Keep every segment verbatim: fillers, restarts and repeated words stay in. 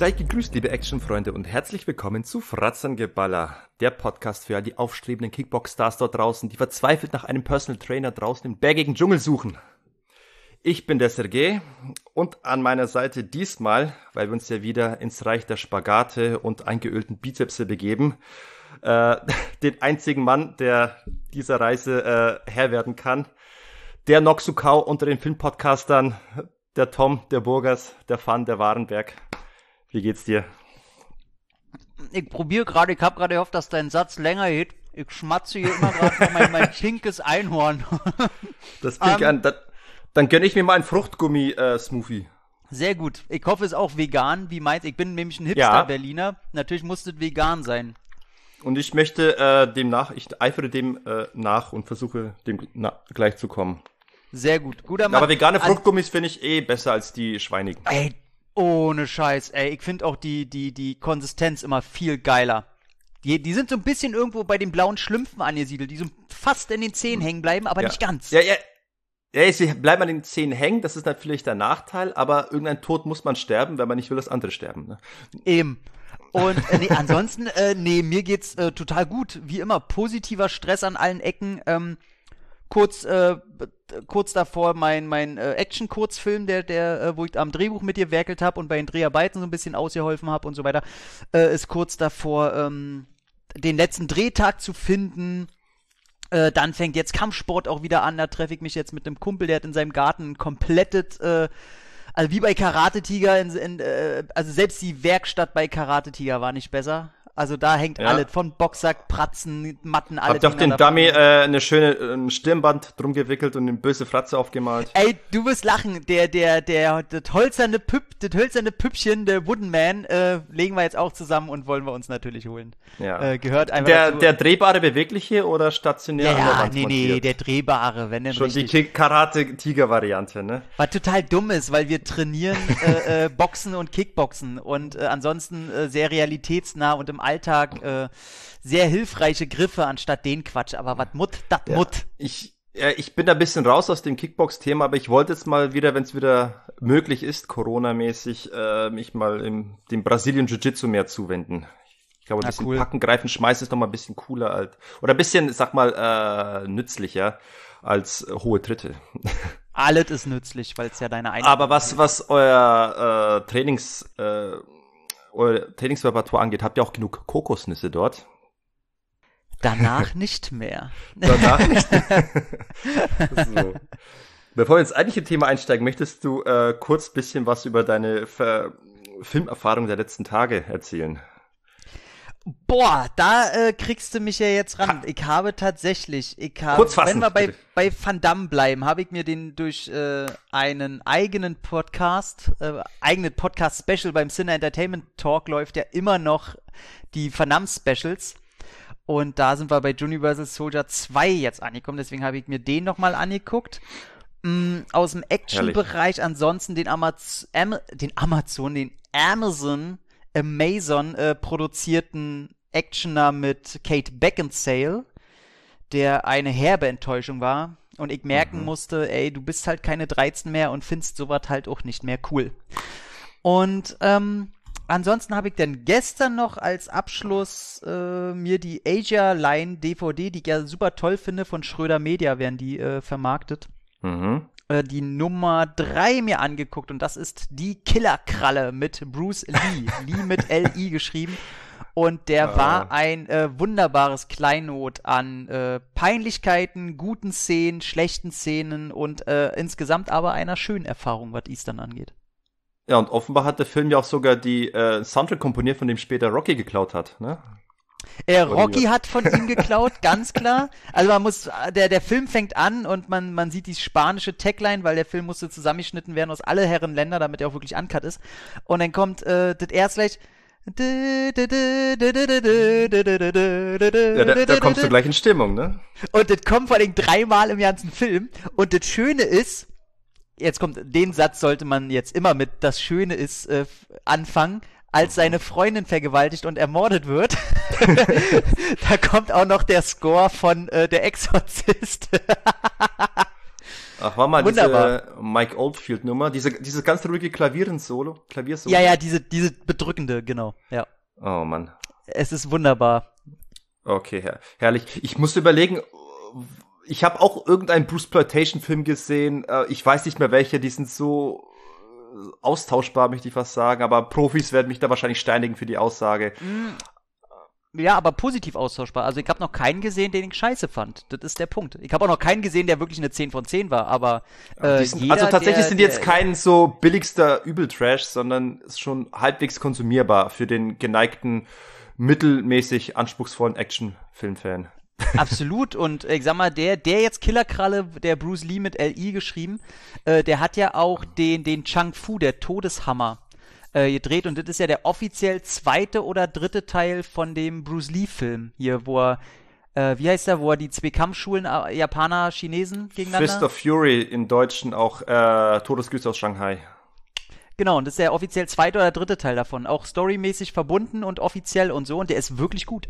Seid gegrüßt, liebe Actionfreunde, und herzlich willkommen zu Fratzengeballer, der Podcast für all die aufstrebenden Kickbox-Stars dort draußen, die verzweifelt nach einem Personal Trainer draußen im bergigen Dschungel suchen. Ich bin der Sergej und an meiner Seite diesmal, weil wir uns ja wieder ins Reich der Spagate und eingeölten Bizepse begeben, äh, den einzigen Mann, der dieser Reise äh, Herr werden kann, der Noxukau unter den Filmpodcastern, der Tom, der Burgers, der Fan, der Warenberg. Wie geht's dir? Ich probiere gerade, ich habe gerade gehofft, dass dein Satz länger geht. Ich schmatze hier immer gerade noch mein, mein pinkes Einhorn. Das pinke um, an, dann gönne ich mir mal einen Fruchtgummi-Smoothie. Äh, Sehr gut. Ich hoffe, es ist auch vegan, wie meins. Ich bin nämlich ein Hipster-Berliner. Ja. Natürlich muss es vegan sein. Und ich möchte äh, dem nach, ich eifere dem äh, nach und versuche dem na, gleich zu kommen. Sehr gut. Guter Mann. Aber vegane Fruchtgummis finde ich eh besser als die schweinigen. Ey, ohne Scheiß, ey. Ich finde auch die, die, die Konsistenz immer viel geiler. Die, die sind so ein bisschen irgendwo bei den blauen Schlümpfen angesiedelt, die so fast in den Zähnen hängen bleiben, aber ja. nicht ganz. Ja, ja. Ja, sie bleiben an den Zähnen hängen, das ist natürlich der Nachteil, aber irgendein Tod muss man sterben, wenn man nicht will, dass andere sterben. Ne? Eben. Und äh, nee, ansonsten, äh, nee, mir geht's äh, total gut. Wie immer, positiver Stress an allen Ecken. Ähm, kurz, äh, kurz davor mein, mein äh, Action-Kurzfilm, der, der, äh, wo ich am Drehbuch mit dir werkelt habe und bei den Dreharbeiten so ein bisschen ausgeholfen habe und so weiter, äh, ist kurz davor, ähm, den letzten Drehtag zu finden. Äh, dann fängt jetzt Kampfsport auch wieder an. Da treffe ich mich jetzt mit einem Kumpel, der hat in seinem Garten ein komplettes, äh, also wie bei Karate Tiger, in, in, äh, also selbst die Werkstatt bei Karate Tiger war nicht besser. Also da hängt ja. alles, von Boxsack, Pratzen, Matten, alles. Hab doch den Dummy äh, eine schöne äh, Stirnband drum gewickelt und eine böse Fratze aufgemalt. Ey, du wirst lachen, der, der, der, das hölzerne Püpp, das hölzerne Püppchen, der Wooden Man, äh, legen wir jetzt auch zusammen und wollen wir uns natürlich holen. Ja. Äh, gehört einfach der, dazu. Der drehbare, bewegliche oder stationär? Ja, ja nee, nee, der drehbare, wenn denn schon richtig. Die Karate-Tiger-Variante, ne? Was total dumm ist, weil wir trainieren äh, äh, Boxen und Kickboxen und äh, ansonsten äh, sehr realitätsnah und im Alltag äh, sehr hilfreiche Griffe anstatt den Quatsch. Aber was Mut, dat ja, Mut. Ich, ja, ich bin da ein bisschen raus aus dem Kickbox-Thema, aber ich wollte jetzt mal wieder, wenn es wieder möglich ist, Corona-mäßig, äh, mich mal im, dem Brasilien Jiu-Jitsu mehr zuwenden. Ich glaube, ein bisschen cool. Packen, Greifen, Schmeißen ist noch mal ein bisschen cooler als, oder ein bisschen, sag mal, äh, nützlicher als äh, hohe Tritte. Alles ist nützlich, weil es ja deine Einstellung Aber was, was euer äh, Trainings, äh, euer Trainingsrepertoire angeht, habt ihr auch genug Kokosnüsse dort? Danach nicht mehr. Danach nicht mehr. So. Bevor wir ins eigentliche Thema einsteigen, möchtest du äh, kurz ein bisschen was über deine Ver- Filmerfahrung der letzten Tage erzählen? Boah, da äh, kriegst du mich ja jetzt ran. Ha. Ich habe tatsächlich, ich habe, Kurz fassen, wenn wir bei, bei Van Damme bleiben, habe ich mir den durch äh, einen eigenen Podcast, äh, eigenen Podcast-Special beim Cine Entertainment Talk läuft ja immer noch die Van Damme-Specials. Und da sind wir bei Universal Soldier zwei jetzt angekommen, deswegen habe ich mir den nochmal angeguckt. Mm, aus dem Action-Bereich ansonsten den, Amaz- Am- den Amazon, den Amazon Amazon äh, produzierten Actioner mit Kate Beckinsale, der eine herbe Enttäuschung war und ich merken mhm. musste, ey, du bist halt keine dreizehn mehr und findest sowas halt auch nicht mehr cool. Und ähm, ansonsten habe ich dann gestern noch als Abschluss äh, mir die Asia Line D V D, die ich ja super toll finde, von Schröder Media werden die äh, vermarktet. Mhm. Die Nummer drei mir angeguckt und das ist die Killerkralle mit Bruce Lee. Lee mit L I geschrieben. Und der ah. war ein äh, wunderbares Kleinod an äh, Peinlichkeiten, guten Szenen, schlechten Szenen und äh, insgesamt aber einer schönen Erfahrung, was Eastern angeht. Ja, und offenbar hat der Film ja auch sogar die äh, Soundtrack komponiert, von dem später Rocky geklaut hat, ne? Äh, Rocky hat von ihm geklaut, ganz klar. Also man muss, der, der Film fängt an und man, man sieht die spanische Tagline, weil der Film musste zusammengeschnitten werden aus alle Herren Länder, damit er auch wirklich uncut ist. Und dann kommt äh, das erst gleich. Ja, da, da kommst du gleich in Stimmung, ne? Und das kommt vor allem dreimal im ganzen Film. Und das Schöne ist, jetzt kommt, den Satz sollte man jetzt immer mit das Schöne ist äh, anfangen, als seine Freundin vergewaltigt und ermordet wird. Da kommt auch noch der Score von äh, Der Exorzist. Ach, war mal Wunderbar. diese Mike Oldfield-Nummer, diese, diese ganz ruhige Klavieren-Solo, Klaviersolo. Ja, ja, diese, diese bedrückende, genau, ja. Oh, Mann. Es ist wunderbar. Okay, her herrlich. Ich musste überlegen, ich habe auch irgendeinen Bruceploitation-Film gesehen, ich weiß nicht mehr welche, die sind so austauschbar, möchte ich fast sagen, aber Profis werden mich da wahrscheinlich steinigen für die Aussage. Ja, aber positiv austauschbar. Also ich habe noch keinen gesehen, den ich scheiße fand. Das ist der Punkt. Ich habe auch noch keinen gesehen, der wirklich eine zehn von zehn war, aber äh, sind, jeder, also tatsächlich der, sind die jetzt der, kein so billigster Übeltrash, sondern ist schon halbwegs konsumierbar für den geneigten, mittelmäßig anspruchsvollen Action-Film-Fan. Absolut. Und ich sag mal, der, der jetzt Killerkralle, der Bruce Lee mit L I geschrieben, äh, der hat ja auch den, den Chang Fu, der Todeshammer, äh, gedreht. Und das ist ja der offiziell zweite oder dritte Teil von dem Bruce Lee-Film hier, wo er, äh, wie heißt der, wo er die zwei Kampfschulen, äh, Japaner, Chinesen gegeneinander? Fist of Fury, im Deutschen auch äh, Todesgrüße aus Shanghai. Genau, und das ist der offiziell zweite oder dritte Teil davon. Auch storymäßig verbunden und offiziell und so. Und der ist wirklich gut.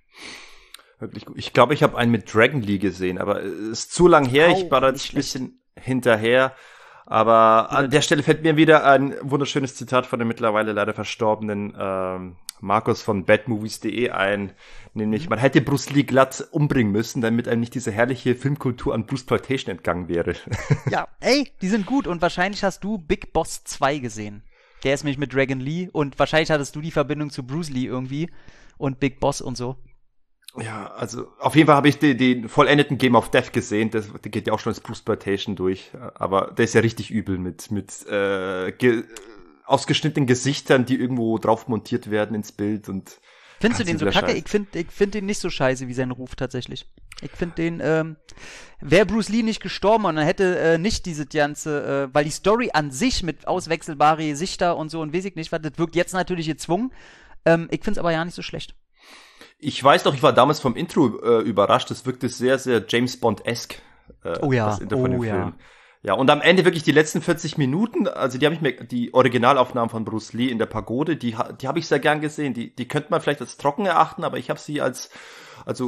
Wirklich gut. Ich glaube, ich habe einen mit Dragon Lee gesehen, aber es ist zu lang her. Au, ich war da nicht ein bisschen hinterher. Aber an der Stelle fällt mir wieder ein wunderschönes Zitat von dem mittlerweile leider verstorbenen ähm, Markus von badmovies punkt de ein. Nämlich, man hätte Bruce Lee glatt umbringen müssen, damit einem nicht diese herrliche Filmkultur an Bruceploitation entgangen wäre. Ja, ey, die sind gut. Und wahrscheinlich hast du Big Boss zwei gesehen. Der ist nämlich mit Dragon Lee. Und wahrscheinlich hattest du die Verbindung zu Bruce Lee irgendwie. Und Big Boss und so. Ja, also auf jeden Fall habe ich den, den vollendeten Game of Death gesehen. Das, der geht ja auch schon als Bruceploitation durch. Aber der ist ja richtig übel mit mit äh, ge ausgeschnittenen Gesichtern, die irgendwo drauf montiert werden ins Bild. Und findest du den so kacke? Scheiß. Ich finde ich find den nicht so scheiße wie sein Ruf tatsächlich. Ich finde den, ähm, wäre Bruce Lee nicht gestorben und er hätte äh, nicht diese ganze, äh, weil die Story an sich mit auswechselbare Gesichter und so und weiß ich nicht was, das wirkt jetzt natürlich gezwungen. Ähm, ich finde es aber ja nicht so schlecht. Ich weiß doch, ich war damals vom Intro äh, überrascht. Das wirkte sehr, sehr James Bond-esque. Äh, Oh ja, das Intro von dem oh ja. Film. Ja, und am Ende wirklich die letzten vierzig Minuten, also die habe ich mir, die Originalaufnahmen von Bruce Lee in der Pagode, die, ha- die habe ich sehr gern gesehen. Die, die könnte man vielleicht als trocken erachten, aber ich habe sie als, also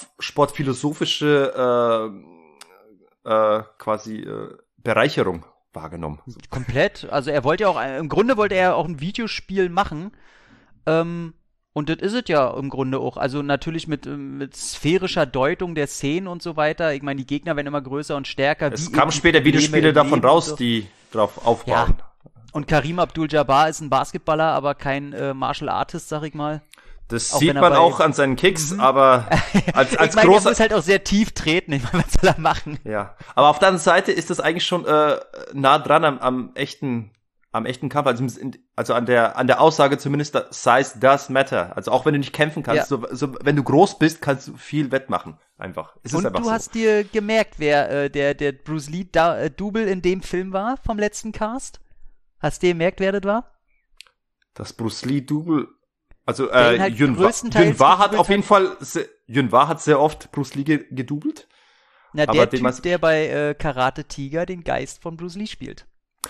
Kampfsportphilosophische, äh, äh, quasi, äh, Bereicherung wahrgenommen. Komplett. Also er wollte ja auch, im Grunde wollte er auch ein Videospiel machen. Ähm, und das ist es ja im Grunde auch. Also natürlich mit, ähm, mit sphärischer Deutung der Szenen und so weiter. Ich meine, die Gegner werden immer größer und stärker. Es wie kamen eben die später Probleme Videospiele im davon Leben raus, und so. die drauf aufbauen. Und Karim Abdul-Jabbar ist ein Basketballer, aber kein äh, Martial Artist, sag ich mal. Das Auch sieht wenn er man bei- auch an seinen Kicks, Mhm. aber als, als ich meine, er großer, muss halt auch sehr tief treten. Ich meine, was soll er machen? ja. Aber auf der anderen Seite ist das eigentlich schon äh, nah dran am, am echten, am echten Kampf, also, im- also an der, an der Aussage zumindest, dass Size does matter. Also auch wenn du nicht kämpfen kannst, Ja. so, so, wenn du groß bist, kannst du viel wettmachen. Einfach. Es ist Und einfach du so. hast dir gemerkt, wer äh, der, der Bruce Lee da, äh, Double in dem Film war vom letzten Cast? Hast du dir gemerkt, wer das war? Das Bruce Lee Double, also Der äh, ihn halt Yun Wa größtenteils Yun Wa hat gedoubelt auf jeden Fall, se- Yun Wa hat sehr oft Bruce Lee ge gedoubelt. Na, Aber der den Typ, meinst- der bei äh, Karate Tiger den Geist von Bruce Lee spielt.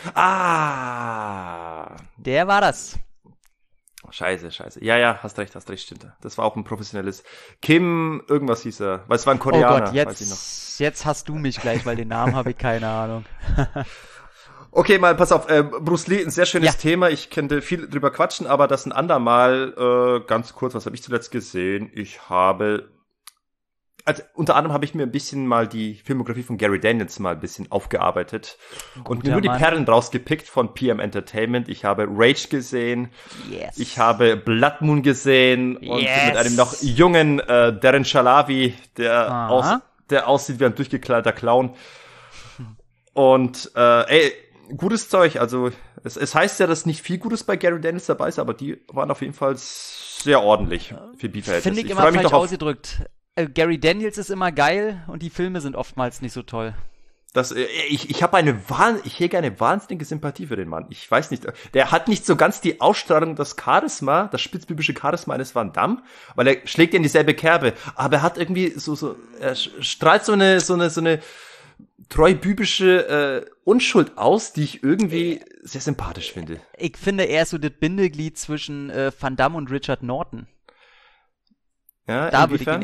Ah, Der war das. scheiße, scheiße. Ja, ja, hast recht, hast recht, stimmt. Das war auch ein professionelles. Kim, irgendwas hieß er. Weil es war ein Koreaner, oh Gott, weiß ich noch. jetzt, jetzt hast du mich gleich, weil den Namen habe ich keine Ahnung. Okay, mal, pass auf, äh, Bruce Lee, ein sehr schönes Ja. Thema. Ich könnte viel drüber quatschen, aber das ein andermal, äh, ganz kurz, was habe ich zuletzt gesehen? Ich habe, also unter anderem habe ich mir ein bisschen mal die Filmografie von Gary Daniels mal ein bisschen aufgearbeitet und mir Guter nur die Mann. Perlen rausgepickt von P M Entertainment. Ich habe Rage gesehen, Yes. ich habe Blood Moon gesehen und Yes. mit einem noch jungen äh, Darren Shalavi, der, Aha. aus, der aussieht wie ein durchgekleideter Clown. Und äh, ey, gutes Zeug. Also es, es heißt ja, dass nicht viel Gutes bei Gary Daniels dabei ist, aber die waren auf jeden Fall sehr ordentlich für B-Verhältnisse. Finde ich, ich immer freue mich falsch doch auf ausgedrückt. Äh, Gary Daniels ist immer geil und die Filme sind oftmals nicht so toll. das. Äh, ich ich habe eine Wahn, ich hege eine wahnsinnige Sympathie für den Mann. Ich weiß nicht, der hat nicht so ganz die Ausstrahlung, das Charisma, das spitzbübische Charisma eines Van Damme, weil er schlägt ja in dieselbe Kerbe, aber er hat irgendwie so so er strahlt so eine so eine so eine treubübische äh, Unschuld aus, die ich irgendwie sehr sympathisch finde. Ich finde, er ist so das Bindeglied zwischen äh, Van Damme und Richard Norton. Ja, Da würde ich ihn inwiefern? eher.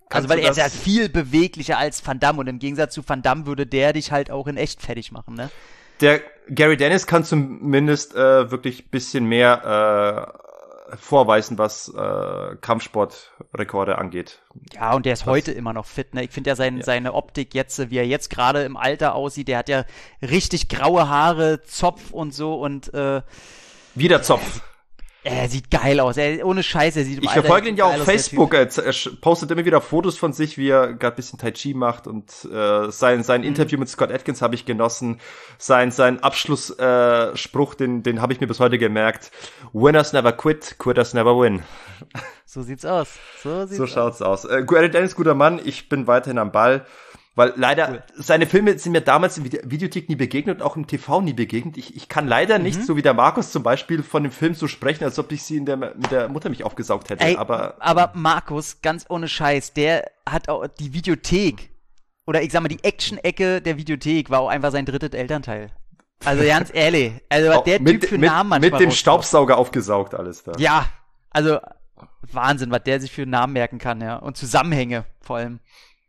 Also weil er ist ja viel beweglicher als Van Damme und im Gegensatz zu Van Damme würde der dich halt auch in echt fertig machen, ne? Der Gary Dennis kann zumindest äh, wirklich ein bisschen mehr äh, vorweisen, was äh, Kampfsportrekorde angeht. Ja, und der ist was? heute immer noch fit, ne? Ich finde ja, sein, ja seine Optik jetzt, wie er jetzt gerade im Alter aussieht, der hat ja richtig graue Haare, Zopf und so und äh, wieder Zopf. Er sieht geil aus. Er, ohne Scheiß, er sieht im Ich Alter verfolge ihn ja auf aus, Facebook. Er, er postet immer wieder Fotos von sich, wie er gerade ein bisschen Tai Chi macht. Und äh, sein sein mhm. Interview mit Scott Adkins habe ich genossen. Sein sein Abschlussspruch, äh, Spruch, den den habe ich mir bis heute gemerkt. Winners never quit, quitters never win. So sieht's aus. So, sieht's so schaut's aus. aus. Äh, Gary Dennis, guter Mann. Ich bin weiterhin am Ball. Weil leider, cool. seine Filme sind mir damals in der Videothek nie begegnet und auch im T V nie begegnet. Ich, ich kann leider mhm. nicht, so wie der Markus zum Beispiel, von dem Film so sprechen, als ob ich sie in der, mit der Mutter mich aufgesaugt hätte. Ey, aber, aber Markus, ganz ohne Scheiß, der hat auch die Videothek, oder ich sag mal, die Action-Ecke der Videothek war auch einfach sein drittes Elternteil. Also ganz ehrlich, also was der mit, Typ für mit, Namen manchmal Mit dem Staubsauger aufgesaugt alles da. Ja, also Wahnsinn, was der sich für Namen merken kann, ja. Und Zusammenhänge vor allem.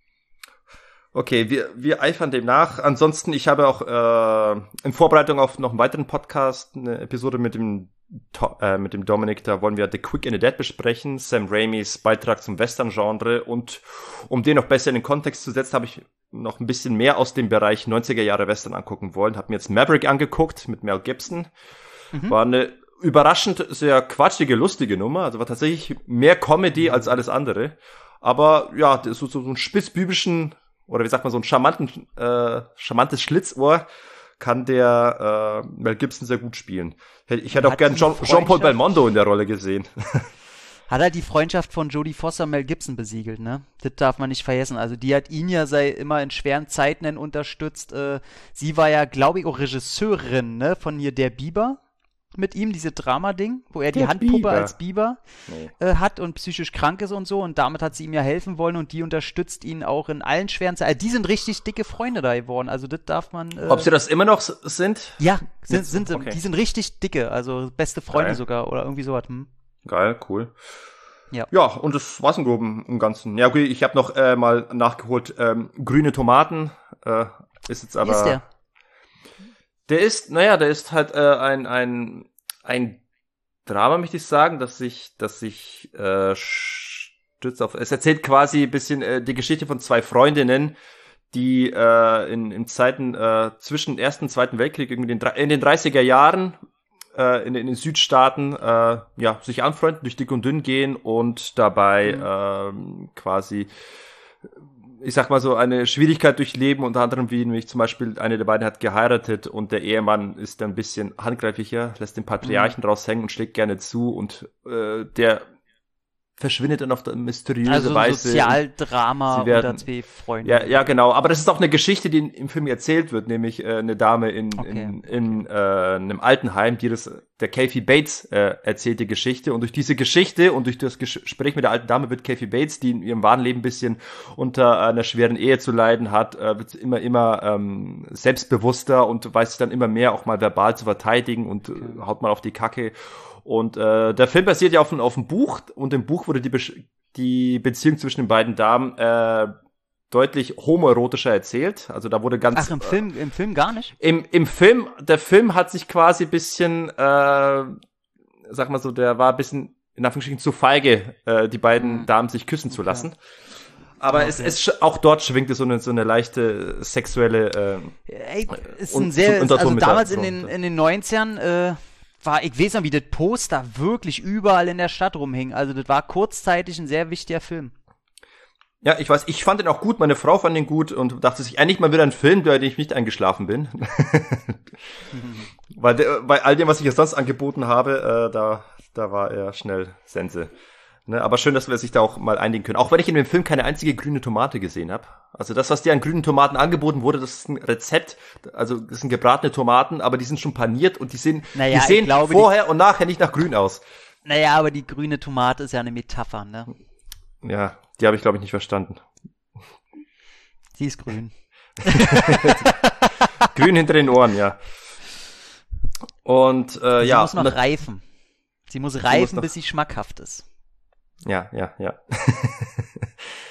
Okay, wir, wir eifern dem nach. Ansonsten, ich habe auch äh, in Vorbereitung auf noch einen weiteren Podcast eine Episode mit dem äh, mit dem Dominik, da wollen wir The Quick and the Dead besprechen, Sam Raimis Beitrag zum Western-Genre, und um den noch besser in den Kontext zu setzen, habe ich noch ein bisschen mehr aus dem Bereich neunziger Jahre Western angucken wollen. Habe mir jetzt Maverick angeguckt mit Mel Gibson. Mhm. War eine überraschend sehr quatschige, lustige Nummer, also war tatsächlich mehr Comedy als alles andere. Aber ja, so, so einen spitzbübischen, oder wie sagt man, so ein charmanten, äh, charmantes Schlitzohr kann der äh, Mel Gibson sehr gut spielen. Ich hätte auch gern Jean, Jean-Paul Belmondo in der Rolle gesehen. Hat er die Freundschaft von Jodie Foster Mel Gibson besiegelt, ne? Das darf man nicht vergessen. Also die hat ihn ja sei immer in schweren Zeiten unterstützt. Äh, sie war ja, glaube ich, auch Regisseurin, ne? Von hier Der Biber. Mit ihm, diese Drama-Ding, wo er die Der Handpuppe Biber. als Biber Nee. äh, hat und psychisch krank ist und so, und damit hat sie ihm ja helfen wollen und die unterstützt ihn auch in allen schweren Zeiten. Also die sind richtig dicke Freunde da geworden, also das darf man... Äh, Ob sie das immer noch s- sind? Ja, sind, sind sie. Okay. Die sind richtig dicke, also beste Freunde Geil. sogar oder irgendwie sowas. Hm. Geil, cool. Ja. Ja, und das war's im Groben im Ganzen. Ja, okay, ich habe noch äh, mal nachgeholt, ähm, grüne Tomaten, äh, ist jetzt aber... Wie ist der? Der ist, naja, der ist halt äh, ein, ein, ein Drama, möchte ich sagen, dass sich, dass sich äh, stützt auf. Es erzählt quasi ein bisschen äh, die Geschichte von zwei Freundinnen, die äh, in, in Zeiten äh, zwischen Ersten und Zweiten Weltkrieg, irgendwie in den, in den dreißiger Jahren äh, in, in den Südstaaten äh, ja sich anfreunden, durch dick und dünn gehen und dabei mhm. äh, quasi, ich sag mal so, eine Schwierigkeit durchleben, unter anderem wie nämlich zum Beispiel eine der beiden hat geheiratet und der Ehemann ist dann ein bisschen handgreiflicher, lässt den Patriarchen mhm. raushängen und schlägt gerne zu, und äh, der verschwindet dann auf der mysteriöse also Weise. Sozialdrama Sie werden, unter zwei Freunden. Ja, ja, genau. Aber das ist auch eine Geschichte, die im Film erzählt wird, nämlich äh, eine Dame in, Okay. in, in äh, einem Altenheim, die das, der Kathy Bates äh, erzählt die Geschichte. Und durch diese Geschichte und durch das Gespräch mit der alten Dame wird Kathy Bates, die in ihrem wahren Leben ein bisschen unter einer schweren Ehe zu leiden hat, äh, wird immer, immer ähm, selbstbewusster und weiß sich dann immer mehr auch mal verbal zu verteidigen und äh, haut mal auf die Kacke. Und äh, der Film basiert ja auf, auf einem Buch, und im Buch wurde die, Be- die Beziehung zwischen den beiden Damen äh, deutlich homoerotischer erzählt. Also da wurde ganz... Ach, im Film, im Film gar nicht? Im, im Film, der Film hat sich quasi ein bisschen, äh, sag mal so, der war ein bisschen, in Anführungsstrichen, zu feige, äh, die beiden Mhm. Damen sich küssen zu Okay. lassen. Aber Okay. es, es sch- auch dort schwingt es so eine, so eine leichte sexuelle... Äh, Ey, ist Und ein sehr, zum Unterton also mit damals da- in den, so. in den neunzigern äh, war, ich weiß noch, wie das Poster wirklich überall in der Stadt rumhing. Also das war kurzzeitig ein sehr wichtiger Film. Ja, ich weiß, ich fand den auch gut, meine Frau fand den gut und dachte sich, endlich mal wieder ein Film, bei dem ich nicht eingeschlafen bin. Weil der, bei all dem, was ich jetzt sonst angeboten habe, äh, da, da war er schnell Sense. Ne, aber schön, dass wir sich da auch mal einigen können. Auch wenn ich in dem Film keine einzige grüne Tomate gesehen habe. Also das, was dir an grünen Tomaten angeboten wurde, das ist ein Rezept. Also das sind gebratene Tomaten, aber die sind schon paniert und die sehen, Naja, die ich sehen glaube, vorher und nachher nicht nach grün aus. Naja, aber die grüne Tomate ist ja eine Metapher, ne? Ja, die habe ich, glaube ich, nicht verstanden. Sie ist grün. Grün hinter den Ohren, ja. Und äh, Sie ja. muss noch und- reifen. Sie muss reifen, noch- bis sie schmackhaft ist. Ja, ja, ja.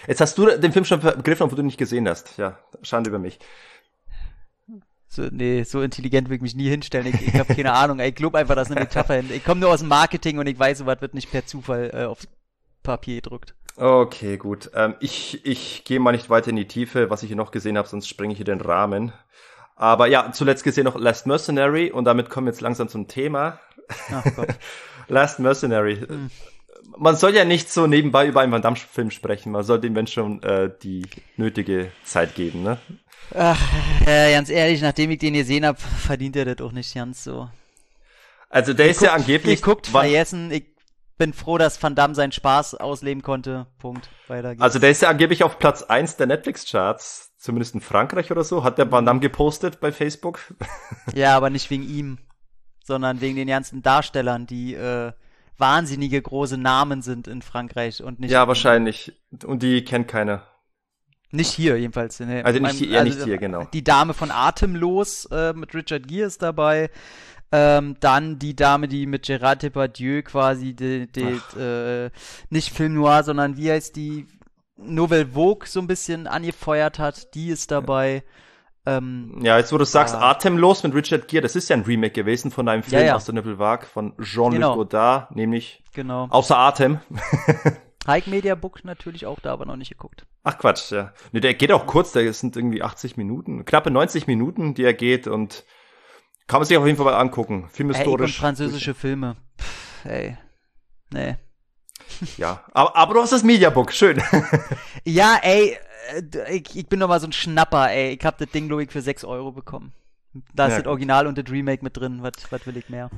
Jetzt hast du den Film schon begriffen, obwohl du ihn nicht gesehen hast. Ja, Schande über mich. So, nee, so intelligent will ich mich nie hinstellen. Ich, ich habe keine Ahnung. Ich glaube einfach, das ist eine Metapher. Ich komme nur aus dem Marketing und ich weiß, sowas wird nicht per Zufall äh, aufs Papier gedruckt. Okay, gut. Ähm, ich ich gehe mal nicht weiter in die Tiefe, was ich hier noch gesehen habe, sonst sprenge ich hier den Rahmen. Aber ja, zuletzt gesehen noch Last Mercenary und damit kommen wir jetzt langsam zum Thema. Ach Gott. Last Mercenary. Hm. Man soll ja nicht so nebenbei über einen Van Damme-Film sprechen. Man soll dem Menschen schon äh, die nötige Zeit geben, ne? Ach, äh, ganz ehrlich, nachdem ich den gesehen habe, verdient er das auch nicht ganz so. Also der ihr ist guckt, ja angeblich... Ihr guckt, vergessen, ich bin froh, dass Van Damme seinen Spaß ausleben konnte. Punkt. Weiter geht's. Also der ist ja angeblich auf Platz eins der Netflix-Charts, zumindest in Frankreich oder so, hat der Van Damme gepostet bei Facebook. Ja, aber nicht wegen ihm, sondern wegen den ganzen Darstellern, die äh, wahnsinnige große Namen sind in Frankreich und nicht. Ja, wahrscheinlich. Und die kennt keiner. Nicht hier jedenfalls. Ne. Also nicht, mein, eher also nicht hier, genau. Die Dame von Atemlos äh, mit Richard Gere ist dabei. Ähm, dann die Dame, die mit Gérard Depardieu quasi die, die, äh, nicht Film Noir, sondern wie heißt die, Nouvelle Vogue so ein bisschen angefeuert hat, die ist dabei. Ja, ähm, ja jetzt wo du sagst, äh, Atemlos mit Richard Gere, das ist ja ein Remake gewesen von einem Film ja, ja. aus der Nouvelle Vague von Jean-Luc Genau. Godard, nämlich genau. Außer Atem. Hike Media Book natürlich auch da, aber noch nicht geguckt. Ach Quatsch, ja. Nee, der geht auch kurz, der sind irgendwie achtzig Minuten, knappe neunzig Minuten, die er geht und kann man sich auf jeden Fall mal angucken. Filmhistorisch. Ey, und französische Filme. Pff, ey. Nee. Ja, aber, aber du hast das Mediabook, schön. Ja, ey, ich, ich bin doch mal so ein Schnapper, ey. Ich hab das Ding, glaube ich, für sechs Euro bekommen. Da ist Ja. das Original und das Remake mit drin. Was, was will ich mehr?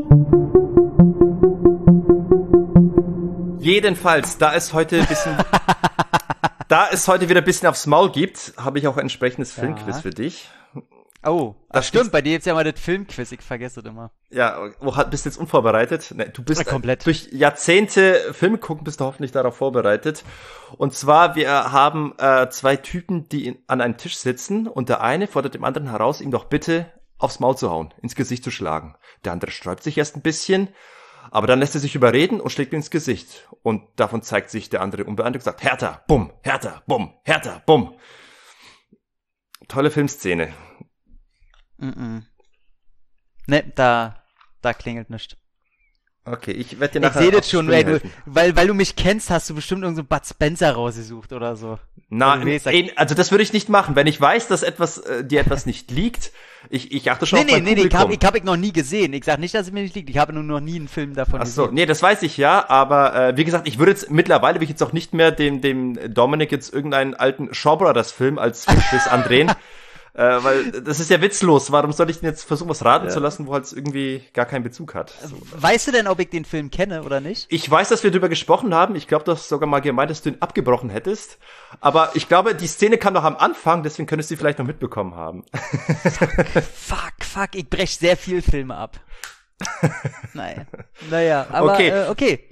Jedenfalls, da es heute ein bisschen, da es heute wieder ein bisschen aufs Maul gibt, habe ich auch ein entsprechendes Ja. Filmquiz für dich. Oh, Das ach stimmt, ist- bei dir gibt's ja mal das Filmquiz, ich vergesse das immer. Ja, wo hat- bist du jetzt unvorbereitet? Ne, du bist Ja, komplett. äh, durch Jahrzehnte Filme gucken, bist du hoffentlich darauf vorbereitet. Und zwar, wir haben äh, zwei Typen, die in, an einem Tisch sitzen und der eine fordert dem anderen heraus, ihm doch bitte aufs Maul zu hauen, ins Gesicht zu schlagen. Der andere sträubt sich erst ein bisschen, aber dann lässt er sich überreden und schlägt ihm ins Gesicht. Und davon zeigt sich der andere unbeeindruckt und sagt, härter, bumm, härter, bumm, härter, bumm. Tolle Filmszene. Mm-mm. Ne, da, da klingelt nichts. Okay, ich werde dir Ich nachher sehe auf das die schon, Sprünge ey, du, helfen. weil, weil du mich kennst, hast du bestimmt irgend so Bud Spencer rausgesucht oder so. Na, Also, wie gesagt- eh, also das würde ich nicht machen. Wenn ich weiß, dass etwas äh, dir etwas nicht liegt, ich, ich achte schon Nee, auf nee, mein nee, nee, ich Publikum. hab, ich hab ich noch nie gesehen. Ich sag nicht, dass es mir nicht liegt. Ich habe nur noch nie einen Film davon Ach so, gesehen. nee, das weiß ich ja, aber äh, wie gesagt, ich würde jetzt mittlerweile will ich jetzt auch nicht mehr dem dem Dominik jetzt irgendeinen alten Shaw Brothers Film als Filmquiz andrehen, äh, weil das ist ja witzlos. Warum soll ich denn jetzt versuchen, was raten Ja. zu lassen, wo halt irgendwie gar keinen Bezug hat? So. Weißt du denn, ob ich den Film kenne oder nicht? Ich weiß, dass wir darüber gesprochen haben. Ich glaube, du hast sogar mal gemeint, dass du ihn abgebrochen hättest. Aber ich glaube, die Szene kam noch am Anfang, deswegen könntest du sie vielleicht noch mitbekommen haben. Fuck, fuck, ich brech sehr viel Filme ab. Naja, naja, aber Okay. Äh, okay.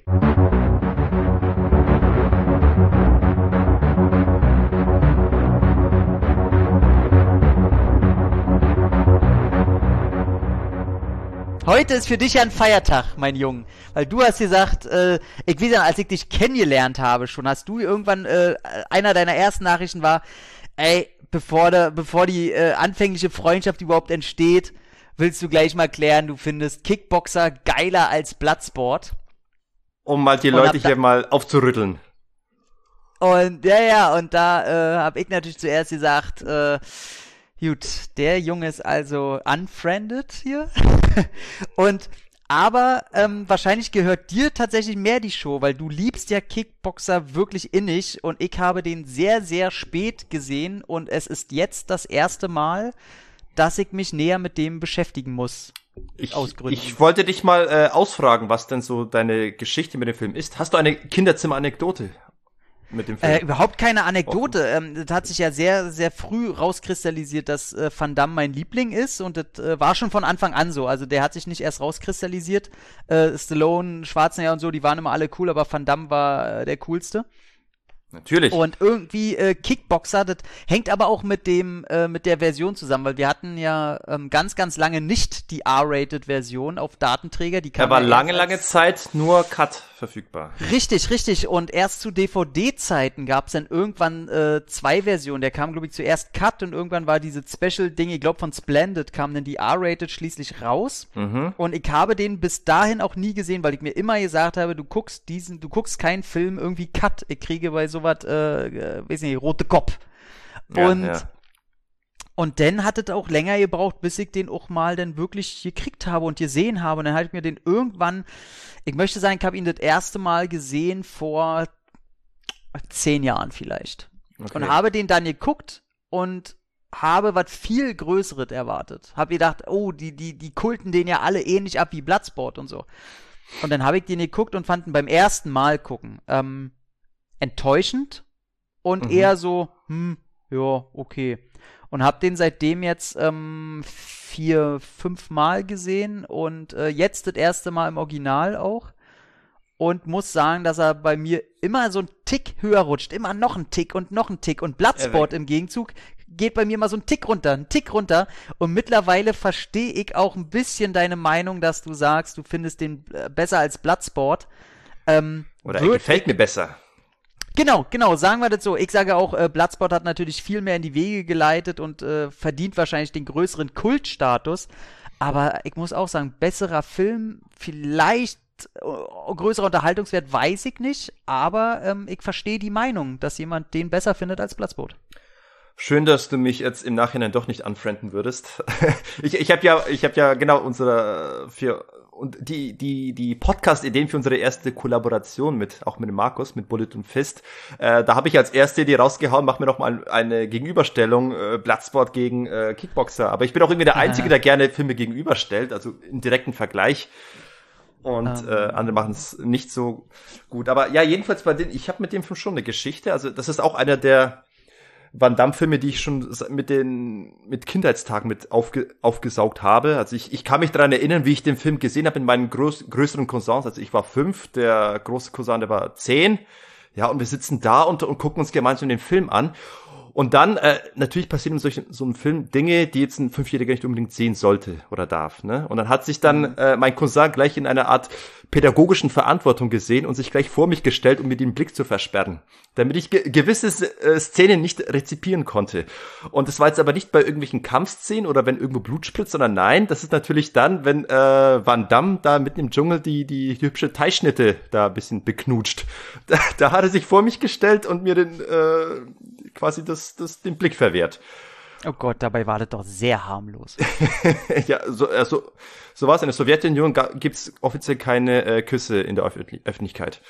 Heute ist für dich ja ein Feiertag, mein Junge, weil du hast gesagt, äh, ich weiß ja, als ich dich kennengelernt habe schon, hast du irgendwann, äh, einer deiner ersten Nachrichten war, ey, bevor, de, bevor die äh, anfängliche Freundschaft überhaupt entsteht, willst du gleich mal klären, du findest Kickboxer geiler als Bloodsport. Um mal die Und Leute ab da- hier mal aufzurütteln. Und ja, ja, und da äh, habe ich natürlich zuerst gesagt, äh, gut, der Junge ist also unfriended hier. Und aber ähm, wahrscheinlich gehört dir tatsächlich mehr die Show, weil du liebst ja Kickboxer wirklich innig und ich habe den sehr, sehr spät gesehen und es ist jetzt das erste Mal, dass ich mich näher mit dem beschäftigen muss. Ich, Aus Gründen. ich wollte dich mal äh, ausfragen, was denn so deine Geschichte mit dem Film ist. Hast du eine Kinderzimmer-Anekdote mit dem Film? Äh, überhaupt keine Anekdote. Ähm, das hat sich ja sehr, sehr früh rauskristallisiert, dass äh, Van Damme mein Liebling ist und das äh, war schon von Anfang an so. Also der hat sich nicht erst rauskristallisiert. Äh, Stallone, Schwarzenegger und so, die waren immer alle cool, aber Van Damme war äh, der coolste. Natürlich. Und irgendwie äh, Kickboxer, das hängt aber auch mit dem äh, mit der Version zusammen, weil wir hatten ja ähm, ganz, ganz lange nicht die R-Rated-Version auf Datenträger. Die kam Er war ja lange, erst lange als- Zeit nur Cut verfügbar. Richtig, richtig. Und erst zu D V D-Zeiten gab es dann irgendwann äh, zwei Versionen. Der kam, glaube ich, zuerst Cut und irgendwann war diese Special-Ding, ich glaube von Splendid, kam dann die R-Rated schließlich raus. Mhm. Und ich habe den bis dahin auch nie gesehen, weil ich mir immer gesagt habe, du guckst diesen, du guckst keinen Film irgendwie Cut. Ich kriege bei sowas, äh, äh, weiß nicht, rote Kopf. Ja, und ja. Und dann hat es auch länger gebraucht, bis ich den auch mal dann wirklich gekriegt habe und gesehen habe. Und dann habe ich mir den irgendwann, ich möchte sagen, ich habe ihn das erste Mal gesehen vor zehn Jahren vielleicht. Okay. Und habe den dann geguckt und habe was viel Größeres erwartet. Habe gedacht, oh, die, die, die kulten den ja alle ähnlich ab wie Bloodsport und so. Und dann habe ich den geguckt und fand ihn beim ersten Mal gucken ähm, enttäuschend und mhm. eher so, hm, ja, okay. Und hab den seitdem jetzt ähm, vier, fünf Mal gesehen und äh, jetzt das erste Mal im Original auch. Und muss sagen, dass er bei mir immer so einen Tick höher rutscht. Immer noch einen Tick und noch einen Tick. Und Bloodsport im Gegenzug geht bei mir mal so einen Tick runter, einen Tick runter. Und mittlerweile verstehe ich auch ein bisschen deine Meinung, dass du sagst, du findest den äh, besser als Bloodsport. Ähm, Oder er gefällt mir besser. Genau, genau, sagen wir das so. Ich sage auch, äh, Bloodsport hat natürlich viel mehr in die Wege geleitet und äh, verdient wahrscheinlich den größeren Kultstatus. Aber ich muss auch sagen, besserer Film, vielleicht äh, größerer Unterhaltungswert, weiß ich nicht. Aber ähm, ich verstehe die Meinung, dass jemand den besser findet als Bloodsport. Schön, dass du mich jetzt im Nachhinein doch nicht unfrienden würdest. ich ich habe ja, ich habe ja genau unsere für und die die die Podcast-Ideen für unsere erste Kollaboration mit auch mit dem Markus mit Bullet und Fist. Äh, da habe ich als erste Idee rausgehauen, mach mir noch mal eine Gegenüberstellung äh, Bloodsport gegen äh, Kickboxer. Aber ich bin auch irgendwie der Einzige, ah. der gerne Filme gegenüberstellt, also im direkten Vergleich. Und um. äh, andere machen es nicht so gut. Aber ja, jedenfalls bei denen, ich habe mit dem Film schon eine Geschichte. Also das ist auch einer der Van Damme-Filme, die ich schon mit den mit Kindheitstagen mit aufge, aufgesaugt habe. Also ich, ich kann mich daran erinnern, wie ich den Film gesehen habe in meinen groß, größeren Cousins. Also ich war fünf, der große Cousin, der war zehn. Ja, und wir sitzen da und, und gucken uns gemeinsam den Film an. Und dann, äh, natürlich passieren in solchen, so einem Film Dinge, die jetzt ein Fünfjähriger nicht unbedingt sehen sollte oder darf, ne? Und dann hat sich dann äh, mein Cousin gleich in einer Art pädagogischen Verantwortung gesehen und sich gleich vor mich gestellt, um mir den Blick zu versperren, damit ich ge- gewisse äh, Szenen nicht rezipieren konnte. Und das war jetzt aber nicht bei irgendwelchen Kampfszenen oder wenn irgendwo Blut spritzt, sondern nein, das ist natürlich dann, wenn äh, Van Damme da mitten im Dschungel die, die, die hübsche Thai-Schnitte da ein bisschen beknutscht. Da, da hat er sich vor mich gestellt und mir den äh, quasi das, das, den Blick verwehrt. Oh Gott, dabei war das doch sehr harmlos. ja, so, also, so war es. In der Sowjetunion gibt es offiziell keine äh, Küsse in der Öf- Öffentlichkeit.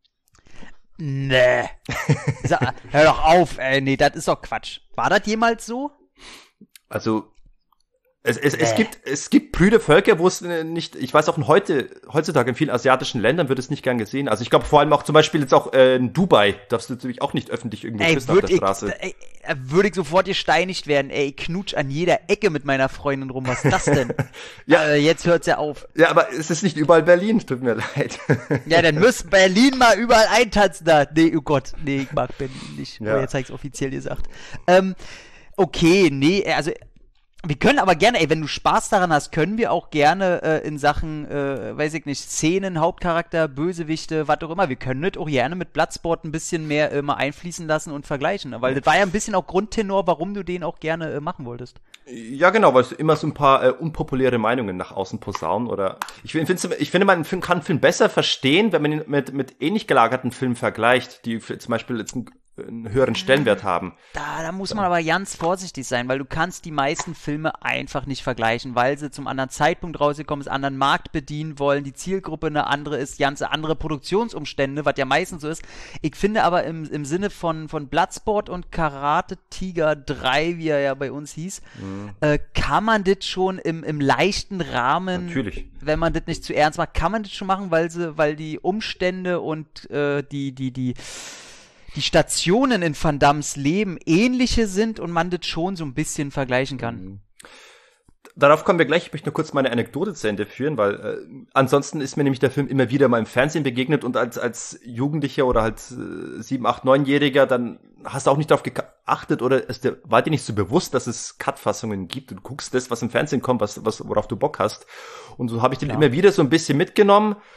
Nee. Hör doch auf, ey. Nee, das ist doch Quatsch. War das jemals so? Also, es, es, nee. es gibt, es gibt prüde Völker, wo es nicht, ich weiß auch heute, heutzutage in vielen asiatischen Ländern wird es nicht gern gesehen. Also ich glaube vor allem auch zum Beispiel jetzt auch äh, in Dubai darfst du natürlich auch nicht öffentlich irgendwie küssen auf der ich, Straße. Ey, würde ich sofort gesteinigt werden. Ey, ich knutsch an jeder Ecke mit meiner Freundin rum. Was ist das denn? ja, äh, jetzt hört's ja auf. Ja, aber es ist nicht überall Berlin, tut mir leid. ja, dann muss Berlin mal überall eintanzen da. Nee, oh Gott, nee, ich mag Berlin nicht. Ja. Oh, jetzt habe ich's offiziell gesagt. Ähm, okay, nee, also wir können aber gerne, ey, wenn du Spaß daran hast, können wir auch gerne äh, in Sachen, äh, weiß ich nicht, Szenen, Hauptcharakter, Bösewichte, was auch immer, wir können das auch gerne mit Bloodsport ein bisschen mehr äh, mal einfließen lassen und vergleichen, weil das war ja ein bisschen auch Grundtenor, warum du den auch gerne äh, machen wolltest. Ja, genau, weil es immer so ein paar äh, unpopuläre Meinungen nach außen posaunen oder ich finde, ich finde, man kann einen Film besser verstehen, wenn man ihn mit, mit ähnlich gelagerten Filmen vergleicht, die für, zum Beispiel jetzt ein einen höheren Stellenwert haben. Da, da muss man aber ganz vorsichtig sein, weil du kannst die meisten Filme einfach nicht vergleichen, weil sie zum anderen Zeitpunkt rausgekommen sind, anderen Markt bedienen wollen, die Zielgruppe eine andere ist, ganz andere Produktionsumstände, was ja meistens so ist. Ich finde aber im, im Sinne von, von Bloodsport und Karate Tiger drei, wie er ja bei uns hieß, mhm. äh, kann man das schon im, im leichten Rahmen, natürlich, wenn man das nicht zu ernst macht, kann man das schon machen, weil sie, weil die Umstände und äh, die, die, die die Stationen in Van Dammes Leben ähnliche sind und man das schon so ein bisschen vergleichen kann. Darauf kommen wir gleich. Ich möchte nur kurz meine Anekdote zu Ende führen, weil äh, ansonsten ist mir nämlich der Film immer wieder mal im Fernsehen begegnet und als als Jugendlicher oder halt äh, sieben, acht, neunjähriger, dann hast du auch nicht darauf geachtet oder ist dir, war dir nicht so bewusst, dass es Cut-Fassungen gibt. Du guckst das, was im Fernsehen kommt, was, was worauf du Bock hast. Und so habe ich den Klar. immer wieder so ein bisschen mitgenommen.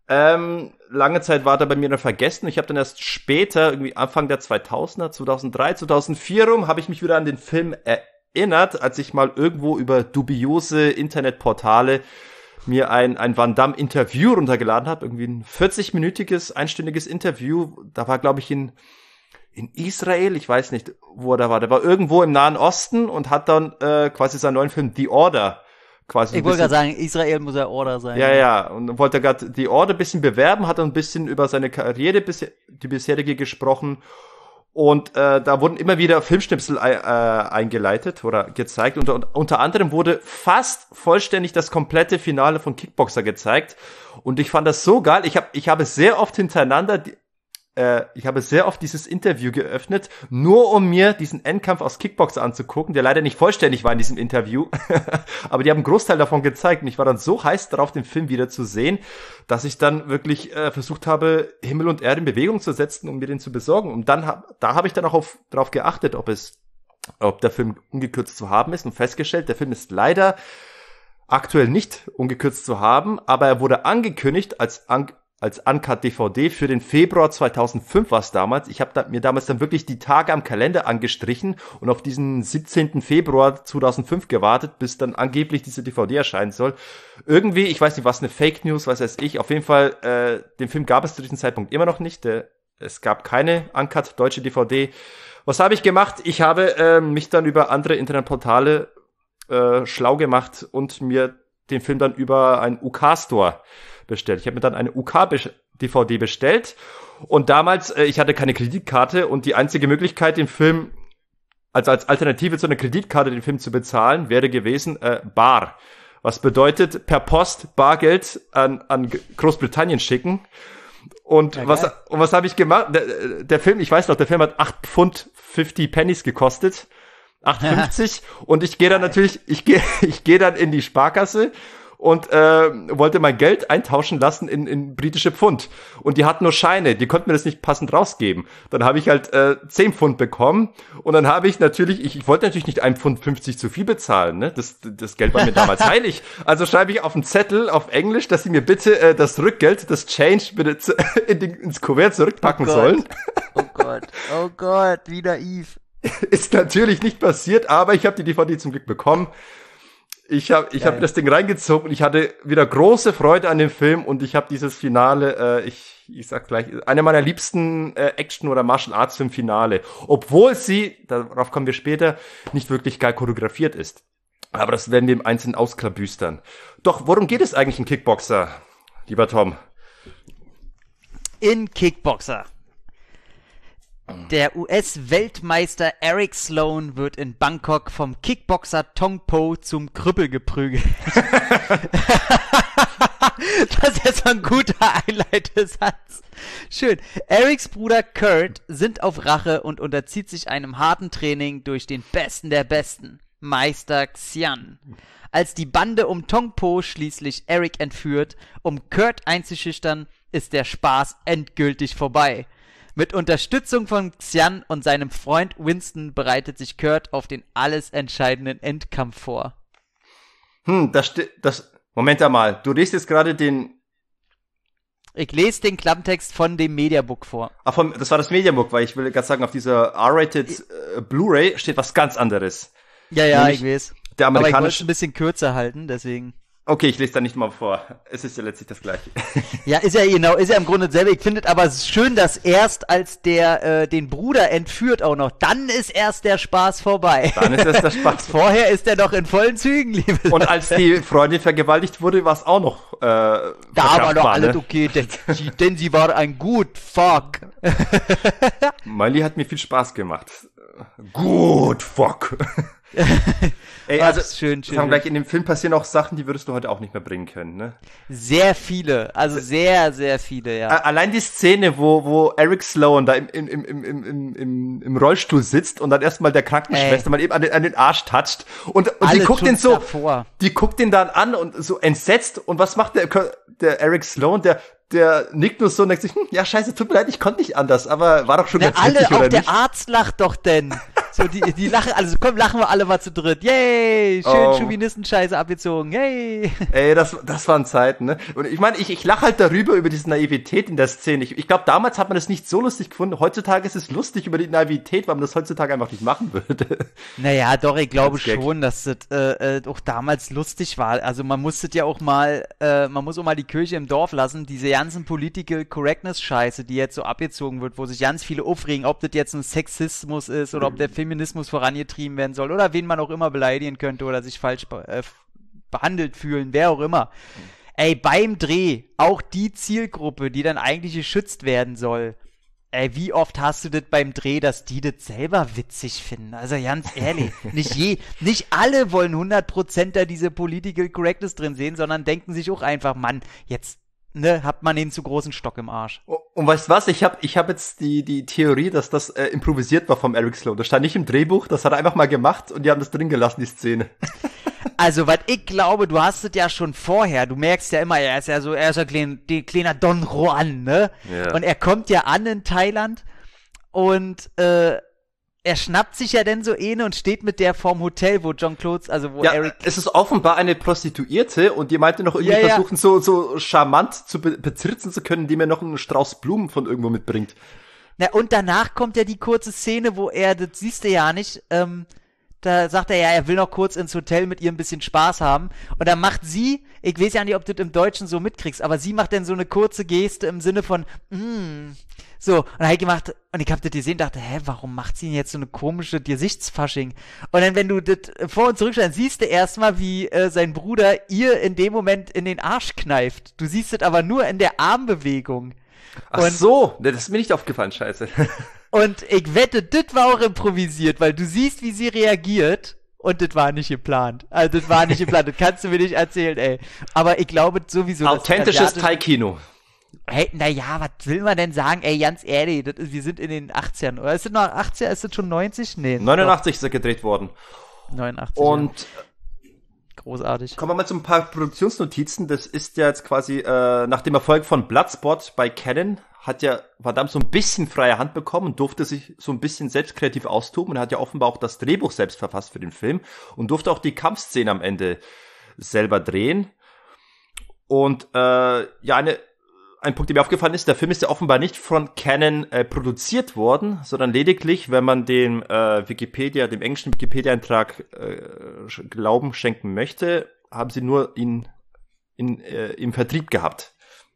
Ähm, lange Zeit war der bei mir noch vergessen. Ich habe dann erst später, irgendwie Anfang der zweitausender, zweitausenddrei, zweitausendvier rum, habe ich mich wieder an den Film erinnert, als ich mal irgendwo über dubiose Internetportale mir ein, ein Van Damme-Interview runtergeladen habe. Irgendwie ein vierzig-minütiges, einstündiges Interview. Da war, glaube ich, in, in Israel, ich weiß nicht, wo er da war. Der war irgendwo im Nahen Osten und hat dann äh, quasi seinen neuen Film The Order quasi. Ich wollte gerade sagen, Israel muss ja Order sein. Ja, ja, und wollte gerade die Order ein bisschen bewerben, hat dann ein bisschen über seine Karriere, die bisherige, gesprochen. Und äh, da wurden immer wieder Filmschnipsel äh, eingeleitet oder gezeigt. Und, und unter anderem wurde fast vollständig das komplette Finale von Kickboxer gezeigt. Und ich fand das so geil. Ich habe ich habe sehr oft hintereinander die, Ich habe sehr oft dieses Interview geöffnet, nur um mir diesen Endkampf aus Kickboxer anzugucken, der leider nicht vollständig war in diesem Interview. Aber die haben einen Großteil davon gezeigt und ich war dann so heiß darauf, den Film wieder zu sehen, dass ich dann wirklich äh, versucht habe, Himmel und Erde in Bewegung zu setzen, um mir den zu besorgen. Und dann hab, da habe ich dann auch auf, darauf geachtet, ob es, ob der Film ungekürzt zu haben ist und festgestellt, der Film ist leider aktuell nicht ungekürzt zu haben, aber er wurde angekündigt als an als Uncut-D V D für den Februar zweitausendfünf war es damals. Ich habe da, mir damals dann wirklich die Tage am Kalender angestrichen und auf diesen siebzehnten Februar zweitausendfünf gewartet, bis dann angeblich diese D V D erscheinen soll. Irgendwie, ich weiß nicht, was eine Fake News, was weiß ich. Auf jeden Fall, äh, den Film gab es zu diesem Zeitpunkt immer noch nicht. Der, es gab keine Uncut deutsche D V D. Was habe ich gemacht? Ich habe äh, mich dann über andere Internetportale äh, schlau gemacht und mir den Film dann über einen U K-Store bestellt. Ich habe mir dann eine U K-D V D bestellt und damals, äh, ich hatte keine Kreditkarte und die einzige Möglichkeit, den Film, also als Alternative zu einer Kreditkarte den Film zu bezahlen, wäre gewesen äh, bar. Was bedeutet, per Post Bargeld an, an Großbritannien schicken. Und ja, was und was habe ich gemacht? Der, der Film, ich weiß noch, der Film hat acht Pfund fünfzig Pennies gekostet. acht fünfzig und ich gehe dann natürlich, ich gehe ich gehe dann in die Sparkasse und äh, wollte mein Geld eintauschen lassen in, in britische Pfund. Und die hatten nur Scheine, die konnten mir das nicht passend rausgeben. Dann habe ich halt äh, zehn Pfund bekommen und dann habe ich natürlich, ich, ich wollte natürlich nicht ein Pfund fünfzig zu viel bezahlen, ne? Das, das Geld war mir damals heilig. Also schreibe ich auf einen Zettel auf Englisch, dass sie mir bitte äh, das Rückgeld, das Change bitte zu, in den, ins Kuvert zurückpacken oh sollen. Oh Gott, oh Gott, wie naiv. Ist natürlich nicht passiert, aber ich habe die D V D zum Glück bekommen. Ich habe ich hab das Ding reingezogen und ich hatte wieder große Freude an dem Film und ich habe dieses Finale, äh, ich ich sag gleich, einer meiner liebsten äh, Action- oder Martial-Arts-Film-Finale. Obwohl sie, darauf kommen wir später, nicht wirklich geil choreografiert ist. Aber das werden wir im Einzelnen ausklabüstern. Doch, worum geht es eigentlich in Kickboxer, lieber Tom? In Kickboxer. Der U S-Weltmeister Eric Sloan wird in Bangkok vom Kickboxer Tong Po zum Krüppel geprügelt. Das ist jetzt ein guter Einleitesatz. Schön. Erics Bruder Kurt sind auf Rache und unterzieht sich einem harten Training durch den Besten der Besten, Meister Xian. Als die Bande um Tong Po schließlich Eric entführt, um Kurt einzuschüchtern, ist der Spaß endgültig vorbei. Mit Unterstützung von Xian und seinem Freund Winston bereitet sich Kurt auf den alles entscheidenden Endkampf vor. Hm, das steht, das, Moment einmal, du liest jetzt gerade den... Ich lese den Klappentext von dem Mediabook vor. Ach, vom, das war das Mediabook, weil ich will gerade sagen, auf dieser R-Rated äh, Blu-ray steht was ganz anderes. Ja, ja, Nämlich ich weiß. Der amerikanische... Aber ich wollte es ein bisschen kürzer halten, deswegen... Okay, ich lese da nicht mal vor. Es ist ja letztlich das Gleiche. Ja, ist ja genau, ist ja im Grunde dasselbe. Ich finde aber schön, dass erst als der äh, den Bruder entführt auch noch, dann ist erst der Spaß vorbei. Dann ist erst der Spaß. Vorher ist er noch in vollen Zügen, liebe Und als die Freundin vergewaltigt wurde, war es auch noch äh, Da war doch alles ne? okay, denn sie, denn sie war ein gut Fuck. Miley hat mir viel Spaß gemacht. Gut Fuck. Ey, also, Ach, schön, schön. Sagen gleich, in dem Film passieren auch Sachen, die würdest du heute auch nicht mehr bringen können, ne? Sehr viele, also sehr, sehr viele, ja. Allein die Szene, wo, wo Eric Sloan da im, im, im, im, im, im, im Rollstuhl sitzt und dann erstmal der Krankenschwester Ey. mal eben an den, an den Arsch toucht und, und die guckt den so, davor. die guckt den dann an und so entsetzt und was macht der, der Eric Sloan, der, der nickt nur so und denkt sich, hm, ja scheiße, tut mir leid, ich konnte nicht anders, aber war doch schon Na, ganz alle, richtig, auch oder der nicht? Arzt lacht doch denn. So, die, die lachen, also komm, lachen wir alle mal zu dritt. Yay, schön oh. Chauvinistenscheiße abgezogen. Yay. Ey, das, das waren Zeiten, ne? Und ich meine, ich, ich lache halt darüber, über diese Naivität in der Szene. Ich, ich glaube, damals hat man das nicht so lustig gefunden. Heutzutage ist es lustig über die Naivität, weil man das heutzutage einfach nicht machen würde. Naja, doch, ich glaube schon, dass das äh, äh, auch damals lustig war. Also man musste ja auch mal, äh, man muss auch mal die Kirche im Dorf lassen. Diese ganzen Political Correctness-Scheiße, die jetzt so abgezogen wird, wo sich ganz viele aufregen, ob das jetzt ein Sexismus ist oder ob der Feminismus vorangetrieben werden soll oder wen man auch immer beleidigen könnte oder sich falsch be- äh, behandelt fühlen, wer auch immer. Ey, beim Dreh, auch die Zielgruppe, die dann eigentlich geschützt werden soll, ey, wie oft hast du das beim Dreh, dass die das selber witzig finden? Also ganz ehrlich, nicht je, nicht alle wollen hundert Prozent da diese Political Correctness drin sehen, sondern denken sich auch einfach, Mann, jetzt ne, hat man den zu großen Stock im Arsch. Und weißt du was, ich habe ich hab jetzt die die Theorie, dass das äh, improvisiert war vom Eric Sloan. Das stand nicht im Drehbuch, das hat er einfach mal gemacht und die haben das drin gelassen, die Szene. Also, was ich glaube, du hast es ja schon vorher, du merkst ja immer, er ist ja so, er ist ja klein, die kleiner Don Juan, ne? Ja. Und er kommt ja an in Thailand und äh, er schnappt sich ja dann so eine und steht mit der vorm Hotel, wo John Clotes, also wo ja, Eric... es ist offenbar eine Prostituierte und die meinte noch irgendwie ja, versuchen, ja. so so charmant zu be- bezirzen zu können, die mir noch einen Strauß Blumen von irgendwo mitbringt. Na, und danach kommt ja die kurze Szene, wo er, das siehst du ja nicht, ähm, da sagt er ja, er will noch kurz ins Hotel mit ihr ein bisschen Spaß haben. Und dann macht sie, ich weiß ja nicht, ob du das im Deutschen so mitkriegst, aber sie macht dann so eine kurze Geste im Sinne von, mm. So, und dann hab ich gemacht, und ich hab das gesehen, dachte, hä, warum macht sie denn jetzt so eine komische Gesichtsfasching? Und dann, wenn du das vor und zurück dann siehst du erstmal, wie äh, sein Bruder ihr in dem Moment in den Arsch kneift. Du siehst es aber nur in der Armbewegung. Ach und, so, das ist mir nicht aufgefallen, scheiße. Und ich wette, das war auch improvisiert, weil du siehst, wie sie reagiert und das war nicht geplant. Also das war nicht geplant, das kannst du mir nicht erzählen, ey. Aber ich glaube sowieso... Authentisches Thai-Kino. Hey, naja, was will man denn sagen? Ey, ganz ehrlich, das ist, wir sind in den achtzigern. Oder ist das noch achtziger? Ist das schon neunzig? Nee. neunundachtzig ist er gedreht worden. neunundachtzig. Und... Ja. Großartig. Kommen wir mal zu ein paar Produktionsnotizen. Das ist ja jetzt quasi äh, nach dem Erfolg von Bloodsport bei Cannon hat ja Van Damme so ein bisschen freie Hand bekommen und durfte sich so ein bisschen selbst kreativ austoben und er hat ja offenbar auch das Drehbuch selbst verfasst für den Film und durfte auch die Kampfszene am Ende selber drehen. Und äh, ja, eine ein Punkt, der mir aufgefallen ist, der Film ist ja offenbar nicht von Cannon äh, produziert worden, sondern lediglich, wenn man dem äh, Wikipedia, dem englischen Wikipedia-Eintrag äh, Glauben schenken möchte, haben sie nur ihn in, äh, im Vertrieb gehabt.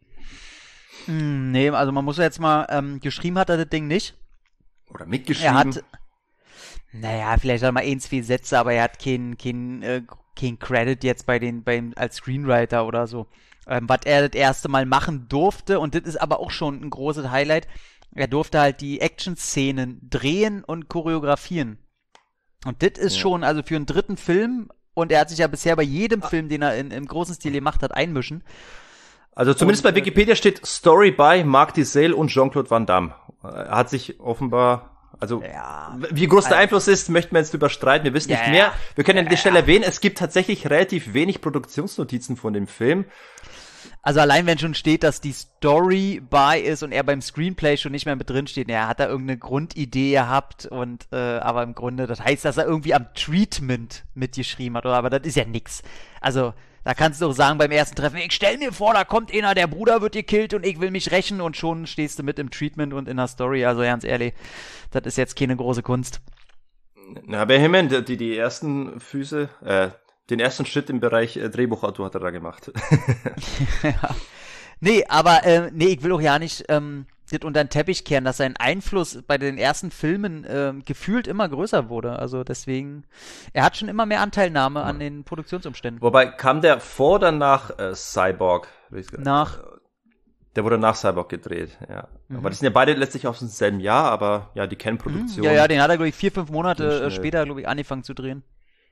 Mm, nee, also man muss ja jetzt mal, ähm, geschrieben hat er das Ding nicht. Oder mitgeschrieben. Er hat, naja, vielleicht hat er mal ein, zwei Sätze, aber er hat keinen kein, äh, kein Credit jetzt bei den, beim, als Screenwriter oder so. Ähm, was er das erste Mal machen durfte, und das ist aber auch schon ein großes Highlight, er durfte halt die Action-Szenen drehen und choreografieren. Und das ist ja. schon, also für einen dritten Film, und er hat sich ja bisher bei jedem Film, den er in, im großen Stil gemacht hat, einmischen. Also zumindest und, bei Wikipedia steht Story by Marc Diesel und Jean-Claude Van Damme. Er hat sich offenbar... Also, ja, wie groß der Einfluss ist, möchten wir jetzt überstreiten. Wir wissen ja, nicht mehr. Wir können an der Stelle erwähnen, es gibt tatsächlich relativ wenig Produktionsnotizen von dem Film. Also allein wenn schon steht, dass die Story by ist und er beim Screenplay schon nicht mehr mit drin steht, er hat da irgendeine Grundidee gehabt und äh, aber im Grunde, das heißt, dass er irgendwie am Treatment mitgeschrieben hat, oder? Aber das ist ja nix. Also da kannst du auch sagen beim ersten Treffen, ich stell mir vor, da kommt einer, der Bruder wird gekillt und ich will mich rächen und schon stehst du mit im Treatment und in der Story. Also ganz ehrlich, das ist jetzt keine große Kunst. Na, Benjamin, die, die ersten Füße, äh, den ersten Schritt im Bereich äh, Drehbuchautor hat er da gemacht. Ja. Nee, aber äh, nee, ich will auch ja nicht ähm, das unter den Teppich kehren, dass sein Einfluss bei den ersten Filmen äh, gefühlt immer größer wurde. Also deswegen, er hat schon immer mehr Anteilnahme ja. an den Produktionsumständen. Wobei, kam der vor oder nach äh, Cyborg? Nach. Der wurde nach Cyborg gedreht, ja. Mhm. Aber das sind ja beide letztlich aus demselben Jahr, aber ja, die Kernproduktion. Mhm. Ja, ja, den hat er, glaube ich, vier, fünf Monate später, glaube ich, angefangen zu drehen.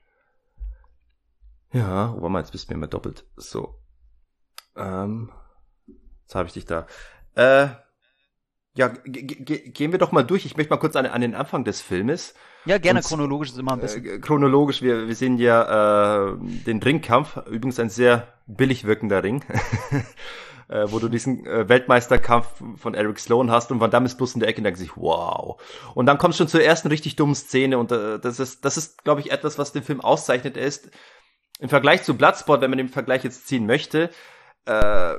Ja, oh, mal, jetzt bist du mir immer doppelt. So. Ähm, jetzt habe ich dich da. Äh, ja, g- g- gehen wir doch mal durch. Ich möchte mal kurz an, an den Anfang des Filmes. Ja, gerne. Und, chronologisch ist immer ein bisschen. Äh, chronologisch, wir, wir sehen ja äh, den Ringkampf. Übrigens ein sehr billig wirkender Ring. äh, wo du diesen äh, Weltmeisterkampf von Eric Sloan hast und Van Damme ist bloß in der Ecke und denkt sich, wow. Und dann kommst du schon zur ersten richtig dummen Szene und äh, das ist, das ist, glaube ich, etwas, was den Film auszeichnet. Er ist im Vergleich zu Bloodsport, wenn man den Vergleich jetzt ziehen möchte, äh,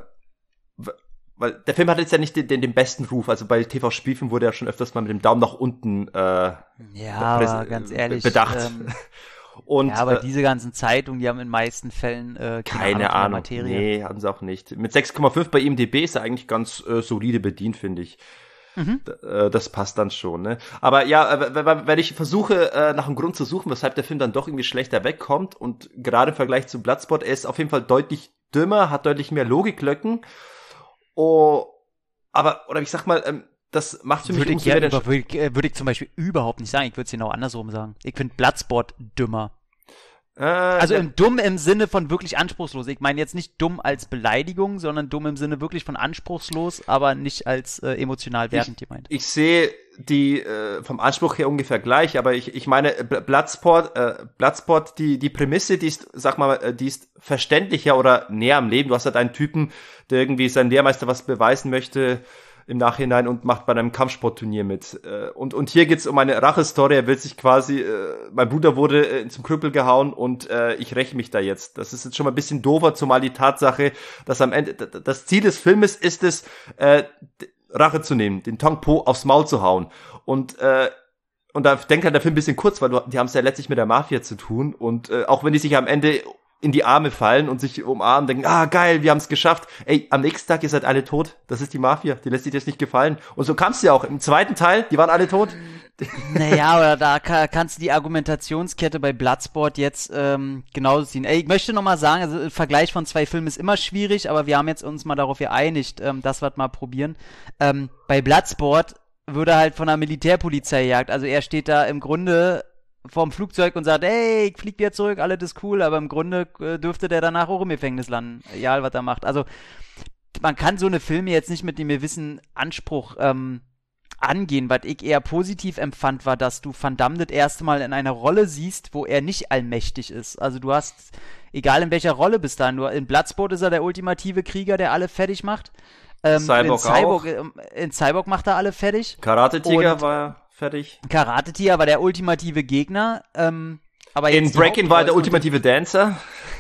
weil der Film hat jetzt ja nicht den, den, den besten Ruf, also bei T V-Spielfilmen wurde er schon öfters mal mit dem Daumen nach unten äh, ja, aber ganz ehrlich, bedacht. Ähm, und, ja, aber äh, diese ganzen Zeitungen, die haben in den meisten Fällen äh, keine, keine Ahnung, Ahnung. Materie. Nee, haben sie auch nicht. Mit sechs Komma fünf bei I M D B ist er eigentlich ganz äh, solide bedient, finde ich. Mhm. D- äh, das passt dann schon, ne? Aber ja, äh, wenn ich versuche, äh, nach einem Grund zu suchen, weshalb der Film dann doch irgendwie schlechter wegkommt und gerade im Vergleich zu Bloodsport, er ist auf jeden Fall deutlich dümmer, hat deutlich mehr Logiklöcken. Oh, aber, oder ich sag mal, ähm, das macht für mich würde umso ich, mehr über, würde, ich, würde ich zum Beispiel überhaupt nicht sagen. Ich würde es genau andersrum sagen. Ich finde Bloodsport dümmer. Äh, also ja. im dumm im Sinne von wirklich anspruchslos. Ich meine jetzt nicht dumm als Beleidigung, sondern dumm im Sinne wirklich von anspruchslos, aber nicht als äh, emotional wertend gemeint. Ich sehe die äh, vom Anspruch her ungefähr gleich, aber ich ich meine Bloodsport, äh, Bloodsport, die die Prämisse, die ist, sag mal, die ist verständlicher oder näher am Leben. Du hast halt einen Typen, der irgendwie seinem Lehrmeister was beweisen möchte im Nachhinein und macht bei einem Kampfsportturnier mit. Und und hier geht's um eine Rachestory. Er will sich quasi, äh, mein Bruder wurde äh, zum Krüppel gehauen und äh, ich räche mich da jetzt. Das ist jetzt schon mal ein bisschen doofer, zumal die Tatsache, dass am Ende das Ziel des Filmes ist es, äh, Rache zu nehmen, den Tong Po aufs Maul zu hauen. Und äh, und da denkt halt der Film ein bisschen kurz, weil du, die haben es ja letztlich mit der Mafia zu tun und äh, auch wenn die sich am Ende in die Arme fallen und sich umarmen, denken, ah, geil, wir haben es geschafft. Ey, am nächsten Tag, ihr seid alle tot. Das ist die Mafia, die lässt sich das nicht gefallen. Und so kam es ja auch. Im zweiten Teil, die waren alle tot. Naja, oder da kann, kannst du die Argumentationskette bei Bloodsport jetzt ähm, genauso ziehen. Ey, ich möchte nochmal sagen, also ein Vergleich von zwei Filmen ist immer schwierig, aber wir haben jetzt uns mal darauf geeinigt, ähm, dass wir es mal probieren. Ähm, bei Bloodsport würde halt von der Militärpolizei jagt. Also er steht da im Grunde vorm Flugzeug und sagt, ey, ich flieg wieder zurück, alles ist cool, aber im Grunde äh, dürfte der danach auch im Gefängnis landen, egal was er macht. Also man kann so eine Filme jetzt nicht mit dem gewissen Anspruch ähm, angehen. Was ich eher positiv empfand, war, dass du Van Damme das erste Mal in einer Rolle siehst, wo er nicht allmächtig ist. Also du hast, egal in welcher Rolle bis dahin, nur in Bloodsport ist er der ultimative Krieger, der alle fertig macht. Ähm, Cyborg in Cyborg, auch. In Cyborg macht er alle fertig. Karate-Tiger war fertig. Karate-Tiger war der ultimative Gegner. Ähm, aber in jetzt Breaking war er der ultimative Dancer.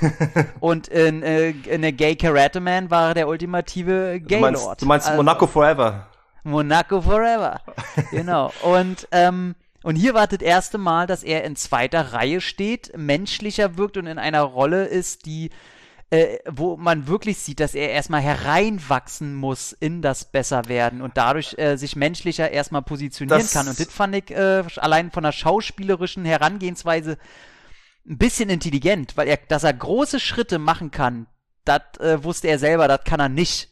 Und in, äh, in der Gay Karate Man war er der ultimative Gay du meinst, Lord. Du meinst also, Monaco Forever. Monaco Forever. Genau. Und, ähm, und hier war das erste Mal, dass er in zweiter Reihe steht, menschlicher wirkt und in einer Rolle ist, die Äh, wo man wirklich sieht, dass er erstmal hereinwachsen muss in das Besserwerden und dadurch äh, sich menschlicher erstmal positionieren das kann. Und das fand ich äh, allein von der schauspielerischen Herangehensweise ein bisschen intelligent, weil er, dass er große Schritte machen kann, das äh, wusste er selber, das kann er nicht.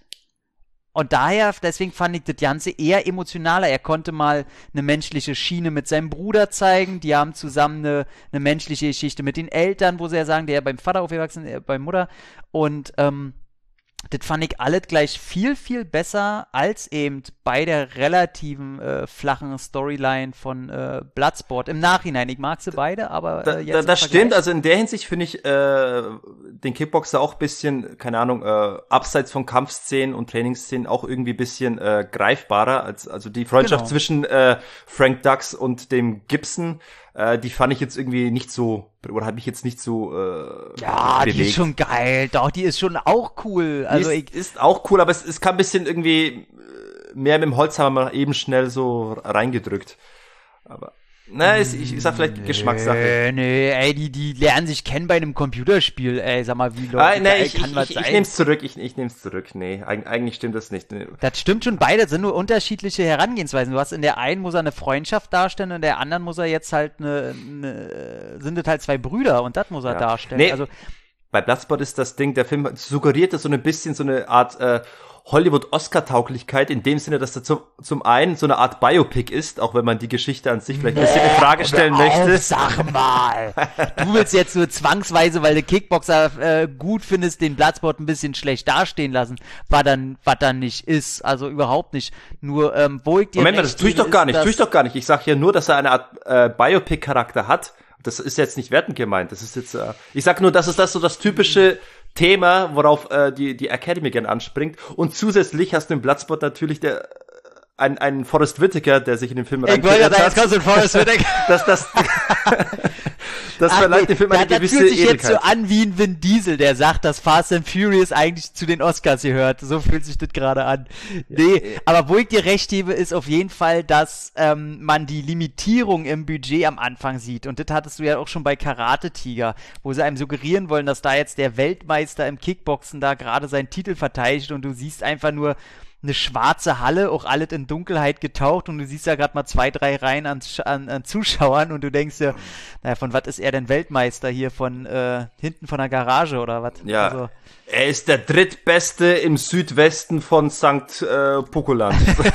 Und daher, deswegen fand ich das Ganze eher emotionaler. Er konnte mal eine menschliche Schiene mit seinem Bruder zeigen. Die haben zusammen eine, eine menschliche Geschichte mit den Eltern, wo sie ja sagen, der beim Vater aufgewachsen, der bei Mutter. Und ähm, das fand ich alles gleich viel, viel besser als eben bei der relativen äh, flachen Storyline von äh, Bloodsport. Im Nachhinein, ich mag sie beide, aber äh, jetzt da, Das stimmt, also in der Hinsicht finde ich äh, den Kickboxer auch bisschen, keine Ahnung, äh, abseits von Kampfszenen und Trainingsszenen auch irgendwie bisschen äh, greifbarer. Als, also die Freundschaft genau. zwischen äh, Frank Dux und dem Gibson, äh, die fand ich jetzt irgendwie nicht so, oder hat mich jetzt nicht so äh, ja, bewegt. Die ist schon geil, doch, die ist schon auch cool. Also die ist, ich, ist auch cool, aber es, es kam ein bisschen irgendwie mehr mit dem Holzhammer mal eben schnell so reingedrückt. Aber na, ist, ich, ich sag vielleicht nee, Geschmackssache. Nee, ey, die, die lernen sich kennen bei einem Computerspiel, ey, sag mal, wie Leute, ah, nee, ey, ich, kann ich, was ich, sein. ich nehm's zurück, ich, ich nehm's zurück, nee, Eig eigentlich stimmt das nicht. Nee. Das stimmt schon, beide sind nur unterschiedliche Herangehensweisen. Du hast in der einen muss er eine Freundschaft darstellen und in der anderen muss er jetzt halt eine, eine sind das halt zwei Brüder und das muss er ja. darstellen. Nee, also, bei Bloodsport ist das Ding, der Film suggeriert so ein bisschen so eine Art äh, Hollywood-Oscar-Tauglichkeit in dem Sinne, dass er zum, zum einen so eine Art Biopic ist, auch wenn man die Geschichte an sich vielleicht ein bisschen in Frage stellen möchte. Auf, sag mal! Du willst jetzt nur zwangsweise, weil du Kickboxer äh, gut findest, den Bloodsport ein bisschen schlecht dastehen lassen, was dann, was dann nicht ist. Also überhaupt nicht. Nur, ähm, wo ich dir Moment mal, das tue ich doch gar nicht, tue ich doch gar nicht. Ich sag ja nur, dass er eine Art äh, Biopic-Charakter hat. Das ist jetzt nicht wertend gemeint. Das ist jetzt, äh, ich sag nur, das ist das so das typische, Thema, worauf äh, die, die Academy gern anspringt. Und zusätzlich hast du im Bloodsport natürlich der ein, ein Forrest Whitaker, der sich in den Film reingeht. Ich wollte ja sagen, jetzt kommst du in Forrest Whitaker. das, das, das verleiht dem Film eine ja, gewisse Edelkeit. Das fühlt sich Edelkeit. jetzt so an wie ein Vin Diesel, der sagt, dass Fast and Furious eigentlich zu den Oscars gehört. So fühlt sich das gerade an. Nee, ja. Aber wo ich dir recht gebe, ist auf jeden Fall, dass ähm, man die Limitierung im Budget am Anfang sieht. Und das hattest du ja auch schon bei Karate Tiger, wo sie einem suggerieren wollen, dass da jetzt der Weltmeister im Kickboxen da gerade seinen Titel verteidigt und du siehst einfach nur eine schwarze Halle, auch alles in Dunkelheit getaucht und du siehst ja gerade mal zwei, drei Reihen an, an, an Zuschauern und du denkst dir, naja, von was ist er denn Weltmeister hier? Von äh, hinten von der Garage oder was? Ja, also, er ist der drittbeste im Südwesten von Sankt äh, Pokoland.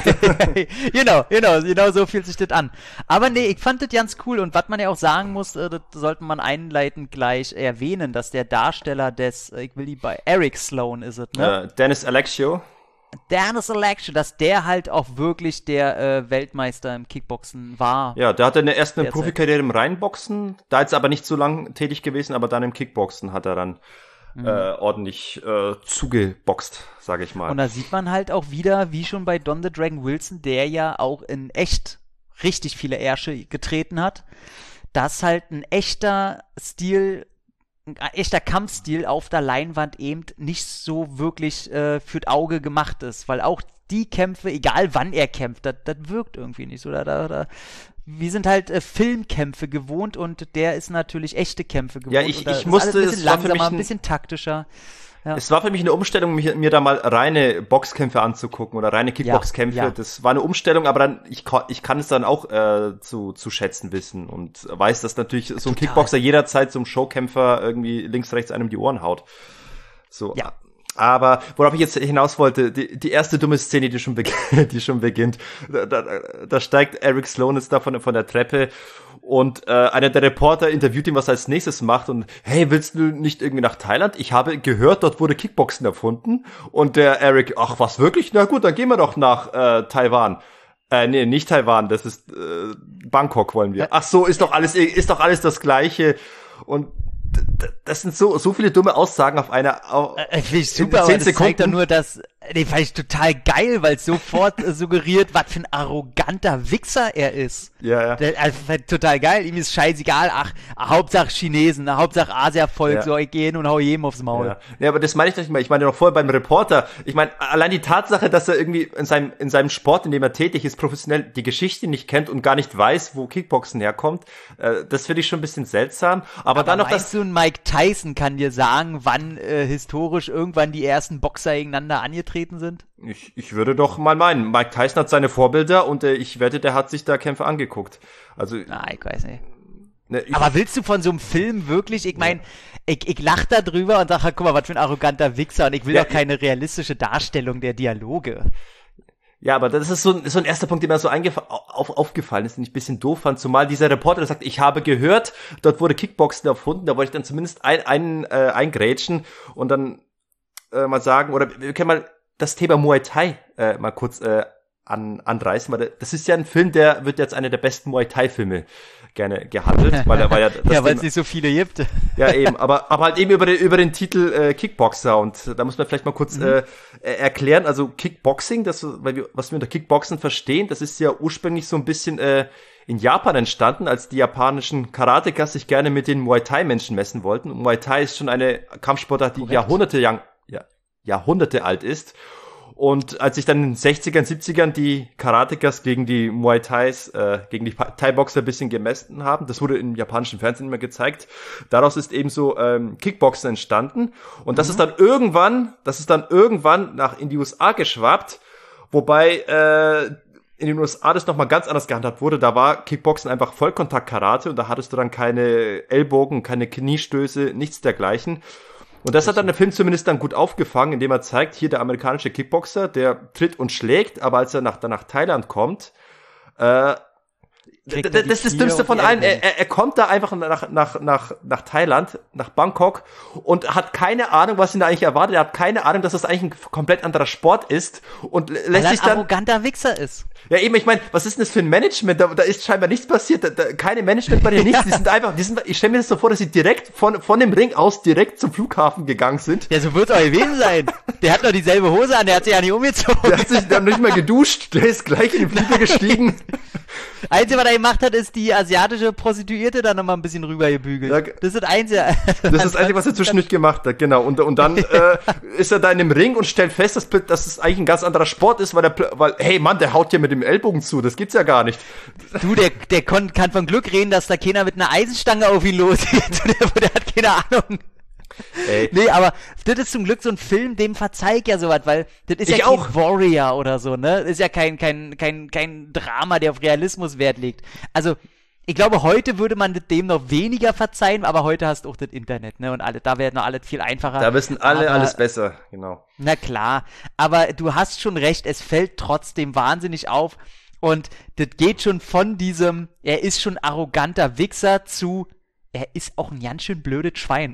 genau, genau, genau so fühlt sich das an. Aber nee, ich fand das ganz cool und was man ja auch sagen muss, äh, das sollte man einleitend gleich erwähnen, dass der Darsteller des, äh, ich will die bei Eric Sloan ist es, ne? Uh, Dennis Alexio. Dennis Alexio, dass der halt auch wirklich der äh, Weltmeister im Kickboxen war. Ja, der hatte eine, erst eine Profikarriere im Reinboxen, da jetzt aber nicht so lang tätig gewesen, aber dann im Kickboxen hat er dann mhm. äh, ordentlich äh, zugeboxt, sage ich mal. Und da sieht man halt auch wieder, wie schon bei Don the Dragon Wilson, der ja auch in echt richtig viele Ärsche getreten hat, dass halt ein echter Stil ein echter Kampfstil auf der Leinwand eben nicht so wirklich äh, fürs Auge gemacht ist, weil auch die Kämpfe, egal wann er kämpft, das wirkt irgendwie nicht so. Da, da, da. Wir sind halt äh, Filmkämpfe gewohnt und der ist natürlich echte Kämpfe gewohnt. Ja, ich, ich musste, ein bisschen langsamer, ein bisschen taktischer. Ja. Es war für mich eine Umstellung, mir, mir da mal reine Boxkämpfe anzugucken oder reine Kickboxkämpfe. Ja, ja. Das war eine Umstellung, aber dann ich, ich kann es dann auch äh, zu, zu schätzen wissen und weiß, dass natürlich so ein Total. Kickboxer jederzeit so ein Showkämpfer irgendwie links, rechts einem die Ohren haut. So. Ja. Aber worauf ich jetzt hinaus wollte, die, die erste dumme Szene, die schon, be- die schon beginnt, da, da, da steigt Eric Sloan jetzt da von, von der Treppe und äh, einer der Reporter interviewt ihn, was er als nächstes macht und hey, willst du nicht irgendwie nach Thailand? Ich habe gehört, dort wurde Kickboxen erfunden und der Eric, ach was, wirklich? Na gut, dann gehen wir doch nach äh, Taiwan. Äh, nee, nicht Taiwan, das ist äh, Bangkok wollen wir. Ach so, ist doch alles, ist doch alles das Gleiche und das sind so so viele dumme Aussagen auf einer auf, äh, finde ich super, aber das zeigt doch nur, dass nee, fand ich total geil, weil es sofort äh, suggeriert, was für ein arroganter Wichser er ist. Ja, ja. Der, also, total geil, ihm ist scheißegal, ach, Hauptsache Chinesen, Hauptsache Asia-Volk, ja. So ich gehen und hau jedem aufs Maul. Ja, ja, aber das meine ich nicht mal, ich meine noch vorher beim Reporter, ich meine, allein die Tatsache, dass er irgendwie in seinem in seinem Sport, in dem er tätig ist, professionell die Geschichte nicht kennt und gar nicht weiß, wo Kickboxen herkommt, äh, das finde ich schon ein bisschen seltsam, aber, aber dann noch das... du, ein Mike Tyson kann dir sagen, wann äh, historisch irgendwann die ersten Boxer gegeneinander angetreten sind? Ich, ich würde doch mal meinen, Mike Tyson hat seine Vorbilder und äh, ich wette, der hat sich da Kämpfe angeguckt. Also, na, ich weiß nicht. Ne, ich, aber willst du von so einem Film wirklich, ich meine, ja. ich, ich lach da drüber und sag, guck mal, was für ein arroganter Wichser und ich will ja, doch keine realistische Darstellung der Dialoge. Ja, aber das ist so, so ein erster Punkt, der mir so eingef- auf, aufgefallen ist, den ich ein bisschen doof fand. Zumal dieser Reporter, der sagt, ich habe gehört, dort wurde Kickboxen erfunden. Da wollte ich dann zumindest ein, ein, äh, eingrätschen und dann äh, mal sagen, oder wir können mal das Thema Muay Thai äh, mal kurz äh, an, anreißen, weil das ist ja ein Film, der wird jetzt einer der besten Muay Thai Filme gerne gehandelt, weil er war ja das ja, weil es nicht so viele gibt. Ja, eben, aber aber halt eben über den über den Titel äh, Kickboxer und da muss man vielleicht mal kurz mhm. äh, erklären, also Kickboxing, das weil wir was wir unter Kickboxen verstehen, das ist ja ursprünglich so ein bisschen äh, in Japan entstanden, als die japanischen Karatekas sich gerne mit den Muay Thai Menschen messen wollten. Und Muay Thai ist schon eine Kampfsportart, die Korrekt. Jahrhunderte lang, ja, Jahrhunderte alt ist. Und als sich dann in den sechzigern, siebzigern die Karatekas gegen die Muay Thais, äh, gegen die Thai-Boxer ein bisschen gemessen haben, das wurde im japanischen Fernsehen immer gezeigt, daraus ist eben so ähm, Kickboxen entstanden. Und das mhm. ist dann irgendwann, das ist dann irgendwann nach in die U S A geschwappt, wobei äh, in den U S A das nochmal ganz anders gehandhabt wurde. Da war Kickboxen einfach Vollkontakt-Karate und da hattest du dann keine Ellbogen, keine Kniestöße, nichts dergleichen. Und das hat dann der Film zumindest dann gut aufgefangen, indem er zeigt, hier der amerikanische Kickboxer, der tritt und schlägt, aber als er nach, dann nach Thailand kommt, äh, kriegt das, das ist das Dümmste von allen. Er, er, er kommt da einfach nach, nach, nach, nach Thailand, nach Bangkok und hat keine Ahnung, was ihn da eigentlich erwartet. Er hat keine Ahnung, dass das eigentlich ein komplett anderer Sport ist und lässt Weil er sich ein dann... arroganter Wichser ist. Ja, eben, ich meine, was ist denn das für ein Management? Da, da ist scheinbar nichts passiert. Da, da, keine Management bei dir, nichts. Die sind einfach, die sind, ich stelle mir das so vor, dass sie direkt von, von dem Ring aus direkt zum Flughafen gegangen sind. Ja, so wird's auch gewesen sein. Der hat noch dieselbe Hose an, der hat sich ja nicht umgezogen. Der hat sich dann nicht mehr geduscht, der ist gleich in den Flieger gestiegen. Einzige, was er gemacht hat, ist die asiatische Prostituierte dann nochmal ein bisschen rübergebügelt. Ja, das ist das Einzige. Das ist das Einzige, was er zwischendurch gemacht hat, genau. Und, und dann äh, ist er da in dem Ring und stellt fest, dass, dass es eigentlich ein ganz anderer Sport ist, weil er, weil, hey Mann, der haut hier mit dem Ellbogen zu, das gibt's ja gar nicht. Du, der, der kon, kann von Glück reden, dass da keiner mit einer Eisenstange auf ihn losgeht. der, der hat keine Ahnung. Ey. Nee, aber das ist zum Glück so ein Film, dem verzeih ich ja sowas, weil das ist ich ja auch. kein Warrior oder so, ne? Das ist ja kein, kein, kein, kein Drama, der auf Realismus Wert legt. Also, ich glaube, heute würde man dem noch weniger verzeihen, aber heute hast du auch das Internet, ne? Und alle, da werden noch alles viel einfacher. Da wissen alle aber, alles besser, genau. Na klar, aber du hast schon recht, es fällt trotzdem wahnsinnig auf und das geht schon von diesem, er ist schon arroganter Wichser zu, er ist auch ein ganz schön blödes Schwein.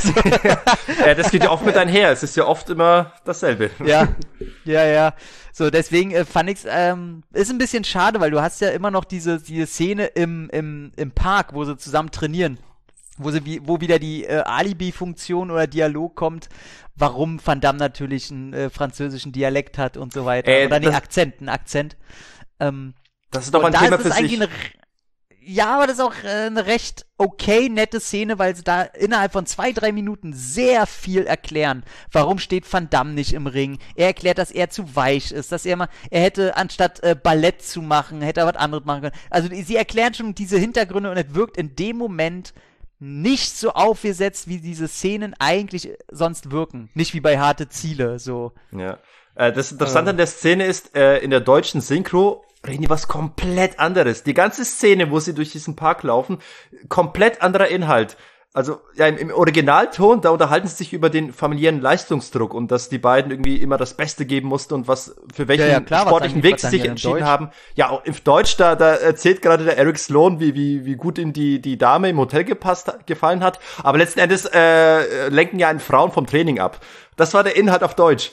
Ja, das geht ja oft mit einher. Es ist ja oft immer dasselbe. Ja, ja, ja. So, deswegen äh, fand ich's, ähm, ist ein bisschen schade, weil du hast ja immer noch diese, diese Szene im, im, im Park, wo sie zusammen trainieren. Wo sie, wie, wo wieder die äh, Alibi-Funktion oder Dialog kommt, warum Van Damme natürlich einen äh, französischen Dialekt hat und so weiter. Äh, oder nee, das, Akzent, ein Akzent. Ähm, das ist doch ein Thema für sich. Eine, ja, aber das ist auch äh, eine recht okay nette Szene, weil sie da innerhalb von zwei, drei Minuten sehr viel erklären. Warum steht Van Damme nicht im Ring? Er erklärt, dass er zu weich ist, dass er mal, er hätte anstatt äh, Ballett zu machen, hätte er was anderes machen können. Also sie erklären schon diese Hintergründe und es wirkt in dem Moment nicht so aufgesetzt, wie diese Szenen eigentlich sonst wirken. Nicht wie bei Harte Ziele, so. Ja. Äh, das Interessante äh. an der Szene ist, äh, in der deutschen Synchro reden die was komplett anderes. Die ganze Szene, wo sie durch diesen Park laufen, komplett anderer Inhalt. Also ja, im, im Originalton, da unterhalten sie sich über den familiären Leistungsdruck und dass die beiden irgendwie immer das Beste geben mussten und was für welchen ja, ja, klar, sportlichen Weg sie sich entschieden Deutsch. haben. Ja, auch im Deutsch, da, da erzählt gerade der Eric Sloan, wie, wie, wie gut ihm die, die Dame im Hotel gepasst, gefallen hat. Aber letzten Endes äh, lenken ja einen Frauen vom Training ab. Das war der Inhalt auf Deutsch.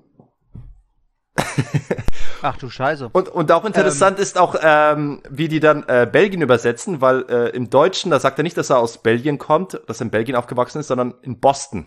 Ach du Scheiße. Und, und auch interessant ähm, ist auch, ähm, wie die dann äh, Belgien übersetzen, weil äh, im Deutschen, da sagt er nicht, dass er aus Belgien kommt, dass er in Belgien aufgewachsen ist, sondern in Boston.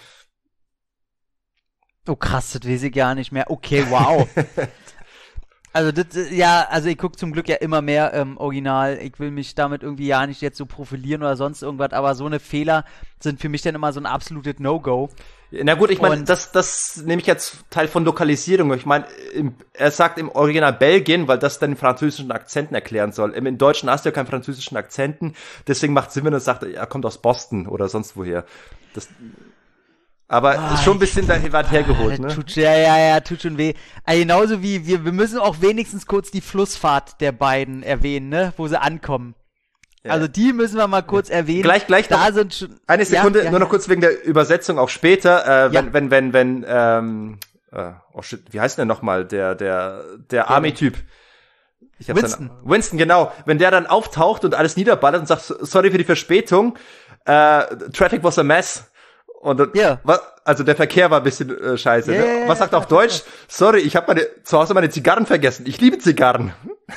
Oh krass, das weiß ich gar nicht mehr. Okay, wow. Also das, ja, also ich gucke zum Glück ja immer mehr ähm, Original. Ich will mich damit irgendwie ja nicht jetzt so profilieren oder sonst irgendwas, aber so eine Fehler sind für mich dann immer so ein absolutes No-Go. Na gut, ich meine, das, das nehme ich jetzt Teil von Lokalisierung. Ich meine, er sagt im Original Belgien, weil das dann den französischen Akzenten erklären soll. Im, im Deutschen hast du ja keinen französischen Akzenten, deswegen macht es Sinn, wenn er sagt, er kommt aus Boston oder sonst woher. Das, aber ah, ist schon ein bisschen da weit hergeholt, ne? Tut, ja, ja, ja, tut schon weh. Also genauso wie wir, wir müssen auch wenigstens kurz die Flussfahrt der beiden erwähnen, ne, wo sie ankommen. Ja. Also die müssen wir mal kurz erwähnen. Gleich, gleich da noch. Sind schon, eine Sekunde, ja, ja, nur noch kurz wegen der Übersetzung auch später, äh, wenn, ja. wenn, wenn, wenn, ähm, äh, oh shit, wie heißt denn der nochmal, der, der, der Army-Typ? Ich hab's Winston. Dann, Winston, genau. Wenn der dann auftaucht und alles niederballert und sagt, sorry für die Verspätung, äh, Traffic was a mess. Und dann, ja. was, also der Verkehr war ein bisschen äh, scheiße. Ja, ne? ja, ja, was sagt ja, auf Deutsch? Ja. Sorry, ich habe meine, zu Hause meine Zigarren vergessen. Ich liebe Zigarren.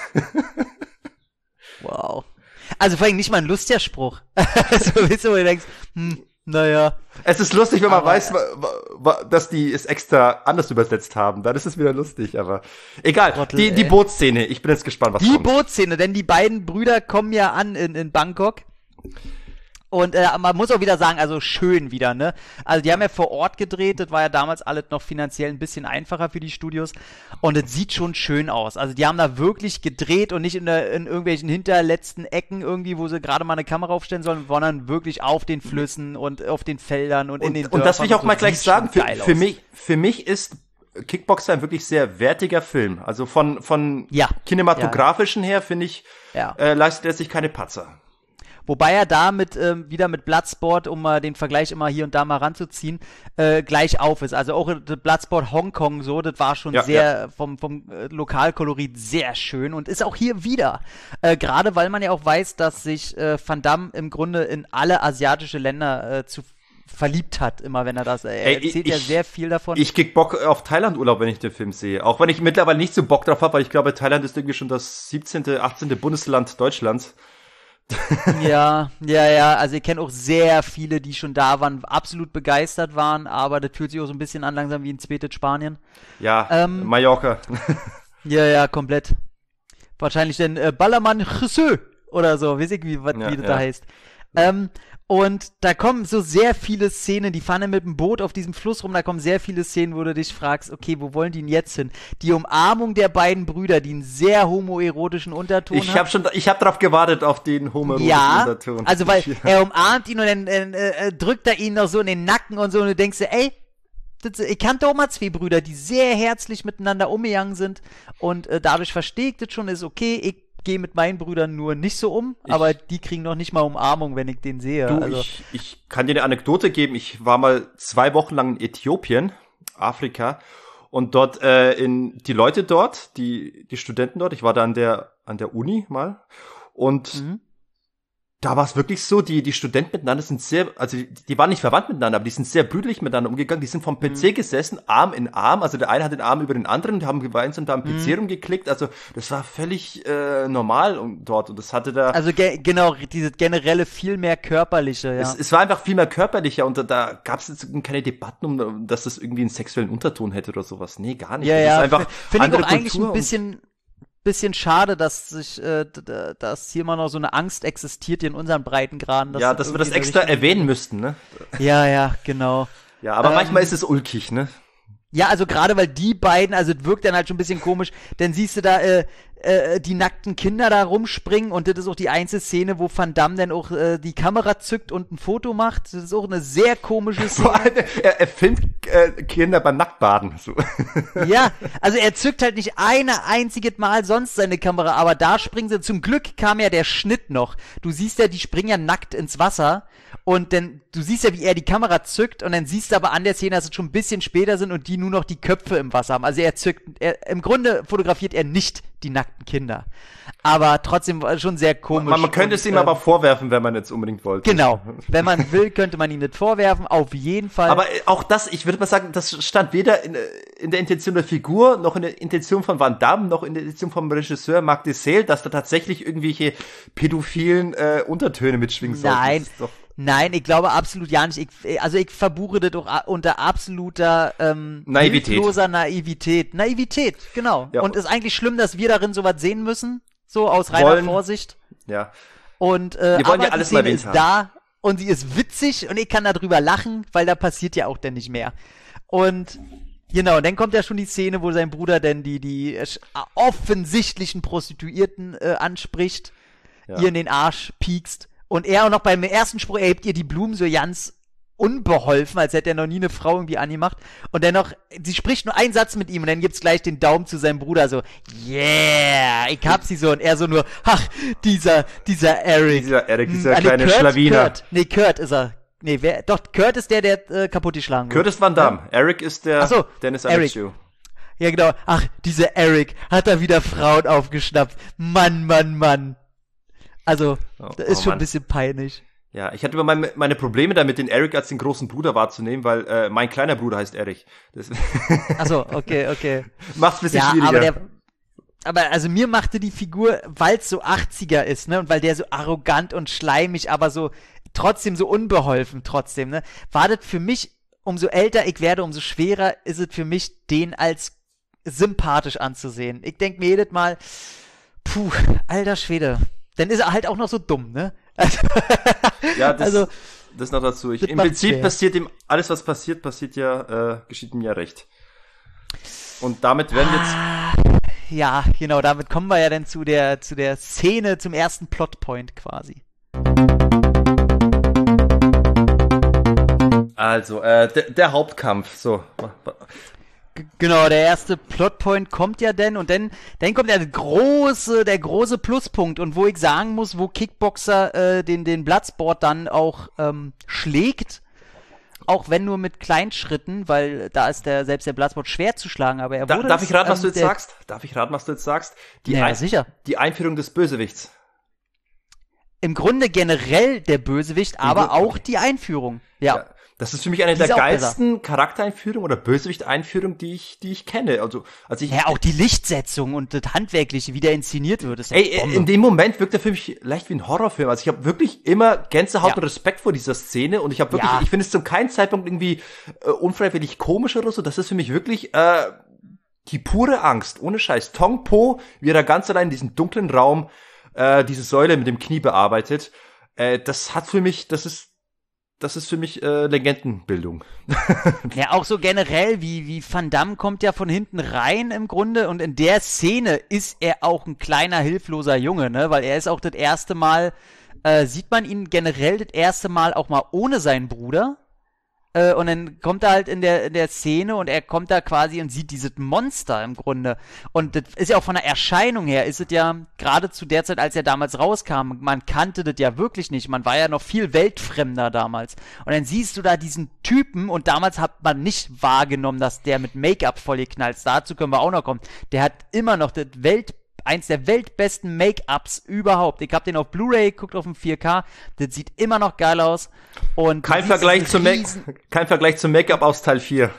Wow. Also vor allem nicht mal ein lustiger Spruch. So, weißt du, wo du denkst, hm, naja. Es ist lustig, wenn man aber, weiß, dass die es extra anders übersetzt haben. Dann ist es wieder lustig, aber egal. Trottel, die, die Bootsszene, ich bin jetzt gespannt, was die kommt. Die Bootsszene, denn die beiden Brüder kommen ja an in, in Bangkok. Und äh, man muss auch wieder sagen, also schön wieder, ne? Also die haben ja vor Ort gedreht, das war ja damals alles noch finanziell ein bisschen einfacher für die Studios. Und es sieht schon schön aus. Also die haben da wirklich gedreht und nicht in, der, in irgendwelchen hinterletzten Ecken irgendwie, wo sie gerade mal eine Kamera aufstellen sollen, sondern wirklich auf den Flüssen und auf den Feldern und, und in den Dörfern. Und das will ich auch so mal gleich sagen, für, für mich, für mich ist Kickboxer ein wirklich sehr wertiger Film. Also von, von ja. kinematografischen ja. her, finde ich, ja. äh, leistet er sich keine Patzer. Wobei er da mit, ähm, wieder mit Bloodsport, um mal den Vergleich immer hier und da mal ranzuziehen, äh, gleich auf ist. Also auch Bloodsport Hongkong so, das war schon ja, sehr ja. vom, vom äh, Lokalkolorit sehr schön und ist auch hier wieder. Äh, gerade weil man ja auch weiß, dass sich äh, Van Damme im Grunde in alle asiatische Länder äh, zu verliebt hat, immer wenn er das, er Ey, erzählt ich, ja sehr viel davon. Ich krieg Bock auf Thailand-Urlaub, wenn ich den Film sehe. Auch wenn ich mittlerweile nicht so Bock drauf habe, weil ich glaube, Thailand ist irgendwie schon das siebzehnte, achtzehnte Bundesland Deutschlands. Ja, ja, ja, also ich kenne auch sehr viele, die schon da waren, absolut begeistert waren, aber das fühlt sich auch so ein bisschen an langsam wie ein zweites Spanien. Ja, ähm, Mallorca. Ja, ja, komplett. Wahrscheinlich den äh, Ballermann Chesseux oder so, weiß ich, wie, wat, ja, wie das ja. da heißt. Ähm, und da kommen so sehr viele Szenen, die fahren dann mit dem Boot auf diesem Fluss rum, da kommen sehr viele Szenen, wo du dich fragst, okay, wo wollen die denn jetzt hin? Die Umarmung der beiden Brüder, die einen sehr homoerotischen Unterton ich hat. Hab schon, ich habe darauf gewartet, auf den homoerotischen ja, Unterton. Also weil er umarmt ihn und dann äh, äh, drückt er ihn noch so in den Nacken und so und du denkst dir, ey, das, ich kannte auch mal zwei Brüder, die sehr herzlich miteinander umgegangen sind und äh, dadurch verstehe ich das schon, ist okay, ich gehe mit meinen Brüdern nur nicht so um, ich, aber die kriegen noch nicht mal Umarmung, wenn ich den sehe. Du, also. ich, ich kann dir eine Anekdote geben. Ich war mal zwei Wochen lang in Äthiopien, Afrika, und dort äh, in die Leute dort, die die Studenten dort. Ich war da an der an der Uni mal und mhm. da war es wirklich so, die die Studenten miteinander sind sehr, also die, die waren nicht verwandt miteinander, aber die sind sehr brüderlich miteinander umgegangen. Die sind vom P C mhm. gesessen, Arm in Arm, also der eine hat den Arm über den anderen, die haben gemeinsam da am P C mhm. rumgeklickt. Also das war völlig äh, normal und dort und das hatte da. Also ge- genau diese generelle viel mehr körperliche. Ja. Es, es war einfach viel mehr körperlicher und da, da gab es jetzt keine Debatten, um, dass das irgendwie einen sexuellen Unterton hätte oder sowas. Nee, gar nicht. Ja, das ja. ist einfach finde ich auch eigentlich ein bisschen bisschen schade, dass sich, äh, dass hier mal noch so eine Angst existiert hier in unseren Breitengraden. Dass ja, dass wir das extra erwähnen müssten, ne? Ja, ja, genau. Ja, aber ähm, manchmal ist es ulkig, ne? Ja, also gerade weil die beiden, also es wirkt dann halt schon ein bisschen komisch, dann siehst du da äh, äh, die nackten Kinder da rumspringen und das ist auch die einzige Szene, wo Van Damme dann auch äh, die Kamera zückt und ein Foto macht. Das ist auch eine sehr komische Szene. er, er filmt äh, Kinder beim Nacktbaden. So. Ja, also er zückt halt nicht eine einziges Mal sonst seine Kamera, aber da springen sie, zum Glück kam ja der Schnitt noch. Du siehst ja, die springen ja nackt ins Wasser und dann, du siehst ja, wie er die Kamera zückt und dann siehst du aber an der Szene, dass es schon ein bisschen später sind und die nur noch die Köpfe im Wasser haben. Also er zückt, er, im Grunde fotografiert er nicht die nackten Kinder. Aber trotzdem schon sehr komisch. Man, man könnte und, es ihm ähm, aber vorwerfen, wenn man jetzt unbedingt wollte. Genau. Wenn man will, könnte man ihm das vorwerfen, auf jeden Fall. Aber auch das, ich würde mal sagen, das stand weder in, in der Intention der Figur, noch in der Intention von Van Damme, noch in der Intention vom Regisseur Marc Dessel, dass da tatsächlich irgendwelche pädophilen äh, Untertöne mitschwingen sollten. Nein. Nein, ich glaube absolut ja nicht. Ich, also ich verbuche das doch unter absoluter ähm, Naivität. hilfloser Naivität. Naivität, genau. Ja. Und ist eigentlich schlimm, dass wir darin sowas sehen müssen, so aus reiner Wollen. Vorsicht. Ja. Und äh, wir wollen aber ja alles die Szene mal ist haben. da und sie ist witzig und ich kann darüber lachen, weil da passiert ja auch dann nicht mehr. Und genau, dann kommt ja schon die Szene, wo sein Bruder denn die die äh, offensichtlichen Prostituierten äh, anspricht, ja. ihr in den Arsch piekst. Und er auch noch beim ersten Spruch, er hebt ihr die Blumen so ganz unbeholfen, als hätte er noch nie eine Frau irgendwie angemacht. Und dann noch, sie spricht nur einen Satz mit ihm und dann gibt's gleich den Daumen zu seinem Bruder so, yeah, ich hab sie so. Und er so nur, ach, dieser, dieser Eric. Dieser Eric, dieser hm, kleine Kurt, Schlawiner. Kurt. Nee, Kurt ist er. Nee, wer, doch, Kurt ist der, der äh, kaputt geschlagen wird. Kurt ist Van Damme. Ja. Eric ist der ach so, Dennis Eric. Amichu. Ja, genau. Ach, dieser Eric hat da wieder Frauen aufgeschnappt. Mann, Mann, Mann. Also, oh, das ist oh schon Mann. Ein bisschen peinlich. Ja, ich hatte immer meine, meine Probleme damit, den Eric als den großen Bruder wahrzunehmen, weil äh, mein kleiner Bruder heißt Eric. Ach so, okay, okay. Macht's ein bisschen ja, schwieriger. Aber, der, aber also mir machte die Figur, weil es so achtziger ist, ne, und weil der so arrogant und schleimig, aber so trotzdem so unbeholfen trotzdem, ne, war das für mich, umso älter ich werde, umso schwerer ist es für mich, den als sympathisch anzusehen. Ich denke mir jedes Mal, puh, alter Schwede. Dann ist er halt auch noch so dumm, ne? Also, ja, das, also, das noch dazu. Ich, Im Prinzip schwer. passiert ihm, alles was passiert, passiert ja, äh, geschieht ihm ja recht. Und damit werden jetzt... Ah, ja, genau, damit kommen wir ja dann zu der, zu der Szene, zum ersten Plotpoint quasi. Also, äh, der, der Hauptkampf, so. Genau, der erste Plotpoint kommt ja denn und dann, dann kommt der große, der große Pluspunkt und wo ich sagen muss, wo Kickboxer äh, den, den Bloodsport dann auch ähm, schlägt, auch wenn nur mit Kleinschritten, weil da ist der selbst der Bloodsport schwer zu schlagen, aber er da, wurde... Darf ich raten, was ähm, du jetzt der, sagst? Darf ich raten, was du jetzt sagst? Die ja, Ein- sicher. Die Einführung des Bösewichts. Im Grunde generell der Bösewicht, aber Grunde, auch okay. die Einführung. Ja. Ja. Das ist für mich eine Die der ist auch geilsten Charaktereinführungen oder Bösewicht-Einführungen, die ich, die ich kenne. Also, also ich, Ja, auch die Lichtsetzung und das Handwerkliche, wie der inszeniert wird, ist ja ey, Bombe. in dem Moment wirkt er für mich leicht wie ein Horrorfilm. Also ich habe wirklich immer Gänsehaut Ja. und Respekt vor dieser Szene und ich habe wirklich, Ja. ich finde es zu keinem Zeitpunkt irgendwie äh, unfreiwillig komisch oder so. Das ist für mich wirklich äh, die pure Angst, ohne Scheiß. Tong Po, wie er da ganz allein in diesem dunklen Raum äh, diese Säule mit dem Knie bearbeitet, äh, das hat für mich, das ist Das ist für mich äh, Legendenbildung. Ja, auch so generell, wie, wie Van Damme kommt ja von hinten rein im Grunde und in der Szene ist er auch ein kleiner, hilfloser Junge, ne, weil er ist auch das erste Mal, äh, sieht man ihn generell das erste Mal auch mal ohne seinen Bruder. Äh, und dann kommt er halt in der, in der Szene und er kommt da quasi und sieht dieses Monster im Grunde. Und das ist ja auch von der Erscheinung her, ist es ja gerade zu der Zeit, als er damals rauskam, man kannte das ja wirklich nicht. Man war ja noch viel weltfremder damals. Und dann siehst du da diesen Typen und damals hat man nicht wahrgenommen, dass der mit Make-up voll geknallt ist. Dazu können wir auch noch kommen. Der hat immer noch das Welt eins der weltbesten Make-ups überhaupt. Ich hab den auf Blu-ray geguckt, auf dem vier K. Das sieht immer noch geil aus. Und Kein Vergleich, zum Make- kein Vergleich zum Make-up aus Teil vier.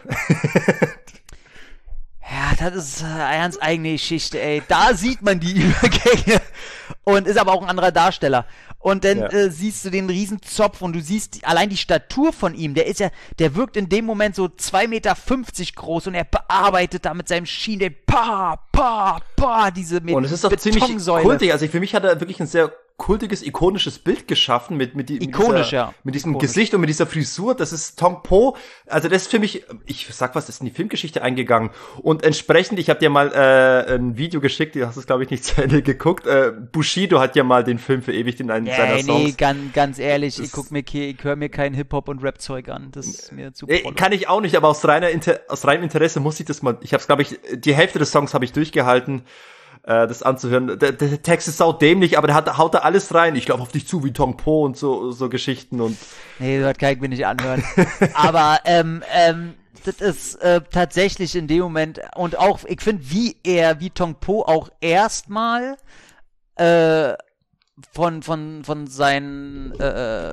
Ja, das ist äh, eine ganz eigene Geschichte, ey. Da sieht man die Übergänge. Und ist aber auch ein anderer Darsteller. Und dann Ja. äh, siehst du den riesen Zopf und du siehst die, allein die Statur von ihm. Der ist ja, der wirkt in dem Moment so zwei Meter fünfzig groß und er bearbeitet da mit seinem Schienen, den pa, pa, pa, diese mit Und es ist doch ziemlich Betonsäule. kultig. Also für mich hat er wirklich ein sehr kultiges, ikonisches Bild geschaffen mit, mit, die, Ikonisch, mit, dieser, ja. mit diesem Ikonisch. Gesicht und mit dieser Frisur. Das ist Tong Po. Also das ist für mich, ich sag was, das ist in die Filmgeschichte eingegangen. Und entsprechend, ich habe dir mal äh, ein Video geschickt, du hast es glaube ich nicht zu Ende geguckt. Äh, Bushido hat ja mal den Film verewigt in einem Ja, seiner nee, Songs. ganz, ganz ehrlich, Das- ich guck mir, ke- ich höre mir kein Hip-Hop und Rap-Zeug an. Das ist mir zu Äh, prollo. Kann ich auch nicht, aber aus reiner Inter aus reinem Interesse muss ich das mal. Ich habe es, glaube ich, die Hälfte des Songs habe ich durchgehalten, äh, das anzuhören. Der, der Text ist sau dämlich, aber der hat, haut da alles rein. Ich glaube auf dich zu wie Tong Po und so so Geschichten und Nee, das kann ich mir nicht anhören. Aber ähm, ähm, das ist äh, tatsächlich in dem Moment und auch, ich finde, wie er, wie Tong Po auch erstmal äh, von von von seinen äh,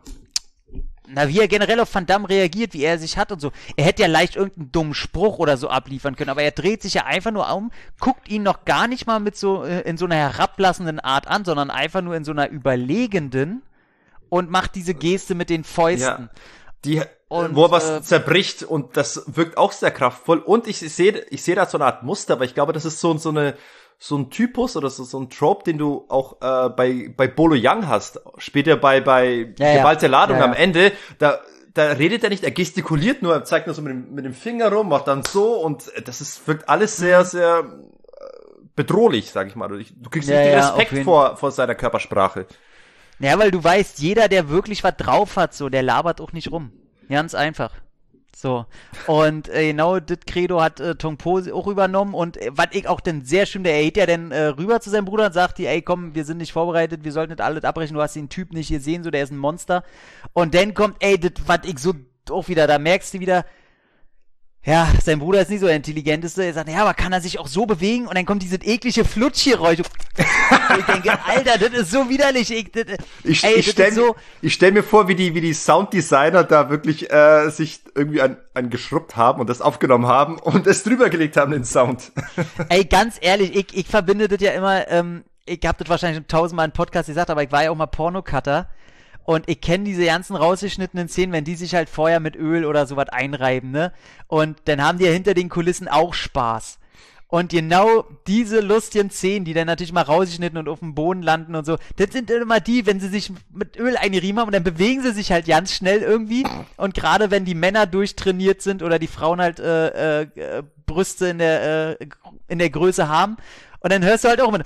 na, wie er generell auf Van Damme reagiert, wie er sich hat und so. Er hätte ja leicht irgendeinen dummen Spruch oder so abliefern können, aber er dreht sich ja einfach nur um, guckt ihn noch gar nicht mal mit so, äh, in so einer herablassenden Art an, sondern einfach nur in so einer überlegenden und macht diese Geste mit den Fäusten. ja, die Und, wo er was äh, zerbricht und das wirkt auch sehr kraftvoll und ich sehe ich sehe da so eine Art Muster, aber ich glaube, das ist so so eine so ein Typus oder so, so ein Trope, den du auch äh, bei bei Bolo Young hast. Später bei bei Ja, ja. Gewalt der Ladung Ja, ja. am Ende, da da redet er nicht, er gestikuliert nur, er zeigt nur so mit dem, mit dem Finger rum, macht dann so und das ist wirkt alles Mhm. sehr sehr äh, bedrohlich, sag ich mal. Du, du kriegst Ja, richtig ja, Respekt auf jeden- vor vor seiner Körpersprache. Ja, weil du weißt, jeder, der wirklich was drauf hat, so, der labert auch nicht rum. Ganz einfach. So. Und äh, genau das Credo hat äh, Tong Po auch übernommen und äh, was ich auch dann sehr schön, der geht ja dann äh, rüber zu seinem Bruder und sagt, die, ey komm, wir sind nicht vorbereitet, wir sollten nicht alles abbrechen, du hast den Typ nicht gesehen, so, der ist ein Monster. Und dann kommt, ey, das, was ich so auch wieder, da merkst du wieder, ja, sein Bruder ist nicht so der Intelligenteste. Er sagt, ja, aber kann er sich auch so bewegen? Und dann kommt dieses eklige Flutschgeräusch. Ich denke, Alter, das ist so widerlich. Ich, das, Ich, ey, ich das stell, ist so, ich stell mir vor, wie die, wie die Sounddesigner da wirklich äh, sich irgendwie an, an geschrubbt haben und das aufgenommen haben und es drüber gelegt haben, den Sound. ey, ganz ehrlich, ich, ich verbinde das ja immer, ähm, ich hab das wahrscheinlich schon tausendmal im Podcast gesagt, aber ich war ja auch mal Pornocutter. Und ich kenne diese ganzen rausgeschnittenen Szenen, wenn die sich halt vorher mit Öl oder sowas einreiben, ne? Und dann haben die ja hinter den Kulissen auch Spaß. Und genau diese lustigen Szenen, die dann natürlich mal rausgeschnitten und auf dem Boden landen und so, das sind immer die, wenn sie sich mit Öl eingerieben haben und dann bewegen sie sich halt ganz schnell irgendwie. Und gerade wenn die Männer durchtrainiert sind oder die Frauen halt äh, äh, Brüste in der, äh, in der Größe haben. Und dann hörst du halt auch immer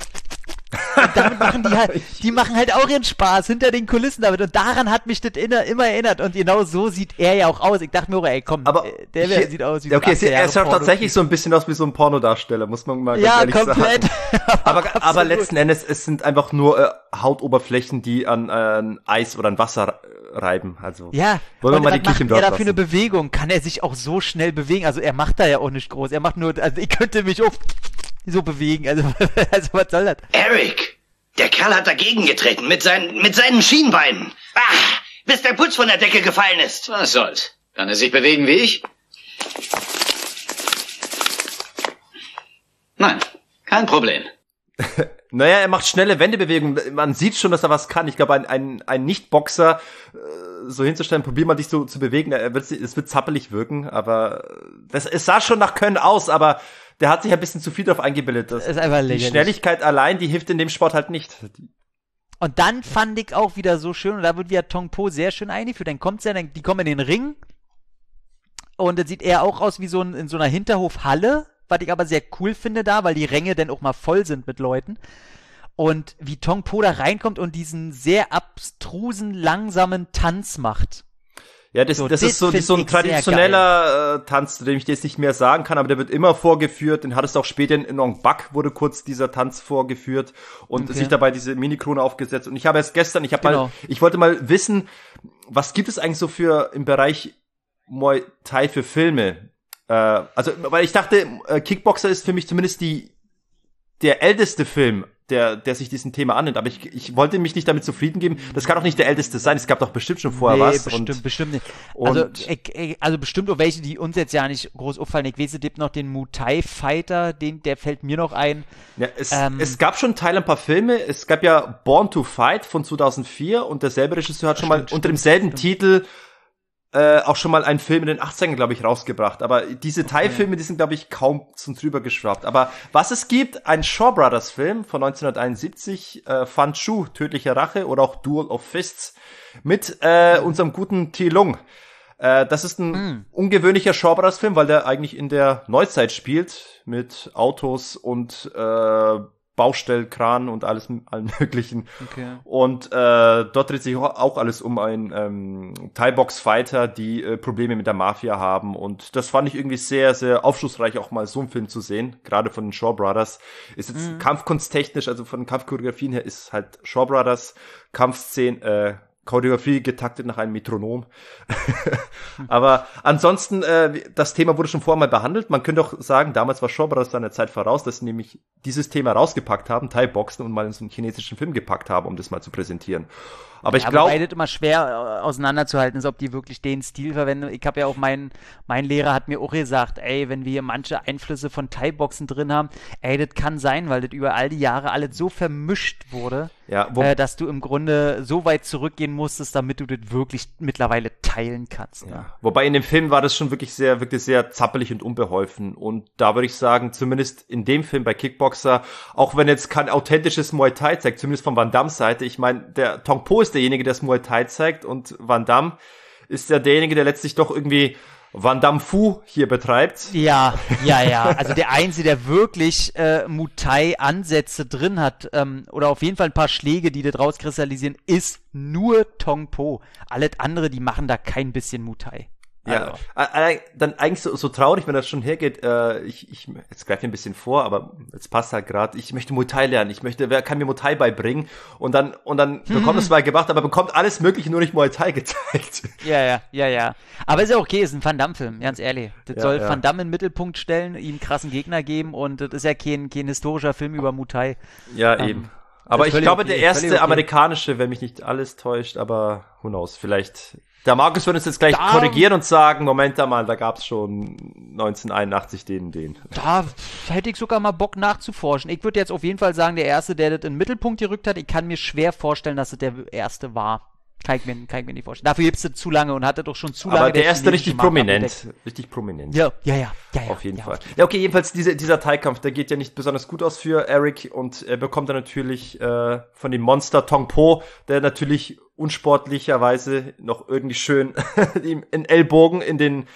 Und damit machen die halt, die machen halt auch ihren Spaß hinter den Kulissen damit. Und daran hat mich das immer erinnert. Und genau so sieht er ja auch aus. Ich dachte mir, ey, komm, aber der hier, sieht aus wie okay, so er schaut tatsächlich so ein bisschen aus wie so ein Pornodarsteller, muss man mal ganz ja, ehrlich komplett. sagen. aber, aber letzten Endes, es sind einfach nur äh, Hautoberflächen, die an äh, Eis oder an Wasser reiben. Also ja, wollen wir mal die was Kirche im macht Dorf er da für eine lassen. Bewegung? Kann er sich auch so schnell bewegen? Also er macht da ja auch nicht groß. Er macht nur, also ich könnte mich auch so bewegen. Also, also was soll das? Eric, der Kerl hat dagegen getreten mit seinen, mit seinen Schienbeinen. Ach, bis der Putz von der Decke gefallen ist. Was soll's? Kann er sich bewegen wie ich? Nein, kein Problem. Naja, er macht schnelle Wendebewegungen. Man sieht schon, dass er was kann. Ich glaube, ein, ein, ein Nicht-Boxer äh, so hinzustellen, probier mal dich so zu bewegen, er wird, es wird zappelig wirken, aber das, es sah schon nach Können aus, aber der hat sich ein bisschen zu viel drauf eingebildet. Das ist einfach die Schnelligkeit allein, die hilft in dem Sport halt nicht. Und dann fand ich auch wieder so schön, und da wird wieder Tong Po sehr schön eingeführt, dann kommt's ja, dann, die kommen in den Ring, und dann sieht er auch aus wie so ein, in so einer Hinterhofhalle, was ich aber sehr cool finde da, weil die Ränge dann auch mal voll sind mit Leuten. Und wie Tong Po da reinkommt und diesen sehr abstrusen, langsamen Tanz macht. Ja, das, so, das ist so, so ein traditioneller äh, Tanz, den ich dir jetzt nicht mehr sagen kann, aber der wird immer vorgeführt. Den hattest du auch später in Nong Bak, wurde kurz dieser Tanz vorgeführt und okay. sich dabei diese Mini-Krone aufgesetzt. Und ich habe erst gestern, ich habe genau. mal, ich wollte mal wissen, was gibt es eigentlich so für im Bereich Muay Thai für Filme? Äh, also, weil ich dachte, äh, Kickboxer ist für mich zumindest die der älteste Film, der der sich diesem Thema annimmt. Aber ich, ich wollte mich nicht damit zufrieden geben. Das kann doch nicht der älteste sein. Es gab doch bestimmt schon vorher nee, was. bestimmt, und, bestimmt nicht. Und also, ich, also bestimmt auch welche, die uns jetzt ja nicht groß auffallen. Ich weiß, es gibt noch den Muay Thai Fighter, den, der fällt mir noch ein. Ja, es, ähm, es gab schon Teil ein paar Filme. Es gab ja Born to Fight von zweitausendvier und derselbe Regisseur hat schon stimmt, mal unter stimmt, demselben stimmt. Titel Äh, auch schon mal einen Film in den achtzigern, glaube ich, rausgebracht. Aber diese okay. Thai-Filme, die sind, glaube ich, kaum zum drüber geschwappt. Aber was es gibt, ein Shaw Brothers Film von neunzehnhunderteinundsiebzig, äh, Fan Chu, Tödliche Rache oder auch Duel of Fists mit äh, unserem guten Thi Lung. Äh, das ist ein mm. ungewöhnlicher Shaw Brothers Film, weil der eigentlich in der Neuzeit spielt mit Autos und äh, Baustellkran und alles, allen möglichen. Okay. Und äh, dort dreht sich auch alles um einen ähm, Thai-Box-Fighter, die äh, Probleme mit der Mafia haben. Und das fand ich irgendwie sehr, sehr aufschlussreich, auch mal so einen Film zu sehen. Gerade von den Shaw Brothers. Ist jetzt mhm. kampfkunsttechnisch, also von den Kampfchoreografien her, ist halt Shaw Brothers Kampfszenen, äh, Choreografie getaktet nach einem Metronom. Aber ansonsten, äh, das Thema wurde schon vorher mal behandelt. Man könnte auch sagen, damals war Shaw Brothers seiner Zeit voraus, dass sie nämlich dieses Thema rausgepackt haben, Thai-Boxen, und mal in so einen chinesischen Film gepackt haben, um das mal zu präsentieren. Aber ja, ich glaube, wobei das immer schwer auseinanderzuhalten ist, ob die wirklich den Stil verwenden. Ich habe ja auch meinen, mein Lehrer hat mir auch gesagt, ey, wenn wir hier manche Einflüsse von Thai-Boxen drin haben, ey, das kann sein, weil das über all die Jahre alles so vermischt wurde, ja, wo, äh, dass du im Grunde so weit zurückgehen musstest, damit du das wirklich mittlerweile teilen kannst. Ja. Ne? Wobei in dem Film war das schon wirklich sehr, wirklich sehr zappelig und unbeholfen. Und da würde ich sagen, zumindest in dem Film bei Kickboxer, auch wenn jetzt kein authentisches Muay Thai zeigt, zumindest von Van Damme Seite, ich meine, der Tong Po ist derjenige, der das Muay Thai zeigt, und Van Damme ist ja derjenige, der letztlich doch irgendwie Van Damme Fu hier betreibt. Ja, ja, ja. Also der Einzige, der wirklich äh, Muay Thai Ansätze drin hat, ähm, oder auf jeden Fall ein paar Schläge, die das rauskristallisieren, ist nur Tong Po. Alles andere, die machen da kein bisschen Muay Thai. Ja, also. Dann eigentlich so, so traurig, wenn das schon hergeht. Äh, ich, ich, jetzt greife ich ein bisschen vor, aber jetzt passt halt gerade. Ich möchte Muay Thai lernen. Ich möchte, wer kann mir Muay Thai beibringen? Und dann, und dann hm. bekommt es mal gemacht, aber bekommt alles Mögliche, nur nicht Muay Thai gezeigt. Ja, ja, ja, ja. Aber ist ja okay, ist ein Van Damme-Film, ganz ehrlich. Das ja, soll ja. Van Damme in den Mittelpunkt stellen, ihm einen krassen Gegner geben, und das ist ja kein, kein historischer Film über Muay Thai. Ja, ähm, eben. Aber ich glaube, okay, der erste okay. amerikanische, wenn mich nicht alles täuscht, aber who knows, vielleicht. Der Markus würde uns jetzt gleich da, korrigieren und sagen, Moment mal, da gab's schon neunzehnhunderteinundachtzig den, den. Da hätte ich sogar mal Bock nachzuforschen. Ich würde jetzt auf jeden Fall sagen, der Erste, der das in den Mittelpunkt gerückt hat, ich kann mir schwer vorstellen, dass es der Erste war. Kann ich mir, kann ich mir nicht vorstellen. Dafür gibt es zu lange und hatte doch schon zu lange. Aber der Erste richtig prominent. Richtig prominent. Ja, ja, ja. ja, ja Auf jeden ja. Fall. Ja, okay, jedenfalls diese, dieser Thai-Kampf, der geht ja nicht besonders gut aus für Eric, und er bekommt dann natürlich äh, von dem Monster Tong Po, der natürlich unsportlicherweise noch irgendwie schön ihm in Ellbogen in den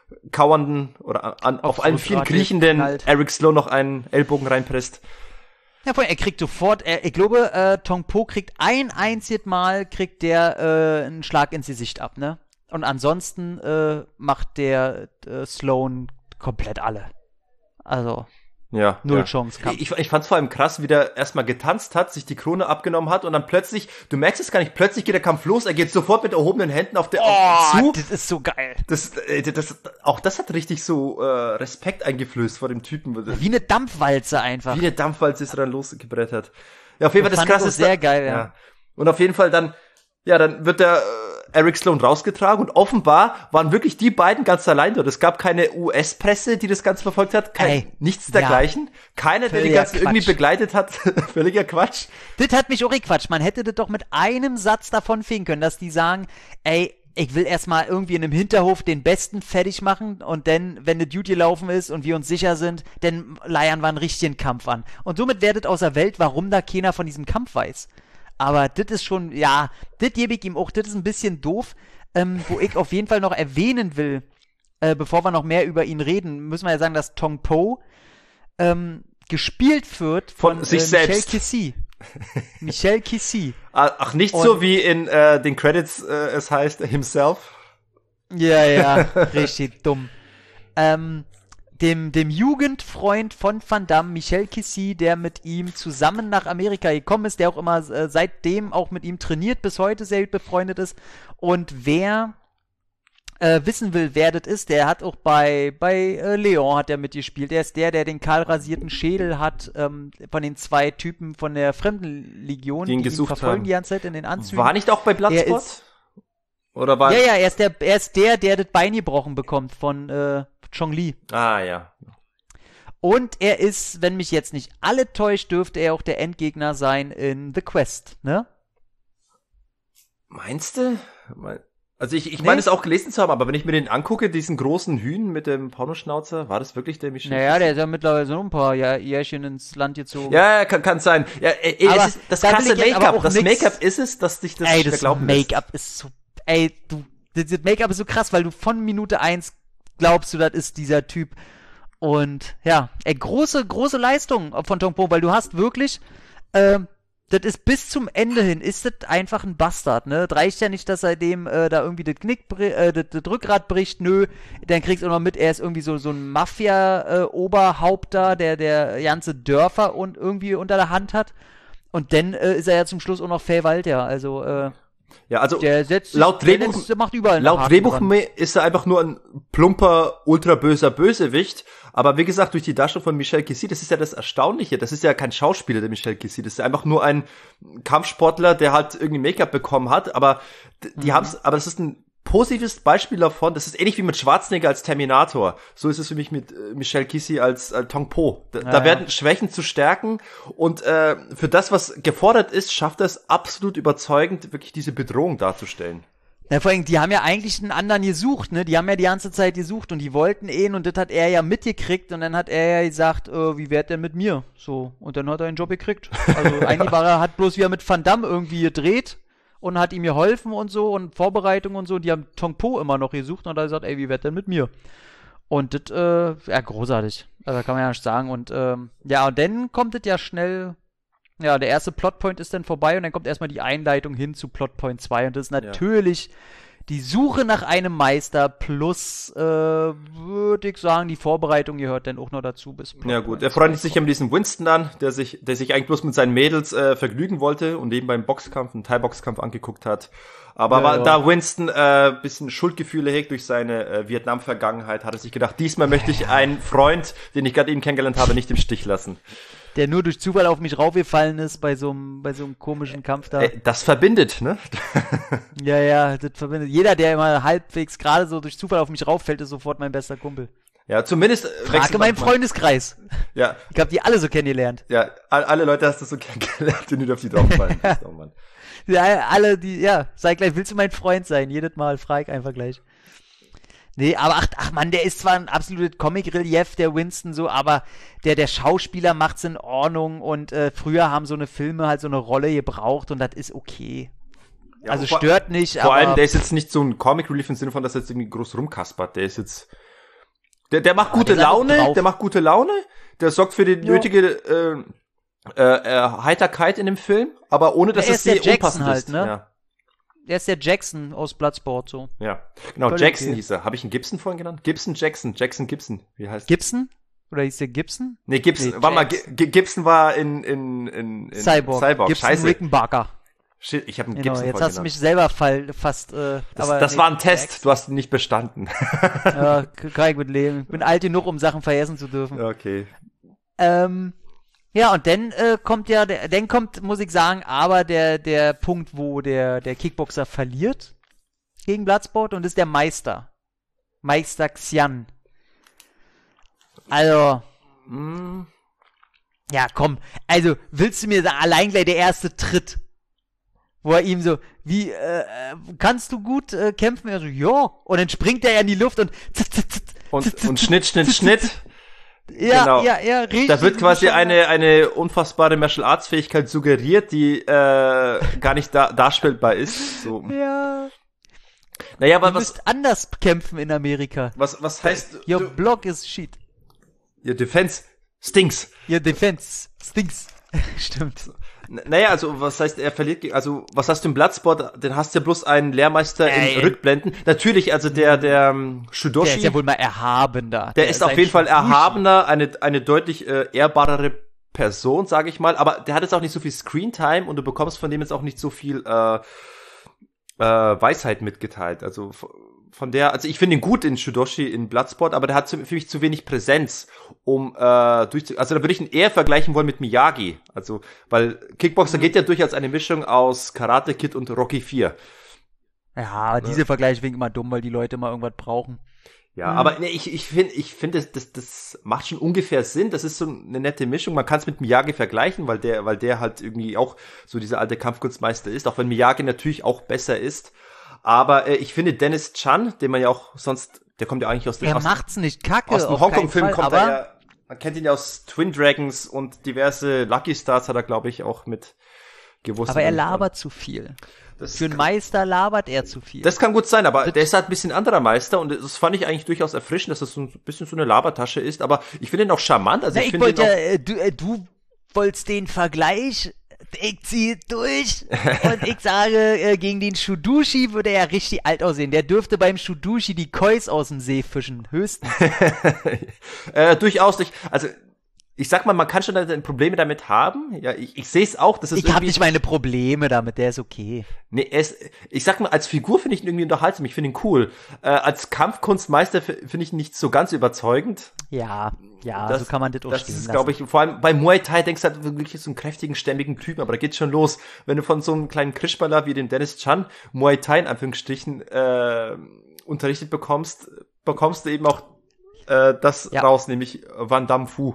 kauernden oder an, auf, auf allen vielen kriechenden Eric Slow noch einen Ellbogen reinpresst. Ja, vor allem, er kriegt sofort, er, ich glaube, äh, Tong Po kriegt ein einziges Mal, kriegt der äh, einen Schlag ins Gesicht ab, ne? Und ansonsten äh, macht der äh, Sloan komplett alle. Also, ja, null ja. Chance. Kampf. Ich, ich fand's vor allem krass, wie der erstmal getanzt hat, sich die Krone abgenommen hat und dann plötzlich, du merkst es gar nicht, plötzlich geht der Kampf los, er geht sofort mit erhobenen Händen auf der Oh, auf, zu. das ist so geil. Das, äh, das, auch das hat richtig so äh, Respekt eingeflößt vor dem Typen. Wie eine Dampfwalze einfach. Wie eine Dampfwalze ist er dann losgebrettert. Ja, auf jeden Fall das Fand ich Krasse auch ist sehr da, geil, ja. ja. Und auf jeden Fall dann, ja, dann wird der äh, Eric Sloan rausgetragen und offenbar waren wirklich die beiden ganz allein dort. Es gab keine U S-Presse, die das Ganze verfolgt hat, kein, Ey, nichts dergleichen. ja. Keiner, der die Völliger ganze irgendwie Quatsch. begleitet hat. Völliger Quatsch. Das hat mich auch gequatscht. Man hätte das doch mit einem Satz davon fegen können, dass die sagen, ey, ich will erstmal irgendwie in einem Hinterhof den Besten fertig machen und dann, wenn eine Duty laufen ist und wir uns sicher sind, dann leiern wir einen richtigen Kampf an. Und somit werdet außer Welt, warum da keiner von diesem Kampf weiß. Aber das ist schon, ja, das gebe ich ihm auch, das ist ein bisschen doof. Ähm, wo ich auf jeden Fall noch erwähnen will, äh, bevor wir noch mehr über ihn reden, müssen wir ja sagen, dass Tong Po ähm, gespielt wird von, Von sich äh, Michel selbst. Kissy. Michel Kissy. Ach, nicht Und- so wie in äh, den Credits äh, es heißt, himself. Ja, ja, richtig dumm. Ähm, dem, dem Jugendfreund von Van Damme, Michel Kissy, der mit ihm zusammen nach Amerika gekommen ist, der auch immer äh, seitdem auch mit ihm trainiert, bis heute sehr gut befreundet ist. Und wer äh, wissen will, wer das ist, der hat auch bei, bei äh, Leon hat er mitgespielt. Der ist der, der den kahl rasierten Schädel hat, ähm, von den zwei Typen von der Fremdenlegion, Die ihn die ihn gesucht verfolgen haben. die ganze Zeit in den Anzügen. War nicht auch bei Er Bloodsport? ist- Oder war... Ja, ja, er ist der, er ist der, der das Bein gebrochen bekommt von äh, Chong Li. Ah, ja. Und er ist, wenn mich jetzt nicht alle täuscht, dürfte er auch der Endgegner sein in The Quest, ne? Meinst du? Mein- Also ich, ich Nee. meine es auch gelesen zu haben, aber wenn ich mir den angucke, diesen großen Hühn mit dem Pornoschnauzer, war das wirklich der Michel? Naja, der ist ja mittlerweile so ein paar Jahr, Jährchen ins Land gezogen. Ja, ja, kann, kann sein. Ja, ey, Aber es ist das da will krasse ich jetzt aber Make-up. auch Das nix- Make-up ist es, dass dich das Ey, nicht mehr das glauben lässt. Make-up ist so, ey, du, das das Make-up ist so krass, weil du von Minute eins glaubst du, das ist dieser Typ. Und ja, ey, große, große Leistung von Tong Po, weil du hast wirklich, ähm, das ist bis zum Ende hin, ist das einfach ein Bastard, ne? Das reicht ja nicht, dass seitdem äh, da irgendwie das Knick, bri- äh, das, das Rückgrat bricht, nö. Dann kriegst du noch mit, er ist irgendwie so, so ein Mafia-Oberhaupt da, der, der ganze Dörfer und irgendwie unter der Hand hat. Und dann äh, ist er ja zum Schluss auch noch Verwalter, also, äh, Ja, also der setzt sich- laut der Drehbuch, setzt- der macht überall einen laut Haken Drehbuch dran. ist er einfach nur ein plumper, ultraböser Bösewicht. Aber wie gesagt, durch die Darstellung von Michel Kissy, das ist ja das Erstaunliche. Das ist ja kein Schauspieler, der Michel Kissy. Das ist ja einfach nur ein Kampfsportler, der halt irgendwie Make-up bekommen hat. Aber d- die Mhm. haben's, aber das ist ein positives Beispiel davon. Das ist ähnlich wie mit Schwarzenegger als Terminator. So ist es für mich mit äh, Michel Kissy als äh, Tong Po. Da, Ja, da ja. werden Schwächen zu stärken. Und äh, für das, was gefordert ist, schafft er es absolut überzeugend, wirklich diese Bedrohung darzustellen. Ja, vor allem, die haben ja eigentlich einen anderen gesucht, ne? Die haben ja die ganze Zeit gesucht und die wollten ihn und das hat er ja mitgekriegt und dann hat er ja gesagt, äh, wie wär's denn mit mir? So, und dann hat er einen Job gekriegt. Also eigentlich war er, hat bloß wieder mit Van Damme irgendwie gedreht und hat ihm geholfen und so und Vorbereitung und so. Die haben Tong Po immer noch gesucht und hat er gesagt, ey, wie wär's denn mit mir? Und das, äh, ja, großartig. Also kann man ja nicht sagen. Und, ähm, ja, und dann kommt es ja schnell. Ja, der erste Plotpoint ist dann vorbei und dann kommt erstmal die Einleitung hin zu Plotpoint zwei und das ist natürlich die Suche nach einem Meister plus, äh, würde ich sagen, die Vorbereitung gehört dann auch noch dazu bis Plotpoint Ja gut, er freundet sich ja mit diesem Winston an, der sich, der sich eigentlich bloß mit seinen Mädels äh, vergnügen wollte und eben beim Boxkampf, einen Thai-Boxkampf angeguckt hat. Aber Ja, war, ja. da Winston äh, bisschen Schuldgefühle hegt durch seine äh, Vietnam-Vergangenheit, hat er sich gedacht, diesmal möchte ich einen Freund, den ich gerade eben kennengelernt habe, nicht im Stich lassen. der nur durch Zufall auf mich raufgefallen ist bei so einem bei so einem komischen Kampf da. Äh, das verbindet, ne? Ja, ja, das verbindet. Jeder, der immer halbwegs gerade so durch Zufall auf mich rauffällt, ist sofort mein bester Kumpel. Ja, zumindest. äh, Frage wechselt meinen manchmal. Freundeskreis. Ja, Ich hab die alle so kennengelernt. ja, all- alle Leute hast du so kennengelernt, die nicht auf die draufgefallen bist. Oh Mann. Ja, alle, die, ja, sag gleich, willst du mein Freund sein? Jedes Mal, frag einfach gleich. Nee, aber ach, ach Mann, der ist zwar ein absolutes Comic-Relief, der Winston so, aber der, der Schauspieler macht's in Ordnung und äh, früher haben so eine Filme halt so eine Rolle gebraucht und das ist okay. Ja, also vor- stört nicht, Vor aber allem, der ist jetzt nicht so ein Comic Relief im Sinne von, dass er jetzt irgendwie groß rumkaspert. Der ist jetzt, der, der macht gute der ist einfach Laune, drauf. der macht gute Laune, der sorgt für die Jo. nötige, äh, äh, äh, Heiterkeit in dem Film, aber ohne, dass er es ist der sehr Jackson unpassend halt, ist. ne? Ja. Er ist der Jackson aus Bloodsport, so. Ja, genau, Völlig Jackson okay. hieß er. Habe ich einen Gibson vorhin genannt? Gibson, Jackson, Jackson, Gibson. Wie heißt Gibson? Oder hieß der Gibson? Nee, Gibson. Nee, Warte mal, James. G- G- Gibson war in, in, in, in Cyborg. Cyborg. Gibson Scheiße. Rickenbacker. Shit, ich habe einen Genau, Gibson jetzt vorhin hast du mich genannt. selber fall, fast, äh, Das, aber das nee, war ein Test, du hast ihn nicht bestanden. Ja, kann ich mit leben. Ich bin alt genug, um Sachen vergessen zu dürfen. Okay. Ähm, ja, und dann äh, kommt ja, der, dann kommt, muss ich sagen, aber der, der Punkt, wo der, der Kickboxer verliert gegen Bloodsport und ist der Meister. Meister Xian. Also, Mm, ja, komm. Also, willst du mir sagen, allein gleich der erste Tritt, wo er ihm so, wie, äh, äh, kannst du gut äh, kämpfen? Er so, ja. Und dann springt er ja in die Luft und zit, zit, zit, und, zit, zit, und Schnitt, Schnitt, Schnitt. Ja, genau. ja, ja, richtig. Da wird quasi schon- eine, eine unfassbare Martial Arts Fähigkeit suggeriert, die äh, gar nicht da, darstellbar ist. So. Ja. Naja, aber Du was, müsst anders kämpfen in Amerika. was, was heißt Your du, block is shit. Your Defense stinks. Your defense stinks. Stimmt. N- Naja, also was heißt, er verliert, ge- also was hast du im Bloodsport, den hast du ja bloß einen Lehrmeister Ey. in Rückblenden. Natürlich, also der, der ähm, Shudoshi, Der ist ja wohl mal erhabener. der ist auf ein jeden Fall Shubushi. erhabener, eine, eine deutlich äh, ehrbarere Person, sage ich mal, aber der hat jetzt auch nicht so viel Screentime und du bekommst von dem jetzt auch nicht so viel äh, äh, Weisheit mitgeteilt. Also f- von der, also ich finde ihn gut in Shudoshi in Bloodsport, aber der hat zu, für mich zu wenig Präsenz, um äh, durchzu. Also da würde ich ihn eher vergleichen wollen mit Miyagi. Also, weil Kickboxer geht ja durch als eine Mischung aus Karate Kid und Rocky vier. Ja, diese Vergleiche finde ich immer dumm, weil die Leute immer irgendwas brauchen. Ja, aber nee, ich, ich finde, ich finde, das, das, das macht schon ungefähr Sinn. Das ist so eine nette Mischung. Man kann es mit Miyagi vergleichen, weil der, weil der halt irgendwie auch so dieser alte Kampfkunstmeister ist, auch wenn Miyagi natürlich auch besser ist. Aber äh, ich finde Dennis Chan, den man ja auch sonst, der kommt ja eigentlich aus dem, Er aus, macht's nicht kacke. aus dem auf keinen Hongkong-Film Fall, kommt aber er ja, man kennt ihn ja aus Twin Dragons und diverse Lucky Stars hat er, glaube ich, auch mit gewusst. aber er labert zu viel. Das Für einen Meister labert er zu viel. Das kann gut sein, aber der ist halt ein bisschen anderer Meister und das fand ich eigentlich durchaus erfrischend, dass das so ein bisschen so eine Labertasche ist, aber ich finde ihn auch charmant. Also Na, ich, ich finde ihn wollte ja, auch, äh, du, äh, du wolltest den Vergleich, ich ziehe durch und ich sage, äh, gegen den Shudushi würde er ja richtig alt aussehen. Der dürfte beim Shudushi die Kois aus dem See fischen, höchstens. äh, durchaus nicht. Also ich sag mal, man kann schon dann Probleme damit haben. Ja, ich, ich sehe es auch, dass es Ich habe irgendwie- nicht meine Probleme damit, der ist okay. Nee, er ist, ich sag mal, als Figur finde ich ihn irgendwie unterhaltsam, ich finde ihn cool. Äh, als Kampfkunstmeister f- finde ich ihn nicht so ganz überzeugend. Ja, ja, Das- so kann man das auch Das stehen ist, lassen. glaube ich, vor allem bei Muay Thai denkst du halt wirklich so einen kräftigen, stämmigen Typen, aber da geht's schon los. Wenn du von so einem kleinen Krischballer wie dem Dennis Chan Muay Thai in Anführungsstrichen äh, unterrichtet bekommst, bekommst du eben auch äh, das Ja. raus, nämlich Van Damme Fu.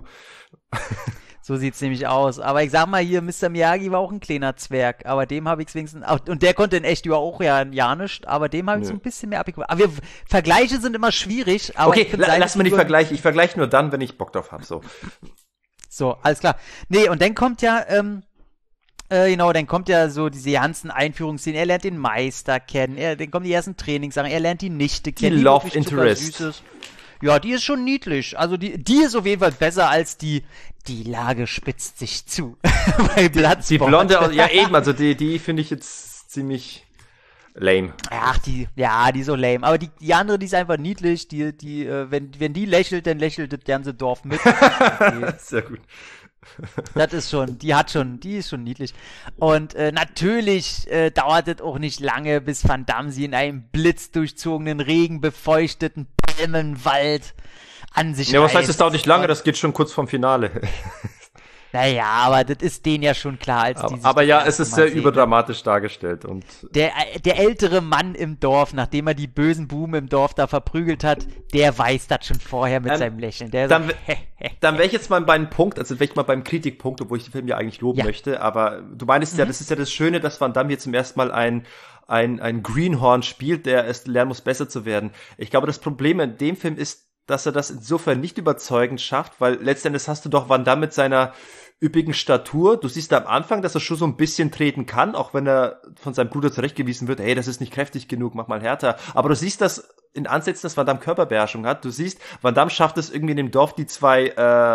So sieht's nämlich aus. Aber ich sag mal hier, Mister Miyagi war auch ein kleiner Zwerg, aber dem habe ich wenigstens, auch- und der konnte in echt über auch ja, ja nicht, aber dem habe ich Nö. so ein bisschen mehr abgekommen. Aber wir, Vergleiche sind immer schwierig, aber Okay, ich find la, seine lass mal nicht Figur- vergleichen. Ich vergleiche nur dann, wenn ich Bock drauf habe. So. So, alles klar. Nee, und dann kommt ja, ähm, äh, genau, dann kommt ja so diese ganzen Einführungsszenen. Er lernt den Meister kennen, er, dann kommen die ersten Trainingssachen, er lernt die Nichte kennen. Love wirklich Interest. zuckersüß ist. Ja, die ist schon niedlich. Also die, die ist auf jeden Fall besser als die, die Lage spitzt sich zu. Bei Bloodsport. Die Blonde, aus- ja eben, also die, die finde ich jetzt ziemlich lame. Ach, die, ja, die ist so lame. Aber die, die andere, die ist einfach niedlich. Die, die, äh, wenn, wenn die lächelt, dann lächelt das ganze Dorf mit. Okay. Sehr gut. Das ist schon, die hat schon, die ist schon niedlich. Und äh, natürlich äh, dauert es auch nicht lange, bis Van Damme sie in einem blitzdurchzogenen, regenbefeuchteten Palmenwald an sich Ja, was heißt, reißt. es dauert nicht lange, das geht schon kurz vorm Finale. Naja, aber das ist denen ja schon klar, als die Aber, sich aber das ja, erste es ist Mal sehr sehen. überdramatisch dargestellt und Der, der ältere Mann im Dorf, nachdem er die bösen Buben im Dorf da verprügelt hat, der weiß das schon vorher mit Ähm, seinem Lächeln. Der dann, so, dann wäre ich jetzt mal beim Punkt, also wäre ich mal beim Kritikpunkt, obwohl ich den Film ja eigentlich loben Ja. möchte, aber du meinst ja, das ist ja das Schöne, dass Van Damme hier zum ersten Mal ein ein, ein Greenhorn spielt, der erst lernen muss, besser zu werden. Ich glaube, das Problem in dem Film ist, dass er das insofern nicht überzeugend schafft, weil letztendlich hast du doch Van Damme mit seiner üppigen Statur. Du siehst da am Anfang, dass er schon so ein bisschen treten kann, auch wenn er von seinem Bruder zurechtgewiesen wird, hey, das ist nicht kräftig genug, mach mal härter. Aber du siehst das in Ansätzen, dass Van Damme Körperbeherrschung hat. Du siehst, Van Damme schafft es irgendwie in dem Dorf, die zwei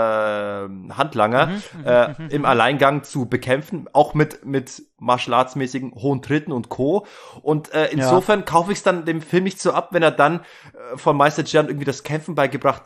äh, Handlanger mhm, äh, mhm, im Alleingang zu bekämpfen, auch mit mit Martial Arts mäßigen hohen Tritten und Co. Und äh, insofern ja. kaufe ich es dann dem Film nicht so ab, wenn er dann äh, von Meister Gian irgendwie das Kämpfen beigebracht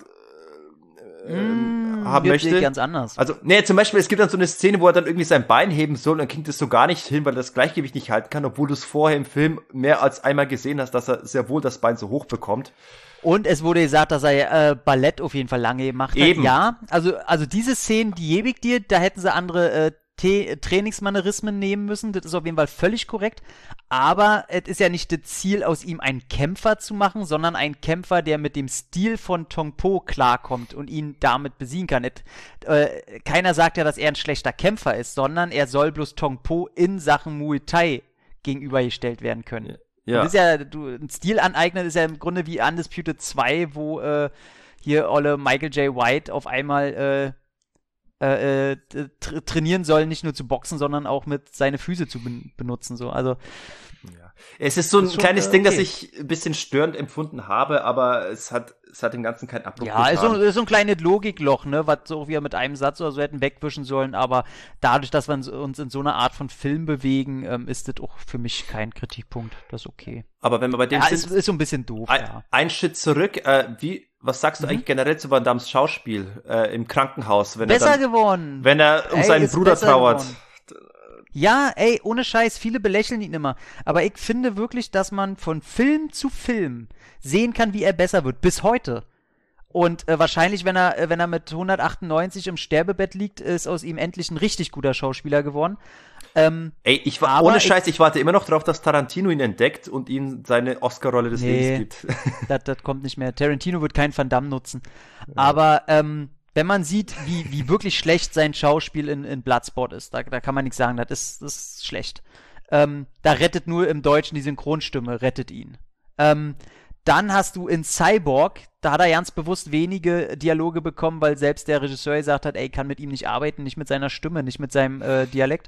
äh, mm, haben möchte. Ganz anders. Also, nee, zum Beispiel, es gibt dann so eine Szene, wo er dann irgendwie sein Bein heben soll und dann kriegt es so gar nicht hin, weil er das Gleichgewicht nicht halten kann, obwohl du es vorher im Film mehr als einmal gesehen hast, dass er sehr wohl das Bein so hoch bekommt. Und es wurde gesagt, dass er äh, Ballett auf jeden Fall lange gemacht hat. Eben. Ja, also, also diese Szenen, die gebe ich dir, da hätten sie andere äh, T- Trainingsmanierismen nehmen müssen. Das ist auf jeden Fall völlig korrekt. Aber es ist ja nicht das Ziel, aus ihm einen Kämpfer zu machen, sondern einen Kämpfer, der mit dem Stil von Tong Po klarkommt und ihn damit besiegen kann. Et, äh, keiner sagt ja, dass er ein schlechter Kämpfer ist, sondern er soll bloß Tong Po in Sachen Muay Thai gegenübergestellt werden können. Ja. Und das ist ja, du, ein Stil aneignen ist ja im Grunde wie Undisputed zwei, wo äh, hier olle Michael J. White auf einmal äh, Äh, tra- trainieren soll, nicht nur zu boxen, sondern auch mit seine Füße zu ben- benutzen. So. Also, ja. Es ist so ein ist schon, kleines äh, Ding, okay. das ich ein bisschen störend empfunden habe, aber es hat, es hat dem Ganzen keinen Abbruch ja, ist so, getan. ist so ein kleines Logikloch, ne, was so wir mit einem Satz oder so hätten wegwischen sollen, aber dadurch, dass wir uns in so einer Art von Film bewegen, ähm, ist das auch für mich kein Kritikpunkt. Das ist okay. Aber wenn wir bei dem ja, sind, ist, ist so ein bisschen doof, ein, ja. ein Schritt zurück, äh, wie, was sagst du Mhm. eigentlich generell zu Van Dammes Schauspiel äh, im Krankenhaus, wenn Besser er dann, geworden. wenn er um Ey, seinen ist Bruder besser trauert? geworden. Ja, ey, ohne Scheiß, viele belächeln ihn immer. Aber ich finde wirklich, dass man von Film zu Film sehen kann, wie er besser wird. Bis heute. Und äh, wahrscheinlich, wenn er, äh, wenn er mit hundertachtundneunzig im Sterbebett liegt, ist aus ihm endlich ein richtig guter Schauspieler geworden. Ähm, Ey, ich war, ohne Scheiß, ich warte immer noch drauf, dass Tarantino ihn entdeckt und ihm seine Oscar-Rolle des nee, Lebens gibt. das, das kommt nicht mehr. Tarantino wird keinen Van Damme nutzen. Ja. Aber, ähm, wenn man sieht, wie, wie wirklich schlecht sein Schauspiel in, in Bloodsport ist, da, da kann man nichts sagen, das ist, das ist schlecht. Ähm, da rettet nur im Deutschen die Synchronstimme, rettet ihn. Ähm, dann hast du in Cyborg, da hat er ganz bewusst wenige Dialoge bekommen, weil selbst der Regisseur gesagt hat, ey, kann mit ihm nicht arbeiten, nicht mit seiner Stimme, nicht mit seinem äh, Dialekt.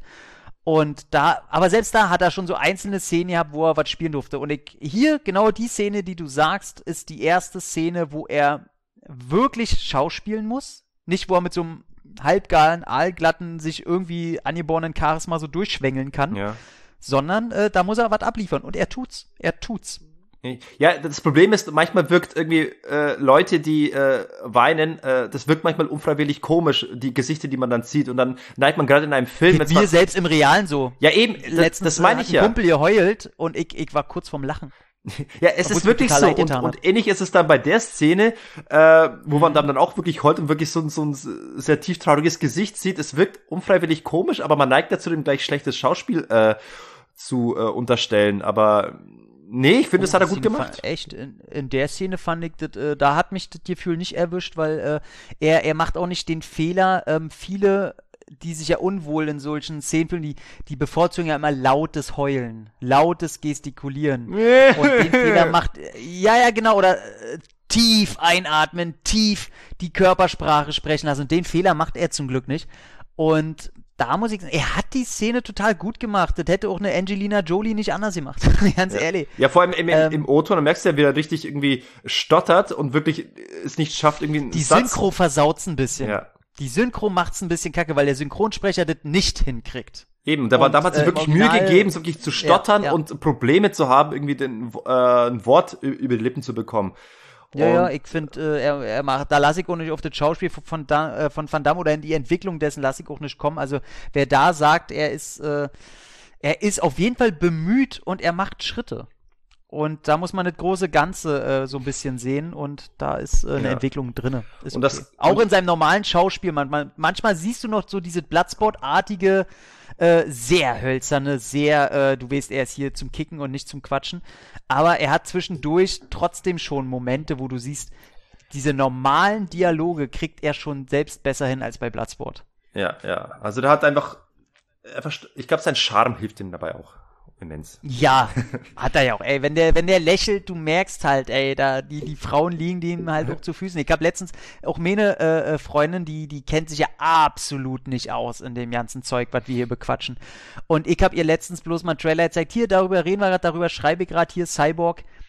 Und da, aber selbst da hat er schon so einzelne Szenen gehabt, wo er was spielen durfte. Und ich, hier, genau die Szene, die du sagst, ist die erste Szene, wo er wirklich schauspielen muss. Nicht, wo er mit so einem halbgaren, aalglatten, sich irgendwie angeborenen Charisma so durchschwängeln kann. Ja. Sondern äh, da muss er was abliefern. Und er tut's. Er tut's. Ja, das Problem ist, manchmal wirkt irgendwie äh, Leute, die äh, weinen, äh, das wirkt manchmal unfreiwillig komisch, die Gesichter, die man dann sieht. Und dann neigt man gerade in einem Film. Geht mir selbst im Realen so. Ja, eben, das, Letztens, das meine ich äh, ja. Ein Kumpel geheult und ich, ich war kurz vorm Lachen. Ja, es Obwohl ist wirklich so. Und, und ähnlich ist es dann bei der Szene, äh, wo man dann, dann auch wirklich heult und wirklich so, so ein sehr tief trauriges Gesicht sieht. Es wirkt unfreiwillig komisch, aber man neigt dazu, dem gleich schlechtes Schauspiel äh, zu äh, unterstellen. Aber nee, ich finde, oh, das hat er gut gemacht. Echt, in, in der Szene fand ich, das, äh, da hat mich das Gefühl nicht erwischt, weil äh, er, er macht auch nicht den Fehler, ähm, viele die sich ja unwohl in solchen Szenen fühlen, die, die bevorzugen ja immer lautes Heulen, lautes Gestikulieren. Und den Fehler macht, ja, ja, genau, oder äh, tief einatmen, tief die Körpersprache sprechen lassen. Und den Fehler macht er zum Glück nicht. Und da muss ich sagen, er hat die Szene total gut gemacht. Das hätte auch eine Angelina Jolie nicht anders gemacht. Ganz ja. ehrlich. Ja, vor allem im, im, ähm, im O-Ton, da merkst du ja, wie er richtig irgendwie stottert und wirklich es nicht schafft, irgendwie einen Die Satz. Synchro versaut's ein bisschen. Ja. Die Synchro macht's ein bisschen kacke, weil der Synchronsprecher das nicht hinkriegt. Eben, da war damals äh, wirklich Original, Mühe gegeben, so wirklich zu stottern ja, ja. und Probleme zu haben, irgendwie den, äh, ein Wort über die Lippen zu bekommen. Ja, ja, ich finde, äh, er, er macht, da lasse ich auch nicht auf das Schauspiel von, von, da, äh, von Van Damme oder in die Entwicklung dessen lasse ich auch nicht kommen. Also wer da sagt, er ist, äh, er ist auf jeden Fall bemüht und er macht Schritte. Und da muss man das große Ganze äh, so ein bisschen sehen und da ist äh, eine ja. Entwicklung drinne. Ist und okay. das, Auch und in seinem normalen Schauspiel. Manchmal, manchmal siehst du noch so diese Bloodsport-artige, äh, sehr hölzerne, sehr, äh, du weißt, er ist hier zum Kicken und nicht zum Quatschen. Aber er hat zwischendurch trotzdem schon Momente, wo du siehst, diese normalen Dialoge kriegt er schon selbst besser hin als bei Bloodsport. Ja, ja. Also der hat einfach, einfach ich glaube, sein Charme hilft ihm dabei auch immens. Ja, hat er ja auch. Ey, wenn der, wenn der lächelt, du merkst halt, ey, da die, die Frauen liegen dem halt auch zu Füßen. Ich habe letztens auch meine äh, Freundin, die, die kennt sich ja absolut nicht aus in dem ganzen Zeug, was wir hier bequatschen. Und ich habe ihr letztens bloß mal einen Trailer gezeigt. Hier, darüber reden wir gerade, darüber schreibe ich gerade hier, Cyborg.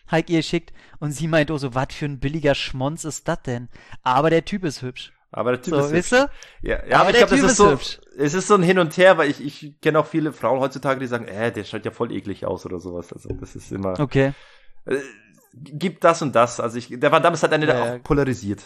Heik ihr schickt. Und sie meint auch so, was für ein billiger Schmonz ist das denn? Aber der Typ ist hübsch. Aber der Typ so, ist weißt hübsch. du? Ja, ja, aber ich glaube, das ist so, hübsch. Es ist so ein Hin und Her, weil ich, ich kenne auch viele Frauen heutzutage, die sagen, äh, der schaut ja voll eklig aus oder sowas. Also, das ist immer, okay. Äh, gibt das und das. Also ich, der Van Damme ist halt einer, der ja, auch polarisiert.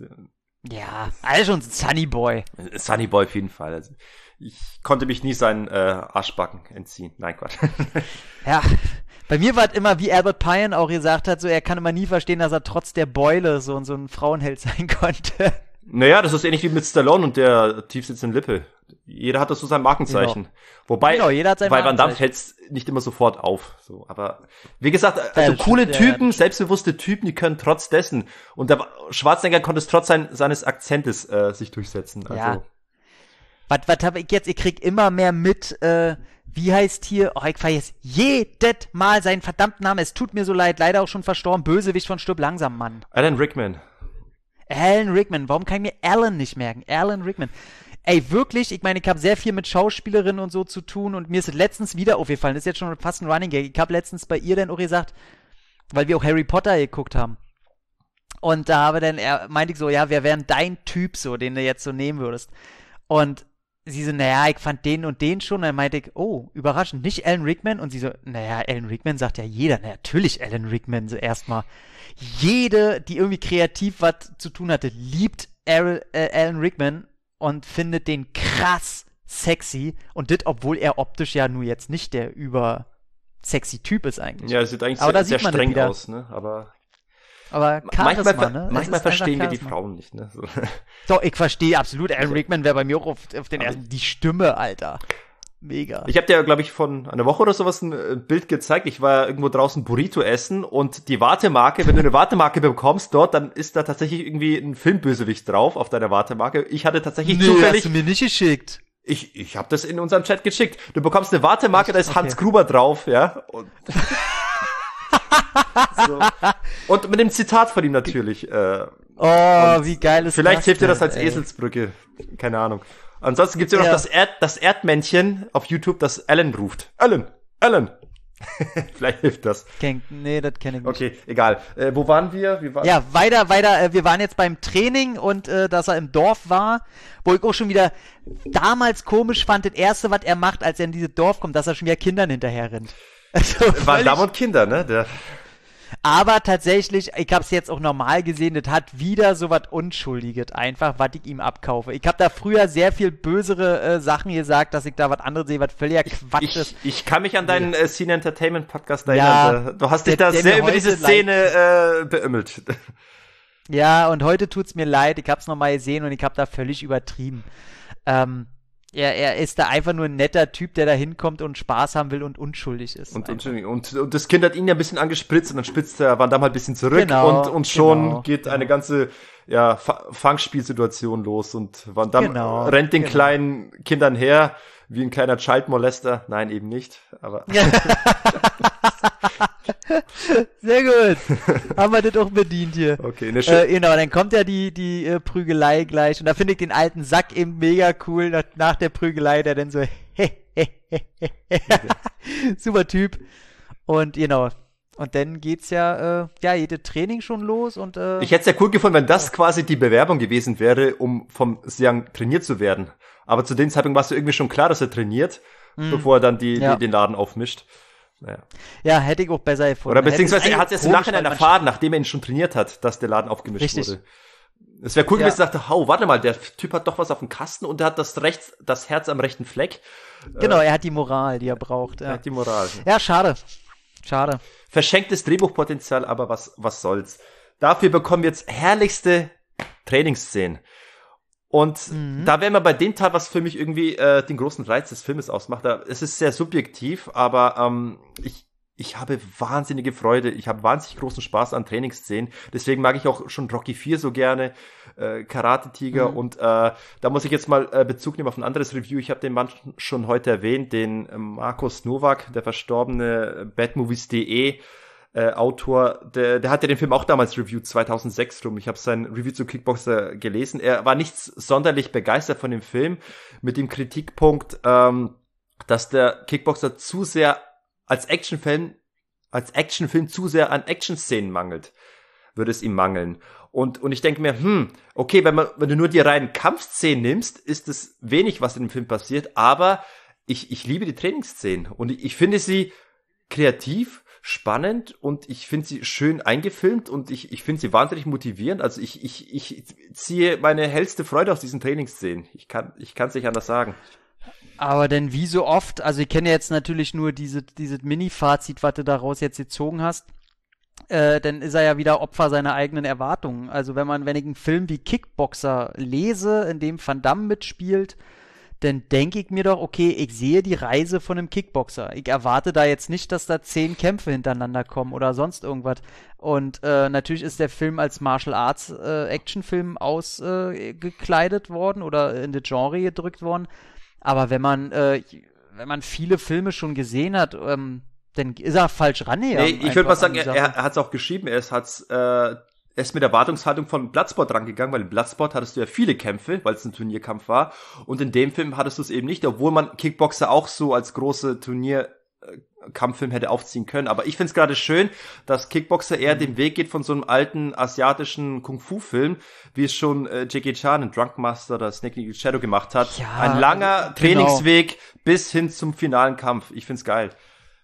Ja, also schon Sunny Boy. Sunny Boy auf jeden Fall. Also ich konnte mich nie seinen äh, Arschbacken entziehen. Nein, Quatsch. Ja, bei mir war es immer, wie Albert Pine auch gesagt hat, so er kann immer nie verstehen, dass er trotz der Beule so, so ein Frauenheld sein konnte. Naja, das ist ähnlich wie mit Stallone und der tiefsitzenden Lippe. Jeder hat das so sein Markenzeichen. Genau. Wobei, genau, jeder hat sein bei Van Damme fällt's nicht immer sofort auf. So, aber wie gesagt, also ja, coole Typen, ja, selbstbewusste Typen, die können trotz dessen. Und der Schwarzenegger konnte es trotz sein, seines Akzentes äh, sich durchsetzen. Also. Ja. Was, was habe ich jetzt? Ich krieg immer mehr mit, äh, wie heißt hier, oh, ich vergesse jedes Mal seinen verdammten Namen. Es tut mir so leid, leider auch schon verstorben. Bösewicht von Stirb langsam, Mann. Alan Rickman. Alan Rickman, warum kann ich mir Alan nicht merken? Alan Rickman. Ey, wirklich, ich meine, ich habe sehr viel mit Schauspielerinnen und so zu tun und mir ist letztens wieder aufgefallen, das ist jetzt schon fast ein Running Gag, ich habe letztens bei ihr dann auch gesagt, weil wir auch Harry Potter geguckt haben. Und da habe dann, er meinte ich so, ja, wer wäre denn dein Typ so, den du jetzt so nehmen würdest? Und sie so, naja, ich fand den und den schon. Und dann meinte ich, oh, überraschend, nicht Alan Rickman? Und sie so, naja, Alan Rickman sagt ja jeder. Na, natürlich Alan Rickman, so erstmal. Jede, die irgendwie kreativ was zu tun hatte, liebt Alan, äh, Alan Rickman und findet den krass sexy. Und das, obwohl er optisch ja nur jetzt nicht der über sexy Typ ist eigentlich. Ja, er sieht eigentlich Aber sehr, sehr streng aus, ne? Aber... Aber Charisma, manchmal, ne? manchmal verstehen wir die Frauen nicht, ne? So. Doch, ich verstehe absolut. Alan Rickman wäre bei mir auch auf, auf den ersten. Die Stimme, Alter. Mega. Ich habe dir, glaube ich, von einer Woche oder sowas ein Bild gezeigt. Ich war irgendwo draußen Burrito essen und die Wartemarke, wenn du eine Wartemarke bekommst dort, dann ist da tatsächlich irgendwie ein Filmbösewicht drauf auf deiner Wartemarke. Ich hatte tatsächlich nee, zufällig... hast du mir nicht geschickt. Ich, ich habe das in unserem Chat geschickt. Du bekommst eine Wartemarke, da ist okay. Hans Gruber drauf, ja. Und so. Und mit dem Zitat von ihm natürlich. Äh, oh, wie geil ist vielleicht das hilft dir das denn, als ey. Eselsbrücke. Keine Ahnung. Ansonsten gibt's ja noch ja. das, Erd, das Erdmännchen auf YouTube, das Alan ruft. Alan! Alan! Vielleicht hilft das. Kenn, nee, das kenne ich nicht. Okay, egal. Äh, wo waren wir? wir waren ja, weiter, weiter. Äh, wir waren jetzt beim Training und äh, dass er im Dorf war, wo ich auch schon wieder damals komisch fand, das Erste, was er macht, als er in dieses Dorf kommt, dass er schon wieder Kindern hinterher rennt. Also, Van Damme und Kinder, ne? Der Aber tatsächlich, ich habe es jetzt auch normal gesehen, das hat wieder so was Unschuldiges einfach, was ich ihm abkaufe. Ich habe da früher sehr viel bösere äh, Sachen gesagt, dass ich da was anderes sehe, was völliger Quatsch ich, ist. Ich kann mich an deinen äh, Scene Entertainment Podcast ja, erinnern. Du hast dich der, da der sehr über diese Szene äh, beümmelt. Ja, und heute tut's mir leid, ich hab's nochmal gesehen und ich hab da völlig übertrieben. Ähm, Er, er ist da einfach nur ein netter Typ, der da hinkommt und Spaß haben will und unschuldig ist. Und, und, und, und das Kind hat ihn ja ein bisschen angespritzt und dann spritzt der Van Damme halt ein bisschen zurück genau, und, und schon genau, geht genau. eine ganze ja, Fangspielsituation los und Van Damme genau, rennt den genau. kleinen Kindern her wie ein kleiner Child-Molester. Nein, eben nicht, aber... Sehr gut. Haben wir das auch bedient hier. Okay, ne, äh, genau, dann kommt ja die, die äh, Prügelei gleich und da finde ich den alten Sack eben mega cool nach, nach der Prügelei, der dann so super Typ. Und genau. Und dann geht's ja, äh, ja, jede Training schon los und äh, ich hätte es ja cool gefunden, wenn das quasi die Bewerbung gewesen wäre, um vom Siang trainiert zu werden. Aber zu dem Zeitpunkt war es ja irgendwie schon klar, dass er trainiert, mm. bevor er dann die, ja. die, den Laden aufmischt. Naja. Ja, hätte ich auch besser gefunden. Oder beziehungsweise er hat es erst im komisch, Nachhinein weil man erfahren, nachdem er ihn schon trainiert hat, dass der Laden aufgemischt Richtig. wurde. Es wäre cool Ja. gewesen, dass er dachte, hau, warte mal, der Typ hat doch was auf dem Kasten und der hat das rechts, das Herz am rechten Fleck. Genau, Äh, er hat die Moral, die er braucht. er Ja, hat die Moral. ja schade. Schade. Verschenktes Drehbuchpotenzial, aber was, was soll's. Dafür bekommen wir jetzt herrlichste Trainingsszenen. Und Mhm. da wären wir bei dem Teil, was für mich irgendwie äh, den großen Reiz des Filmes ausmacht. Da, es ist sehr subjektiv, aber ähm, ich, ich habe wahnsinnige Freude. Ich habe wahnsinnig großen Spaß an Trainingsszenen. Deswegen mag ich auch schon Rocky vier so gerne, äh, Karate Tiger. Mhm. Und äh, da muss ich jetzt mal äh, Bezug nehmen auf ein anderes Review. Ich habe den Mann schon heute erwähnt, den äh, Markus Nowak, der verstorbene badmovies.de Äh, Autor, der, der hat ja den Film auch damals reviewed, zweitausendsechs rum. Ich habe sein Review zu Kickboxer gelesen. Er war nicht sonderlich begeistert von dem Film, mit dem Kritikpunkt, ähm, dass der Kickboxer zu sehr als Actionfilm als Actionfilm zu sehr an Action-Szenen mangelt, würde es ihm mangeln. Und, und ich denke mir, hm, okay, wenn man, wenn du nur die reinen Kampfszenen nimmst, ist es wenig, was in dem Film passiert, aber ich, ich liebe die Trainingsszenen und ich, ich finde sie kreativ, spannend und ich finde sie schön eingefilmt und ich, ich finde sie wahnsinnig motivierend. Also ich, ich, ich ziehe meine hellste Freude aus diesen Trainingsszenen. Ich kann, ich kann es nicht anders sagen. Aber denn wie so oft, also ich kenne jetzt natürlich nur diese, diese Mini-Fazit, was du daraus jetzt gezogen hast, Äh, dann ist er ja wieder Opfer seiner eigenen Erwartungen. Also wenn man, wenn ich einen Film wie Kickboxer lese, in dem Van Damme mitspielt, dann denke ich mir doch, okay, ich sehe die Reise von einem Kickboxer. Ich erwarte da jetzt nicht, dass da zehn Kämpfe hintereinander kommen oder sonst irgendwas. Und äh, natürlich ist der Film als Martial Arts äh, Actionfilm ausgekleidet äh, worden oder in das Genre gedrückt worden. Aber wenn man, äh, wenn man viele Filme schon gesehen hat, ähm, dann ist er falsch rangegangen. Nee, ich würde mal sagen, er, er hat es auch geschrieben, er ist, hat's, äh, er ist mit der Erwartungshaltung von Bloodsport rangegangen, weil in Bloodsport hattest du ja viele Kämpfe, weil es ein Turnierkampf war. Und in dem Film hattest du es eben nicht, obwohl man Kickboxer auch so als große Turnierkampffilm hätte aufziehen können. Aber ich finde es gerade schön, dass Kickboxer eher den Weg geht von so einem alten asiatischen Kung-Fu-Film, wie es schon äh, Jackie Chan in Drunk Master oder Snake Shadow gemacht hat. Ja, ein langer Trainingsweg genau. bis hin zum finalen Kampf. Ich find's geil.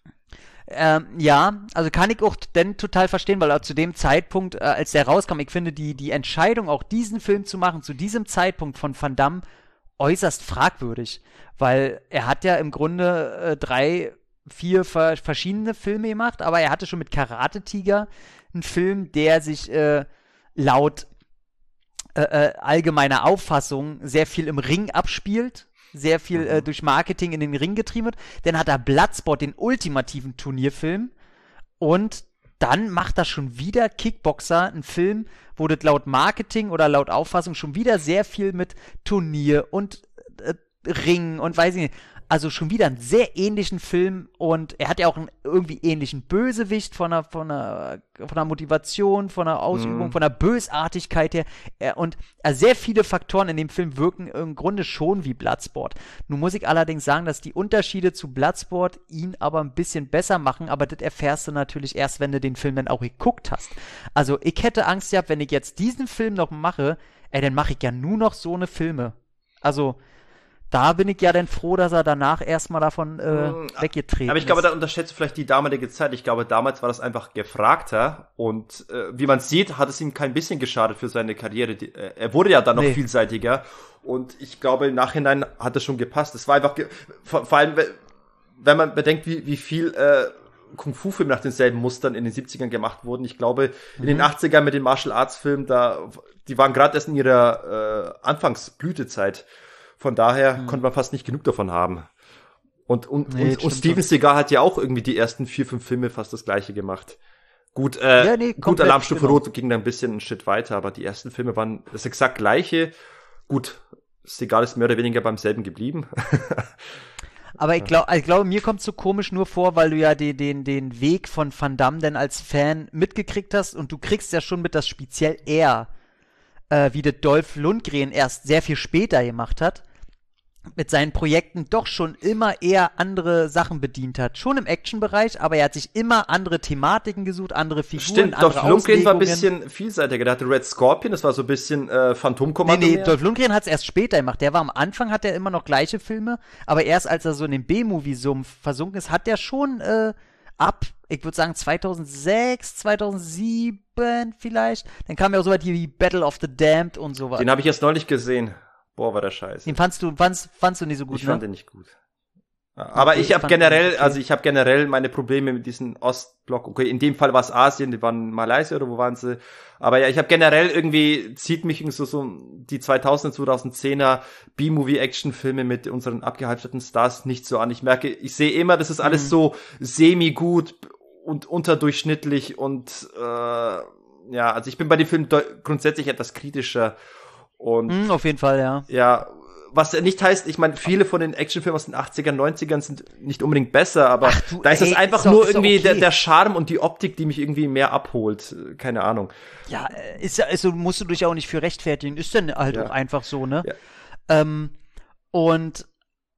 Ähm, ja, also kann ich auch denn total verstehen, weil auch zu dem Zeitpunkt, äh, als der rauskam, ich finde die, die Entscheidung, auch diesen Film zu machen, zu diesem Zeitpunkt von Van Damme, äußerst fragwürdig. Weil er hat ja im Grunde äh, drei, vier ver- verschiedene Filme gemacht, aber er hatte schon mit Karate Tiger einen Film, der sich äh, laut äh, äh, allgemeiner Auffassung sehr viel im Ring abspielt. sehr viel äh, durch Marketing in den Ring getrieben wird. Dann hat er Bloodsport, den ultimativen Turnierfilm. Und dann macht er schon wieder Kickboxer, einen Film, wo das laut Marketing oder laut Auffassung schon wieder sehr viel mit Turnier und äh, Ring und weiß ich nicht. Also schon wieder einen sehr ähnlichen Film und er hat ja auch einen irgendwie ähnlichen Bösewicht von der, von der, von der Motivation, von der Ausübung, mm. von der Bösartigkeit her. Er, und also sehr viele Faktoren in dem Film wirken im Grunde schon wie Bloodsport. Nun muss ich allerdings sagen, dass die Unterschiede zu Bloodsport ihn aber ein bisschen besser machen, aber das erfährst du natürlich erst, wenn du den Film dann auch geguckt hast. Also ich hätte Angst gehabt, wenn ich jetzt diesen Film noch mache, ey, dann mache ich ja nur noch so eine Filme. Also da bin ich ja dann froh, dass er danach erstmal davon äh, weggetreten ist. Aber ich glaube, da unterschätzt du vielleicht die damalige Zeit. Ich glaube, damals war das einfach gefragter und äh, wie man sieht, hat es ihm kein bisschen geschadet für seine Karriere. Die, äh, er wurde ja dann noch nee. vielseitiger und ich glaube, im Nachhinein hat es schon gepasst. Es war einfach, ge- vor, vor allem, wenn man bedenkt, wie, wie viel äh, Kung-Fu-Filme nach denselben Mustern in den siebzigern gemacht wurden. Ich glaube, in mhm. den achtzigern mit den Martial-Arts-Filmen, da, die waren gerade erst in ihrer äh, Anfangsblütezeit. Von daher hm. konnte man fast nicht genug davon haben. Und, und, nee, und, und Steven Seagal hat ja auch irgendwie die ersten vier, fünf Filme fast das Gleiche gemacht. Gut, äh, ja, nee, gut, Alarmstufe genau. Rot ging da ein bisschen einen Schritt weiter, aber die ersten Filme waren das exakt Gleiche. Gut, Seagal ist mehr oder weniger beim selben geblieben. Aber ich glaube, ich glaube, mir kommt es so komisch nur vor, weil du ja den, den, den Weg von Van Damme denn als Fan mitgekriegt hast und du kriegst ja schon mit, dass speziell er, äh, wie das Dolph Lundgren erst sehr viel später gemacht hat, mit seinen Projekten doch schon immer eher andere Sachen bedient hat. Schon im Action-Bereich, aber er hat sich immer andere Thematiken gesucht, andere Figuren, Stimmt, andere Dolph Lundgren war ein bisschen vielseitiger. Der hatte Red Scorpion, das war so ein bisschen äh, Phantomkommando. Nee, nee, mehr. Dolph Lundgren hat es erst später gemacht. Der war am Anfang, hat er immer noch gleiche Filme, aber erst als er so in den B-Movie-Sumpf versunken ist, hat er schon äh, ab, ich würde sagen zweitausendsechs, zweitausendsieben vielleicht, dann kam ja auch so weit wie Battle of the Damned und sowas. Den habe ich erst neulich gesehen. Boah, war der scheiße. Den fandst du, fandst, fandst du nicht so gut, Ich ne? fand den nicht gut. Aber okay, ich habe generell, okay. also ich habe generell meine Probleme mit diesem Ostblock. Okay, in dem Fall war es Asien, die waren Malaysia oder wo waren sie? Aber ja, ich habe generell irgendwie, zieht mich so, so die zweitausender, zweitausendzehner B-Movie-Action-Filme mit unseren abgehalfterten Stars nicht so an. Ich merke, ich sehe immer, das ist alles mhm. so semi-gut und unterdurchschnittlich und äh, ja, also ich bin bei dem Film de- grundsätzlich etwas kritischer. Und mm, auf jeden Fall, ja. Ja, was nicht heißt, ich meine, viele von den Actionfilmen aus den achtzigern, neunzigern sind nicht unbedingt besser, aber Ach, du, da ist es einfach ist nur doch, irgendwie okay. der, der Charme und die Optik, die mich irgendwie mehr abholt. Keine Ahnung. Ja, ist ja, also musst du dich auch nicht für rechtfertigen. Ist dann halt ja. auch einfach so, ne? Ja. Ähm, und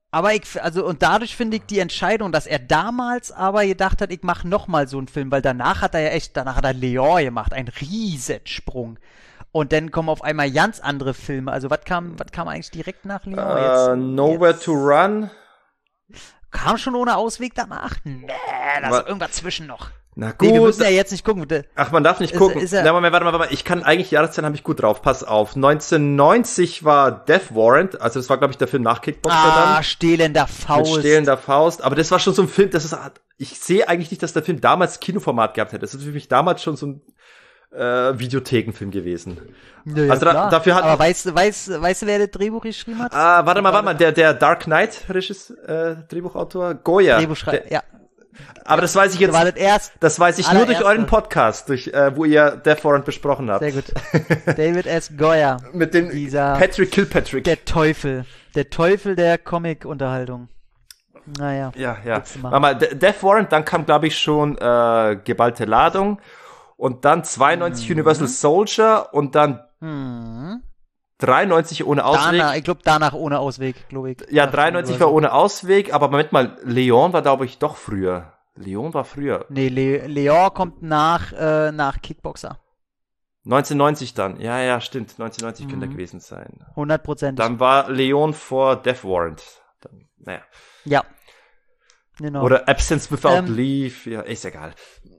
Aber ich, also, und dadurch finde ich die Entscheidung, dass er damals aber gedacht hat, ich mache nochmal so einen Film, weil danach hat er ja echt, danach hat er Leon gemacht, einen Riesensprung. Und dann kommen auf einmal ganz andere Filme. Also, was kam, was kam eigentlich direkt nach Leon? Uh, jetzt, Nowhere jetzt, to Run. Kam schon ohne Ausweg danach? Nee, da ist irgendwas zwischen noch. Na gut. Nee, wir müssen ja jetzt nicht gucken. Ach, man darf nicht ist, gucken. Ist er, Na, Moment, warte mal, warte mal. Ich kann eigentlich, Jahreszahlen habe ich gut drauf. Pass auf. neunzehnhundertneunzig war Death Warrant. Also das war, glaube ich, der Film nach Kickboxer ah, dann. Stehlender Faust. Mit Stehlender Faust. Aber das war schon so ein Film, das ist, ich sehe eigentlich nicht, dass der Film damals Kinoformat gehabt hätte. Das ist für mich damals schon so ein äh, Videothekenfilm gewesen. Ja, ja, also da, dafür hat. Aber weißt du, weißt, weißt du, wer das Drehbuch geschrieben hat? Ah, warte mal, warte mal. Der, der Dark Knight Regis, äh, Drehbuchautor Goya. Drehbuchschreiber, ja. Aber das weiß ich jetzt, war das, erst das weiß ich nur durch euren Podcast, durch, äh, wo ihr Death Warrant besprochen habt. Sehr gut. David S. Goya. Mit dem dieser Patrick Kilpatrick. Der Teufel. Der Teufel der Comic-Unterhaltung. Naja. Ja, ja. Warte mal, Death Warrant, dann kam, glaube ich, schon äh, Geballte Ladung. Und dann zweiundneunzig mhm. Universal Soldier und dann mhm. dreiundneunzig ohne Ausweg. Danach, ich glaube, danach ohne Ausweg, glaube ich. Ja, dreiundneunzig war ohne Ausweg, aber Moment mal, Leon war, glaube ich, doch früher. Leon war früher. Nee, Le- Leon kommt nach, äh, nach Kickboxer. neunzehnhundertneunzig dann. Ja, ja, stimmt. neunzehnhundertneunzig mhm. könnte er gewesen sein. hundert Prozent. Dann war Leon vor Death Warrant. Dann, naja. Ja. Genau. Oder Absence Without ähm, Leave. Ja, ist egal.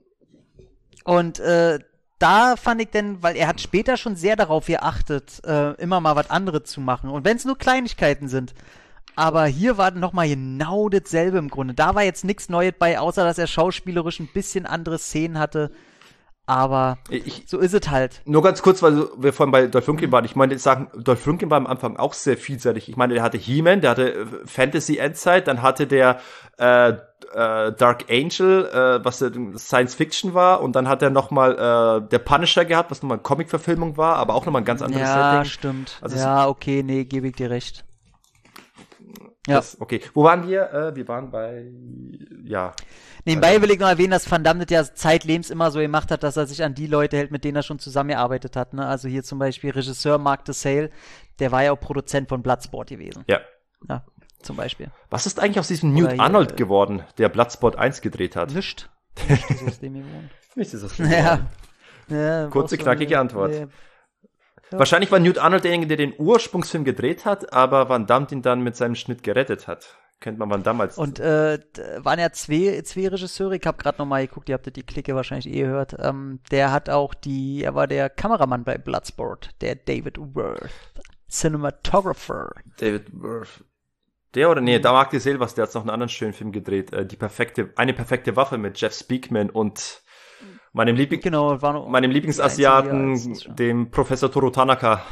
Und, äh, da fand ich denn, weil er hat später schon sehr darauf geachtet, äh, immer mal was anderes zu machen. Und wenn es nur Kleinigkeiten sind. Aber hier war nochmal genau dasselbe im Grunde. Da war jetzt nichts Neues bei, außer dass er schauspielerisch ein bisschen andere Szenen hatte. Aber ich, so ist es halt. Nur ganz kurz, weil wir vorhin bei Dolph Lundgren waren. Ich meine, sagen, Dolph Lundgren war am Anfang auch sehr vielseitig. Ich meine, der hatte He-Man, der hatte Fantasy-Endzeit, dann hatte der äh, äh, Dark Angel, äh, was Science-Fiction war, und dann hat er nochmal äh, der Punisher gehabt, was nochmal eine Comic-Verfilmung war, aber auch nochmal ein ganz anderes ja, Setting. Ja, stimmt. Also ja, okay, nee, gebe ich dir recht. Ja. Das, okay. Wo waren wir? Äh, wir waren bei, ja. Nebenbei will ich noch erwähnen, dass Van Damme das ja zeitlebens immer so gemacht hat, dass er sich an die Leute hält, mit denen er schon zusammengearbeitet hat. Ne? Also hier zum Beispiel Regisseur Mark DeSale, der war ja auch Produzent von Bloodsport gewesen. Ja. Ja, zum Beispiel. Was ist eigentlich aus diesem Newt hier, Arnold äh, geworden, der Bloodsport eins gedreht hat? Nischt. Nischt ist aus dem geworden. Nicht ist das ja. ja. Kurze, knackige Antwort. Nee. Ja. Wahrscheinlich war Newt Arnold derjenige, der den Ursprungsfilm gedreht hat, aber Van Damme ihn dann mit seinem Schnitt gerettet hat. Kennt man Van Damme als... Und äh, waren ja zwei, zwei Regisseure, ich habe gerade nochmal geguckt, ihr habt die Clique wahrscheinlich eh gehört, ähm, der hat auch die, er war der Kameramann bei Bloodsport, der David Worth, Cinematographer. David Worth. Der oder nee, da mag der Silvers, der hat noch einen anderen schönen Film gedreht, äh, die perfekte, eine perfekte Waffe mit Jeff Speakman und meinem, Liebling, genau, war noch meinem Lieblingsasiaten, dem Professor Toru Tanaka.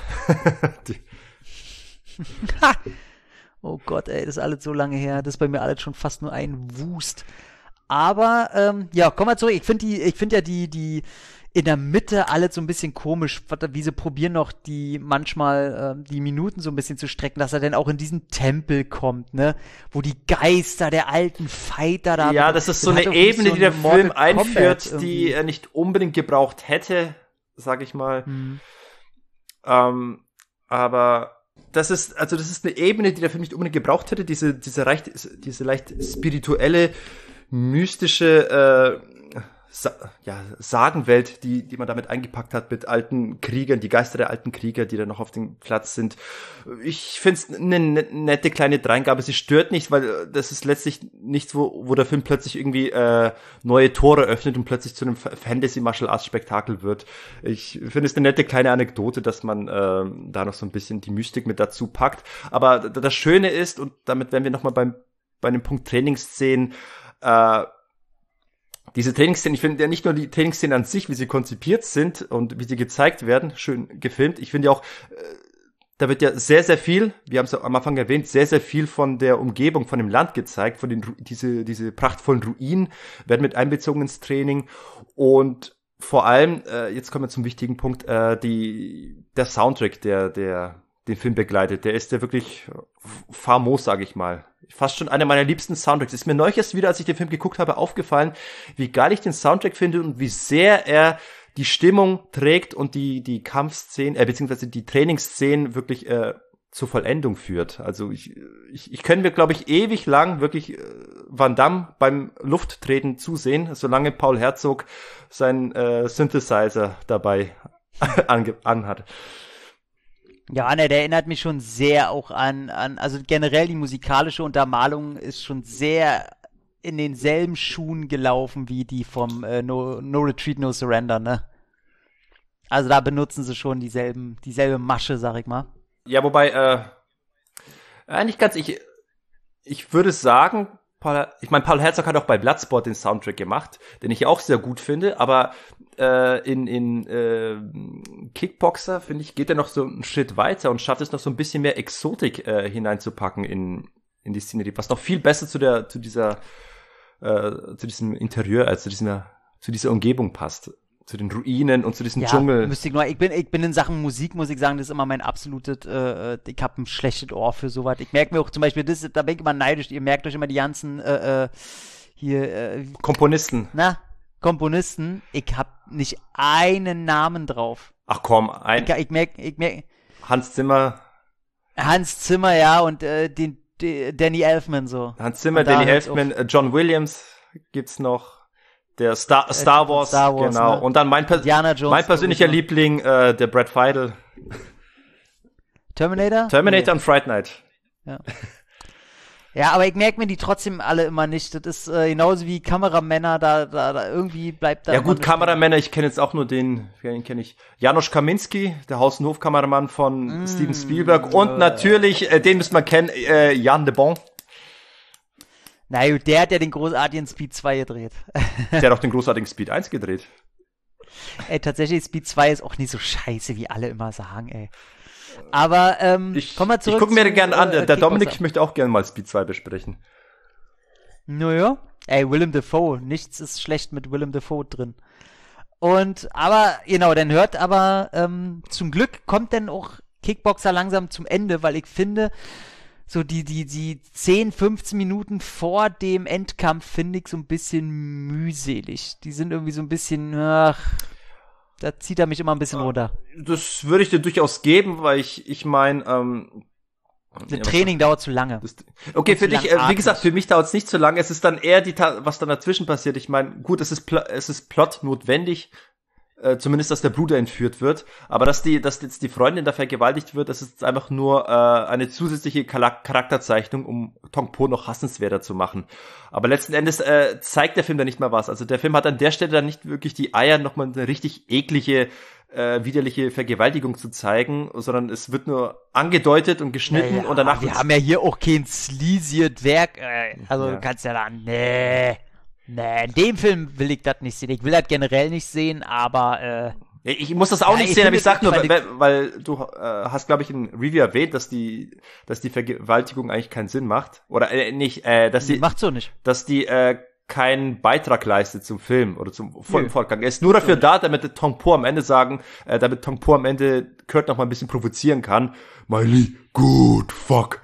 Oh Gott, ey, das ist alles so lange her. Das ist bei mir alles schon fast nur ein Wust. Aber, ähm, ja, komm mal zurück. Ich finde die, ich finde ja die, die in der Mitte alles so ein bisschen komisch, wie sie probieren noch die manchmal ähm, die Minuten so ein bisschen zu strecken, dass er dann auch in diesen Tempel kommt, ne, wo die Geister der alten Fighter da. Ja, das ist so eine Ebene, so die der Film einführt, die er nicht unbedingt gebraucht hätte, sag ich mal. Hm. Ähm, aber das ist, also das ist eine Ebene, die der Film nicht unbedingt gebraucht hätte, diese, diese leicht, diese leicht spirituelle, mystische, äh, Sa- ja, Sagenwelt, die, die man damit eingepackt hat mit alten Kriegern, die Geister der alten Krieger, die da noch auf dem Platz sind. Ich finde es eine nette kleine Dreingabe. Sie stört nicht, weil das ist letztlich nichts, wo, wo der Film plötzlich irgendwie äh, neue Tore öffnet und plötzlich zu einem Fantasy-Martial-Arts-Spektakel wird. Ich finde es eine nette kleine Anekdote, dass man äh, da noch so ein bisschen die Mystik mit dazu packt. Aber das Schöne ist, und damit wären wir nochmal beim bei dem Punkt Trainingsszenen, äh, diese Trainingsszenen, ich finde ja nicht nur die Trainingsszenen an sich, wie sie konzipiert sind und wie sie gezeigt werden, schön gefilmt. Ich finde ja auch, äh, da wird ja sehr, sehr viel, wir haben es am Anfang erwähnt, sehr, sehr viel von der Umgebung, von dem Land gezeigt, von den, diese, diese prachtvollen Ruinen werden mit einbezogen ins Training und vor allem, äh, jetzt kommen wir zum wichtigen Punkt, äh, die, der Soundtrack, der, der den Film begleitet, der ist ja wirklich famos, sage ich mal. Fast schon einer meiner liebsten Soundtracks. Ist mir neulich erst wieder, als ich den Film geguckt habe, aufgefallen, wie geil ich den Soundtrack finde und wie sehr er die Stimmung trägt und die die Kampfszenen, äh, beziehungsweise die Trainingsszenen wirklich äh, zur Vollendung führt. Also ich, ich, ich könnte mir, glaube ich, ewig lang wirklich äh, Van Damme beim Lufttreten zusehen, solange Paul Herzog seinen äh, Synthesizer dabei ange- anhat. Ja, ne, der erinnert mich schon sehr auch an, an, also generell die musikalische Untermalung ist schon sehr in denselben Schuhen gelaufen wie die vom äh, no, no Retreat, No Surrender, ne? Also da benutzen sie schon dieselben, dieselbe Masche, sag ich mal. Ja, wobei, äh, eigentlich ganz, ich, ich würde sagen, Paul, ich meine, Paul Herzog hat auch bei Bloodsport den Soundtrack gemacht, den ich auch sehr gut finde, aber äh, in, in äh, Kickboxer, finde ich, geht er noch so einen Schritt weiter und schafft es noch so ein bisschen mehr Exotik äh, hineinzupacken in, in die Szenerie, was noch viel besser zu der, zu dieser, äh, zu diesem Interieur, als zu dieser, zu dieser Umgebung passt. Zu den Ruinen und zu diesem Ja, Dschungel. müsste ich nur, ich bin, ich bin in Sachen Musik, muss ich sagen, das ist immer mein absolutes, äh, ich hab ein schlechtes Ohr für sowas. Ich merke mir auch zum Beispiel, das, da bin ich immer neidisch, ihr merkt euch immer die ganzen, äh, äh, hier, äh, Komponisten. na, Komponisten, ich hab nicht einen Namen drauf. Ach komm, ein Ich, ich merk, ich merk, Hans Zimmer, Hans Zimmer, ja, und äh, den, den Danny Elfman so. Hans Zimmer, Und da Danny hört's Elfman, äh, John Williams gibt's noch. Der Star, Star Wars, Star Wars, genau. ne? Und dann mein, Pers- Indiana Jones, mein persönlicher sowieso. Liebling, äh, der Brad Fiedel. Terminator? Terminator und Fright Night. Ja. Ja, aber ich merke mir die trotzdem alle immer nicht. Das ist äh, genauso wie Kameramänner, da, da, da irgendwie bleibt da. Ja immer gut, eine Kameramänner, ich kenne jetzt auch nur den, den kenne ich. Janusz Kaminski, der Haus- und Hofkameramann von Mm, Steven Spielberg. Und natürlich, äh, den müsste man kennen, äh, Jan de Bon. Na gut, der hat ja den großartigen Speed zwei gedreht. Der hat auch den großartigen Speed eins gedreht. Ey, tatsächlich, Speed zwei ist auch nicht so scheiße, wie alle immer sagen, ey. Aber, ähm, Ich, komm mal zurück ich gucke mir zu, den gerne an. äh, Der, der Dominik, Kickboxer. ich möchte auch gerne mal Speed zwei besprechen. Naja, ey, Willem Dafoe, nichts ist schlecht mit Willem Dafoe drin. Und, aber, genau, dann hört aber, ähm, zum Glück kommt dann auch Kickboxer langsam zum Ende, weil ich finde, so die, die, die zehn, fünfzehn Minuten vor dem Endkampf finde ich so ein bisschen mühselig. Die sind irgendwie so ein bisschen, ach, da zieht er mich immer ein bisschen runter. Das würde ich dir durchaus geben, weil ich, ich meine, ähm, Das ja, Training dauert zu lange. Das, okay, Und für zu dich, äh, wie langatmig. gesagt, für mich dauert es nicht so lange. Es ist dann eher die, Ta- was dann dazwischen passiert. Ich meine, gut, es ist, Pl- es ist Plot notwendig, äh, zumindest, dass der Bruder entführt wird. Aber dass die, dass jetzt die Freundin da vergewaltigt wird, das ist jetzt einfach nur äh, eine zusätzliche Char- Charakterzeichnung, um Tong Po noch hassenswerter zu machen. Aber letzten Endes äh, zeigt der Film da nicht mal was. Also der Film hat an der Stelle dann nicht wirklich die Eier, nochmal eine richtig eklige, äh, widerliche Vergewaltigung zu zeigen, sondern es wird nur angedeutet und geschnitten Naja, und danach wir wird's- haben ja hier auch kein sleazyes Werk, äh, also Ja. du kannst ja da, nee, nee, in dem Film will ich das nicht sehen. Ich will das generell nicht sehen, aber, äh, Ja, ich muss das auch Ja, nicht ich sehen, aber finde, ich sag nur, weil- weil, weil du äh, hast, glaube ich, in Review erwähnt, dass die, dass die Vergewaltigung eigentlich keinen Sinn macht. Oder äh, nicht, äh, dass die, macht so nicht. dass die äh, keinen Beitrag leistet zum Film oder zum vollen Nö. Fortgang. Er ist nur dafür da, damit Tong Po am Ende sagen, äh, damit Tong Po am Ende Kurt noch mal ein bisschen provozieren kann. Miley, good, fuck.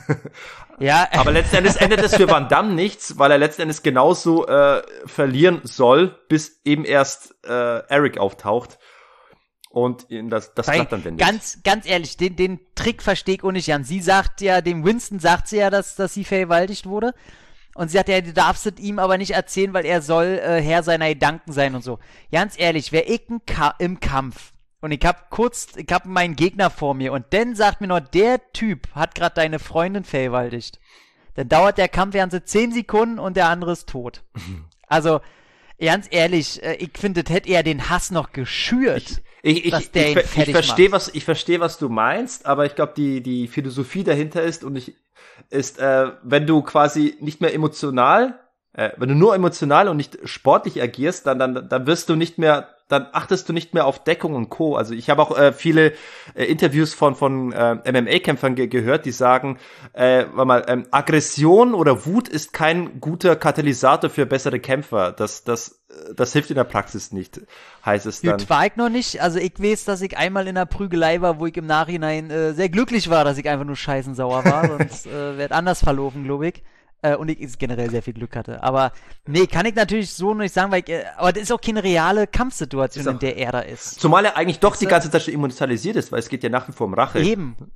Ja, Aber letzten Endes endet es für Van Damme nichts, weil er letzten Endes genauso äh, verlieren soll, bis eben erst äh, Eric auftaucht. Und ihn das, das Weil, klappt dann wendet. ganz, ganz ehrlich, den, den Trick verstehe ich auch nicht, Jan. Sie sagt ja, dem Winston sagt sie ja, dass, dass sie vergewaltigt wurde. Und sie sagt ja, du darfst es ihm aber nicht erzählen, weil er soll äh, Herr seiner Gedanken sein und so. Ganz ehrlich, wär ich ein Ka- im Kampf und ich hab kurz, ich hab meinen Gegner vor mir und dann sagt mir noch, der Typ hat gerade deine Freundin vergewaltigt. Dann dauert der Kampf ganze zehn Sekunden und der andere ist tot. Also, ganz ehrlich, äh, ich finde, das hätte eher den Hass noch geschürt. Ich, ich, dass ich, der ich, ihn ich, fertig verstehe, macht. was, ich verstehe, was du meinst, aber ich glaube, die, die Philosophie dahinter ist und ich, ist, äh, wenn du quasi nicht mehr emotional, äh, wenn du nur emotional und nicht sportlich agierst, dann, dann, dann wirst du nicht mehr, dann achtest du nicht mehr auf Deckung und Co. Also ich habe auch äh, viele äh, Interviews von von äh, M M A-Kämpfern ge- gehört, die sagen, äh, warte mal, ähm, Aggression oder Wut ist kein guter Katalysator für bessere Kämpfer. Das, das, das hilft in der Praxis nicht, heißt es dann. Gut, war ich noch nicht. Also ich weiß, dass ich einmal in einer Prügelei war, wo ich im Nachhinein äh, sehr glücklich war, dass ich einfach nur scheißensauer war. Sonst äh, wäre anders verlaufen, glaube ich. Äh, und ich generell sehr viel Glück hatte. Aber nee, kann ich natürlich so nicht sagen, weil ich, äh, aber das ist auch keine reale Kampfsituation, Ist auch- in der er da ist. Zumal er eigentlich doch die Ist, ganze Zeit schon emotionalisiert ist, weil es geht ja nach wie vor um Rache. Eben.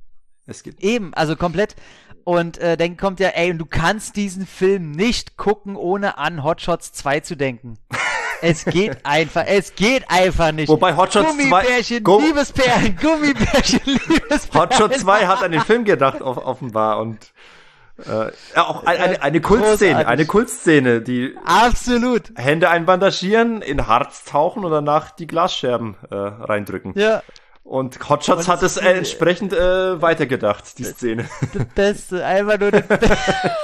Es gibt Eben, also komplett. Und äh, dann kommt ja, ey, und du kannst diesen Film nicht gucken, ohne an Hot Shots zwei zu denken. Es geht einfach, es geht einfach nicht. Wobei Hot Shots zwei... Gummibärchen, Go- Liebespärchen, Gummibärchen, Liebespärchen. Hot Shots zwei hat an den Film gedacht, off- offenbar. Und äh, ja, auch eine, eine, eine Kultszene, Großartig. eine Kultszene, die Absolut. Hände einbandagieren, in Harz tauchen und danach die Glasscherben äh, reindrücken. Ja, Und Hot Shots Aber hat das es ist, äh, entsprechend äh, weitergedacht, die Szene. das Beste, einfach nur das Beste.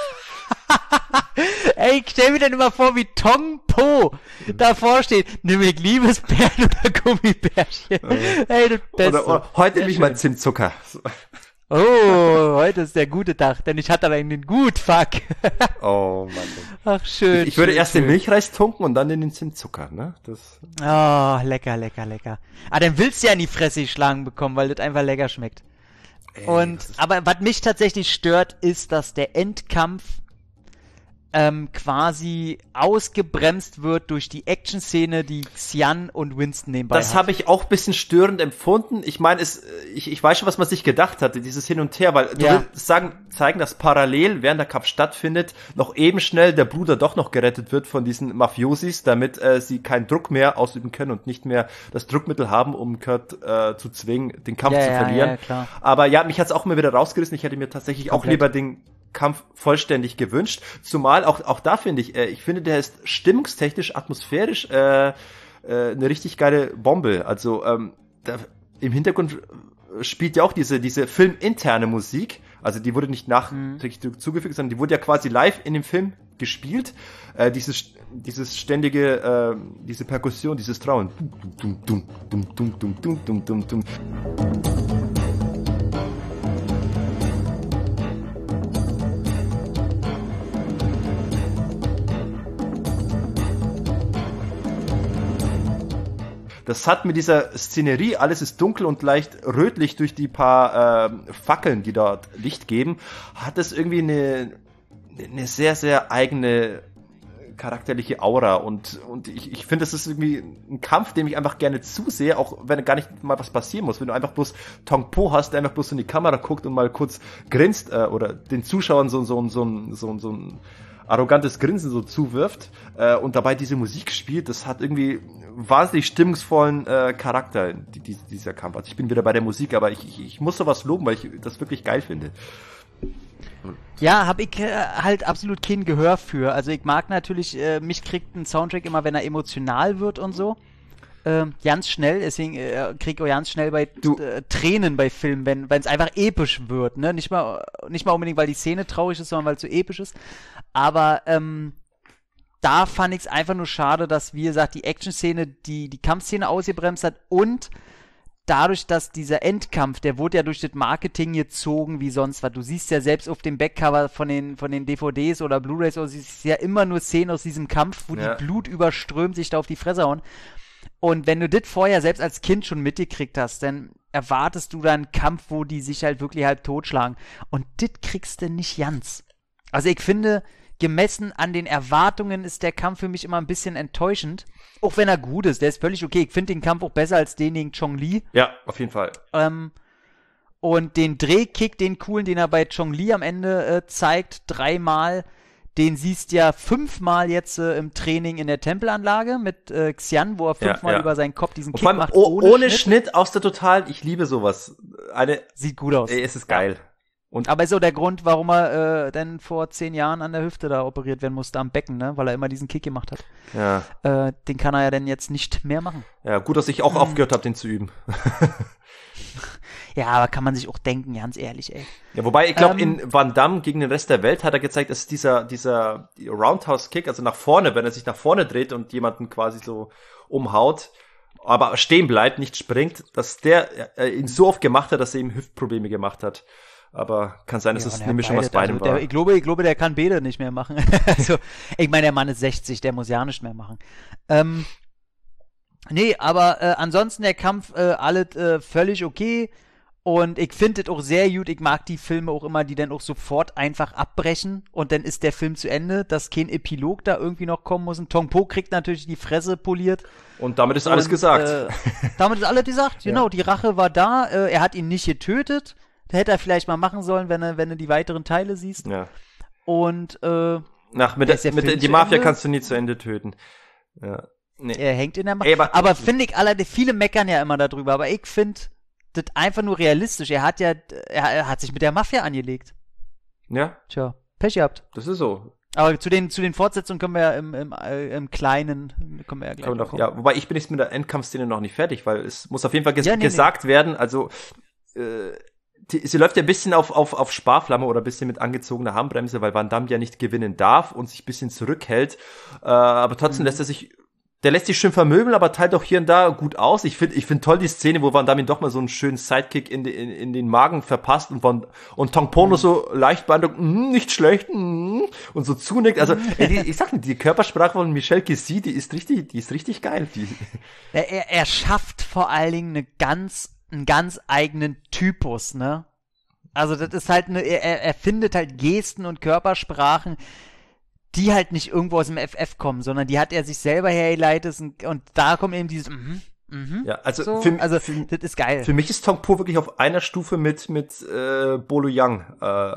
Ey, ich stell mir dann immer vor, wie Tong Po davor steht. Nimm ich Liebespärchen oder Gummibärchen. Ey, das Beste. Oder, oder heute Sehr nehme ich schön. mal Zimtzucker. Oh, heute ist der gute Tag, denn ich hatte aber einen gut Fuck. Oh Mann. Ach, schön. Ich würde schön, erst schön. den Milchreis tunken und dann in den Zimtzucker, ne? Das. Oh, lecker, lecker, lecker. Ah, dann willst du ja in die Fresse geschlagen bekommen, weil das einfach lecker schmeckt. Ey, Und, das ist- aber was mich tatsächlich stört, ist, dass der Endkampf ähm, quasi ausgebremst wird durch die Action-Szene, die Xian und Winston nebenbei Das hat. habe ich auch ein bisschen störend empfunden. Ich meine, es, ich, ich weiß schon, was man sich gedacht hatte, dieses Hin und Her, weil du Ja. willst sagen, zeigen, dass parallel, während der Kampf stattfindet, noch eben schnell der Bruder doch noch gerettet wird von diesen Mafiosis, damit äh, sie keinen Druck mehr ausüben können und nicht mehr das Druckmittel haben, um Kurt äh, zu zwingen, den Kampf Ja, zu ja, verlieren. ja, klar. Aber ja, mich hat's auch immer wieder rausgerissen. Ich hätte mir tatsächlich auch Komplett. lieber den Kampf vollständig gewünscht. Zumal auch auch da finde ich, äh, ich finde, der ist stimmungstechnisch, atmosphärisch äh, äh, eine richtig geile Bombe. Also ähm, da, im Hintergrund spielt ja auch diese diese filminterne Musik. Also die wurde nicht nachträglich Mhm. zugefügt, sondern die wurde ja quasi live in dem Film gespielt. Äh, dieses dieses ständige, äh, diese Perkussion, dieses Trauen. Dum, dum, dum, dum, dum, dum, dum, dum, dum. Das hat mit dieser Szenerie, alles ist dunkel und leicht rötlich durch die paar äh, Fackeln, die dort Licht geben, hat es irgendwie eine, eine sehr, sehr eigene charakterliche Aura und, und ich, ich finde, das ist irgendwie ein Kampf, dem ich einfach gerne zusehe, auch wenn gar nicht mal was passieren muss. Wenn du einfach bloß Tong Po hast, der einfach bloß in die Kamera guckt und mal kurz grinst äh, oder den Zuschauern so, so, so, so, so, so ein arrogantes Grinsen so zuwirft äh, und dabei diese Musik spielt, das hat irgendwie wahnsinnig stimmungsvollen äh, Charakter, die, die, dieser Kampf. Also ich bin wieder bei der Musik, aber ich, ich, ich muss sowas loben, weil ich das wirklich geil finde. Ja, hab ich äh, halt absolut kein Gehör für. Also ich mag natürlich, äh, mich kriegt ein Soundtrack immer, wenn er emotional wird und so. Ähm, ganz schnell, deswegen äh, krieg ich auch ganz schnell bei Du- äh, Tränen bei Filmen, wenn wenn es einfach episch wird, ne? Nicht mal, nicht mal unbedingt, weil die Szene traurig ist, sondern weil es so episch ist. Aber ähm, da fand ich es einfach nur schade, dass, wie gesagt, die Action-Szene, die, die Kampfszene ausgebremst hat und dadurch, dass dieser Endkampf, der wurde ja durch das Marketing gezogen wie sonst was. Du siehst ja selbst auf dem Backcover von den, von den D V Ds oder Blu-rays, oder siehst ja immer nur Szenen aus diesem Kampf, wo Ja. die Blut überströmt sich da auf die Fresse hauen. Und wenn du das vorher selbst als Kind schon mitgekriegt hast, dann erwartest du da einen Kampf, wo die sich halt wirklich halb totschlagen. Und das kriegst du nicht ganz. Also ich finde, gemessen an den Erwartungen ist der Kampf für mich immer ein bisschen enttäuschend. Auch wenn er gut ist, der ist völlig okay. Ich finde den Kampf auch besser als den gegen Chong Li. Ja, auf jeden Fall. Ähm, und den Drehkick, den coolen, den er bei Chong Li am Ende äh, zeigt, dreimal, den siehst ja fünfmal jetzt äh, im Training in der Tempelanlage mit äh, Xian, wo er Ja, fünfmal ja. über seinen Kopf diesen Und Kick vor allem macht. oh, ohne, Schnitt. Schnitt aus der Total, ich liebe sowas. Eine, Sieht gut aus. ey, es ist geil. Und Aber ist so der Grund, warum er äh, denn vor zehn Jahren an der Hüfte da operiert werden musste, am Becken, ne? Weil er immer diesen Kick gemacht hat. ja, Äh, den kann er ja dann jetzt nicht mehr machen. ja, gut, dass ich auch aufgehört habe, den zu üben. Ja, aber kann man sich auch denken, ganz ehrlich, ey. Ja, wobei, ich glaube, Ähm, in Van Damme gegen den Rest der Welt hat er gezeigt, dass dieser, dieser Roundhouse-Kick, also nach vorne, wenn er sich nach vorne dreht und jemanden quasi so umhaut, aber stehen bleibt, nicht springt, dass der äh, ihn so oft gemacht hat, dass er ihm Hüftprobleme gemacht hat. Aber kann sein, dass Ja, es und eine er Mischung aus beide- beidem also war. der, ich, glaube, ich glaube, der kann beide nicht mehr machen. Also, ich meine, der Mann ist sechzig, der muss ja nicht mehr machen. Ähm, nee, aber äh, ansonsten der Kampf, äh, alles äh, völlig okay. Und ich finde es auch sehr gut. Ich mag die Filme auch immer, die dann auch sofort einfach abbrechen und dann ist der Film zu Ende, dass kein Epilog da irgendwie noch kommen muss. Und Tong Po kriegt natürlich die Fresse poliert. Und damit ist alles Und, gesagt. Äh, damit ist alles gesagt, genau. Die Rache war da. Äh, er hat ihn nicht getötet. Hätte er vielleicht mal machen sollen, wenn er, wenn du die weiteren Teile siehst. Ja. Und, äh, Nach, mit, der, mit der, die Mafia Ende? Kannst du nie zu Ende töten. Ja. Nee. Er hängt in der Mafia. Aber, aber finde ich, alle, viele meckern ja immer darüber, aber ich finde das einfach nur realistisch. Er hat ja, er, er hat sich mit der Mafia angelegt. Ja. Tja, Pech gehabt. Das ist so. Aber zu den, zu den Fortsetzungen können wir ja im, im, äh, im Kleinen, können wir ja gleich können wir noch, ja, wobei ich bin jetzt mit der Endkampfszene noch nicht fertig, weil es muss auf jeden Fall ges- ja, nee, gesagt nee. werden, also, äh, die, sie läuft ja ein bisschen auf, auf, auf Sparflamme oder ein bisschen mit angezogener Handbremse, weil Van Damme ja nicht gewinnen darf und sich ein bisschen zurückhält, äh, aber trotzdem mhm. lässt er sich Der lässt sich schön vermöbeln, aber teilt auch hier und da gut aus. Ich finde ich finde toll die Szene, wo Van Damme doch mal so einen schönen Sidekick in, de, in, in den Magen verpasst und, Van, und Tong Po nur so leicht beeindruckt, mm, nicht schlecht, mm, und so zunickt. Also ey, die, ich sag nicht, die Körpersprache von Michel Kessy, die ist richtig, die ist richtig geil. Die. Er, er, er schafft vor allen Dingen eine ganz, einen ganz eigenen Typus, ne? Also das ist halt eine, er, er findet halt Gesten und Körpersprachen, die halt nicht irgendwo aus dem F F kommen, sondern die hat er sich selber hergeleitet und, und da kommt eben dieses mhm, mhm. Ja, also, so, für, also für, das ist geil. Für mich ist Tong Po wirklich auf einer Stufe mit mit äh, Bolo Yang. Äh,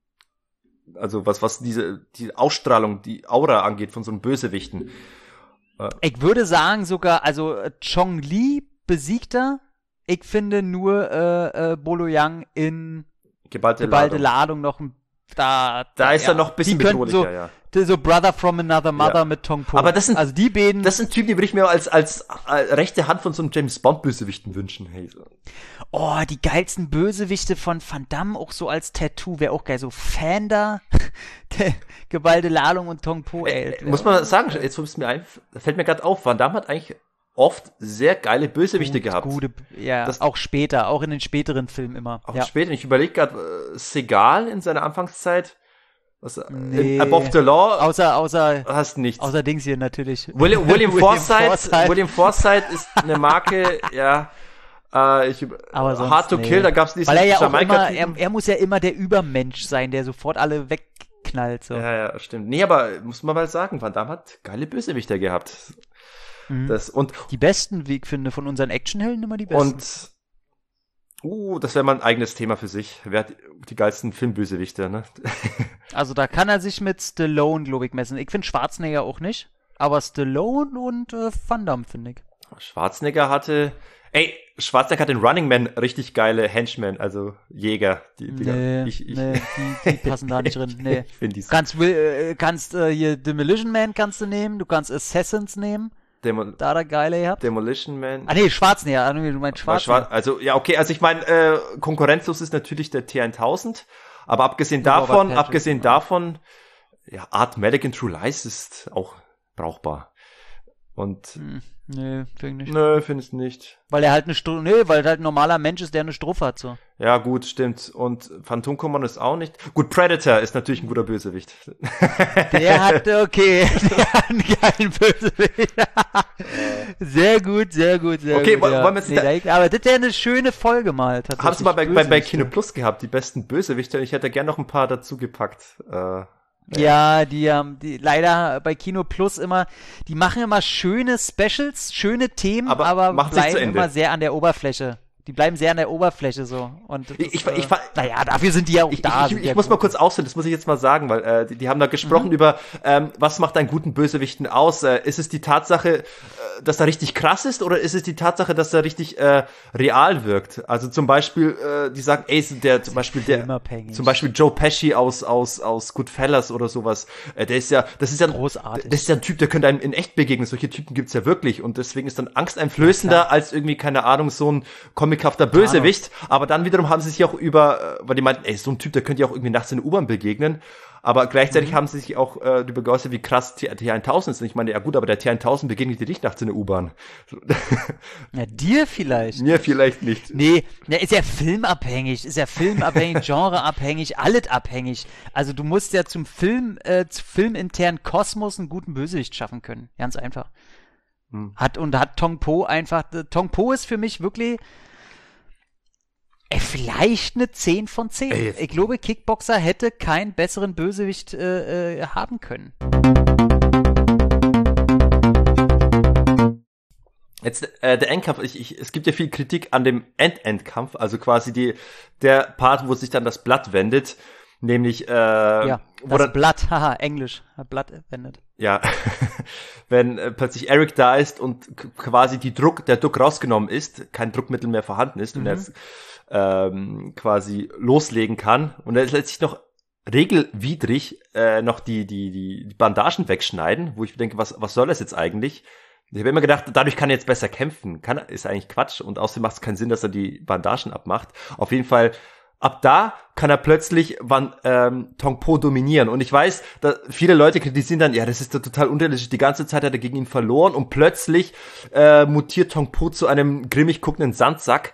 also was was diese die Ausstrahlung, die Aura angeht von so einem Bösewichten. Äh. Ich würde sagen sogar, also Chong Li besiegt er. Ich finde nur äh, äh, Bolo Yang in geballte, geballte Ladung. Ladung noch ein Da, da, da ist ja. er noch ein bisschen bedrohlicher, so, ja. So Brother from Another Mother ja. mit Tong Po. Aber das sind, also die beiden. Das sind Typen, die würde ich mir als, als, als rechte Hand von so einem James Bond Bösewichten wünschen. Hey, so. Oh, die geilsten Bösewichte von Van Damme, auch so als Tattoo, wäre auch geil. So Fanda, geballte Ladung und Tong Po, ey. Äh, muss man sagen, jetzt fällt mir ein, fällt mir gerade auf, Van Damme hat eigentlich oft sehr geile Bösewichte Gut, gehabt. Gute, ja, das, auch später, auch in den späteren Filmen immer. Auch ja. später, ich überlege gerade, äh, Seagal in seiner Anfangszeit, was, nee. Above the Law, außer, außer, hast nichts. Außer Dings hier natürlich. William, William, William Forsythe, Forsythe. William Forsythe ist eine Marke, ja, äh, ich, aber sonst, Hard to nee. Kill, da gab's diesen Weil er ja auch immer, er, er muss ja immer der Übermensch sein, der sofort alle wegknallt, so. Ja, ja, stimmt. Nee, aber muss man mal sagen, Van Damme hat geile Bösewichter gehabt. Mhm. Das, und, die besten, wie ich finde, von unseren Actionhelden immer die besten. Und, uh, das wäre mal ein eigenes Thema für sich. Wer hat die geilsten Filmbösewichter, ne? Also da kann er sich mit Stallone, glaube ich, messen. Ich finde Schwarzenegger auch nicht, aber Stallone und äh, Van Damme, finde ich. Schwarzenegger hatte, ey, Schwarzenegger hat den Running Man richtig geile Henchmen, also Jäger. Die, die nee, da, ich, ich, nee die, die passen da nicht drin. Nee. Ich finde die so. Kannst, äh, kannst äh, hier Demolition Man kannst du nehmen, du kannst Assassins nehmen. Demo- da der geile gehabt. Demolition Man. Ah nee, Schwarzenegger, du meinst Schwarzenegger. Also ja, okay, also ich meine, äh, konkurrenzlos ist natürlich der T tausend, aber abgesehen ja, davon, abgesehen ja. davon, ja, Art Medic in True Lies ist auch brauchbar. Und hm, nee, finde ich nicht. Nö, findest nicht. Weil er halt eine Stru- nee, weil er halt ein normaler Mensch ist, der eine Strophe hat, so. Ja, gut, stimmt. Und Phantom Command ist auch nicht. Gut, Predator ist natürlich ein guter Bösewicht. Der hat, okay, der hat einen geilen Bösewicht. Sehr gut, sehr gut, sehr okay, gut. Okay, ja. wollen wir jetzt nee, da, aber das wäre eine schöne Folge mal. Haben Sie mal bei, bei, bei Kino Plus gehabt, die besten Bösewichte? Ich hätte gerne noch ein paar dazu gepackt. Äh, Ja, die haben die leider bei Kino Plus immer, die machen immer schöne Specials, schöne Themen, aber, aber bleiben immer sehr an der Oberfläche. Die bleiben sehr an der Oberfläche so. Und das, ich, ich, äh, ich, naja, dafür sind die ja auch ich, da. Ich, ich, ich muss mal kurz ausführen, das muss ich jetzt mal sagen, weil äh, die, die haben da gesprochen mhm. über, ähm, was macht einen guten Bösewichten aus? Äh, ist es die Tatsache, äh, dass er richtig krass ist, oder ist es die Tatsache, dass er richtig äh, real wirkt? Also zum Beispiel, äh, die sagen, ey, der zum Beispiel der, zum Beispiel Joe Pesci aus aus aus Goodfellas oder sowas. Äh, der ist ja, das ist ja großartig. Das ist ja ein Typ, der könnte einem in echt begegnen. Solche Typen gibt's ja wirklich, und deswegen ist dann angsteinflößender ja, als irgendwie, keine Ahnung, so ein comichafter Bösewicht. Aber dann wiederum haben sie sich auch über, weil die meinten, ey, so ein Typ, der könnte ja auch irgendwie nachts in der U-Bahn begegnen. Aber gleichzeitig mhm. haben sie sich auch äh, darüber geäußert, wie krass T tausend ist. Und ich meine, ja gut, aber der T tausend begegnet dir nicht nachts in der U-Bahn. Ja, dir vielleicht. Mir vielleicht nicht. Nee, ne, ist ja filmabhängig, ist ja filmabhängig, genreabhängig, alles abhängig. Also du musst ja zum Film, äh, zum filminternen Kosmos einen guten Bösewicht schaffen können. Ganz einfach. Hm. Hat, und hat Tong Po einfach, Tong Po ist für mich wirklich Ey, vielleicht eine zehn von zehn. Ey, ich glaube, Kickboxer hätte keinen besseren Bösewicht äh, äh, haben können. Jetzt äh, der Endkampf, ich, ich, es gibt ja viel Kritik an dem End-Endkampf, also quasi die der Part, wo sich dann das Blatt wendet, nämlich äh, Ja, wo das dann, Blatt, haha, Englisch, Blatt wendet. ja, wenn äh, plötzlich Eric da ist und k- quasi die Druck, der Druck rausgenommen ist, kein Druckmittel mehr vorhanden ist Mhm. und er jetzt ähm, quasi loslegen kann und er lässt sich noch regelwidrig äh, noch die die die Bandagen wegschneiden, wo ich denke, was was soll das jetzt eigentlich? Ich habe immer gedacht, dadurch kann er jetzt besser kämpfen. Kann ist eigentlich Quatsch und außerdem macht es keinen Sinn, dass er die Bandagen abmacht. Auf jeden Fall ab da kann er plötzlich Van, ähm, Tong Po dominieren. Und ich weiß, da viele Leute kritisieren dann, ja, das ist doch total unrealistisch. Die ganze Zeit hat er gegen ihn verloren und plötzlich äh, mutiert Tong Po zu einem grimmig guckenden Sandsack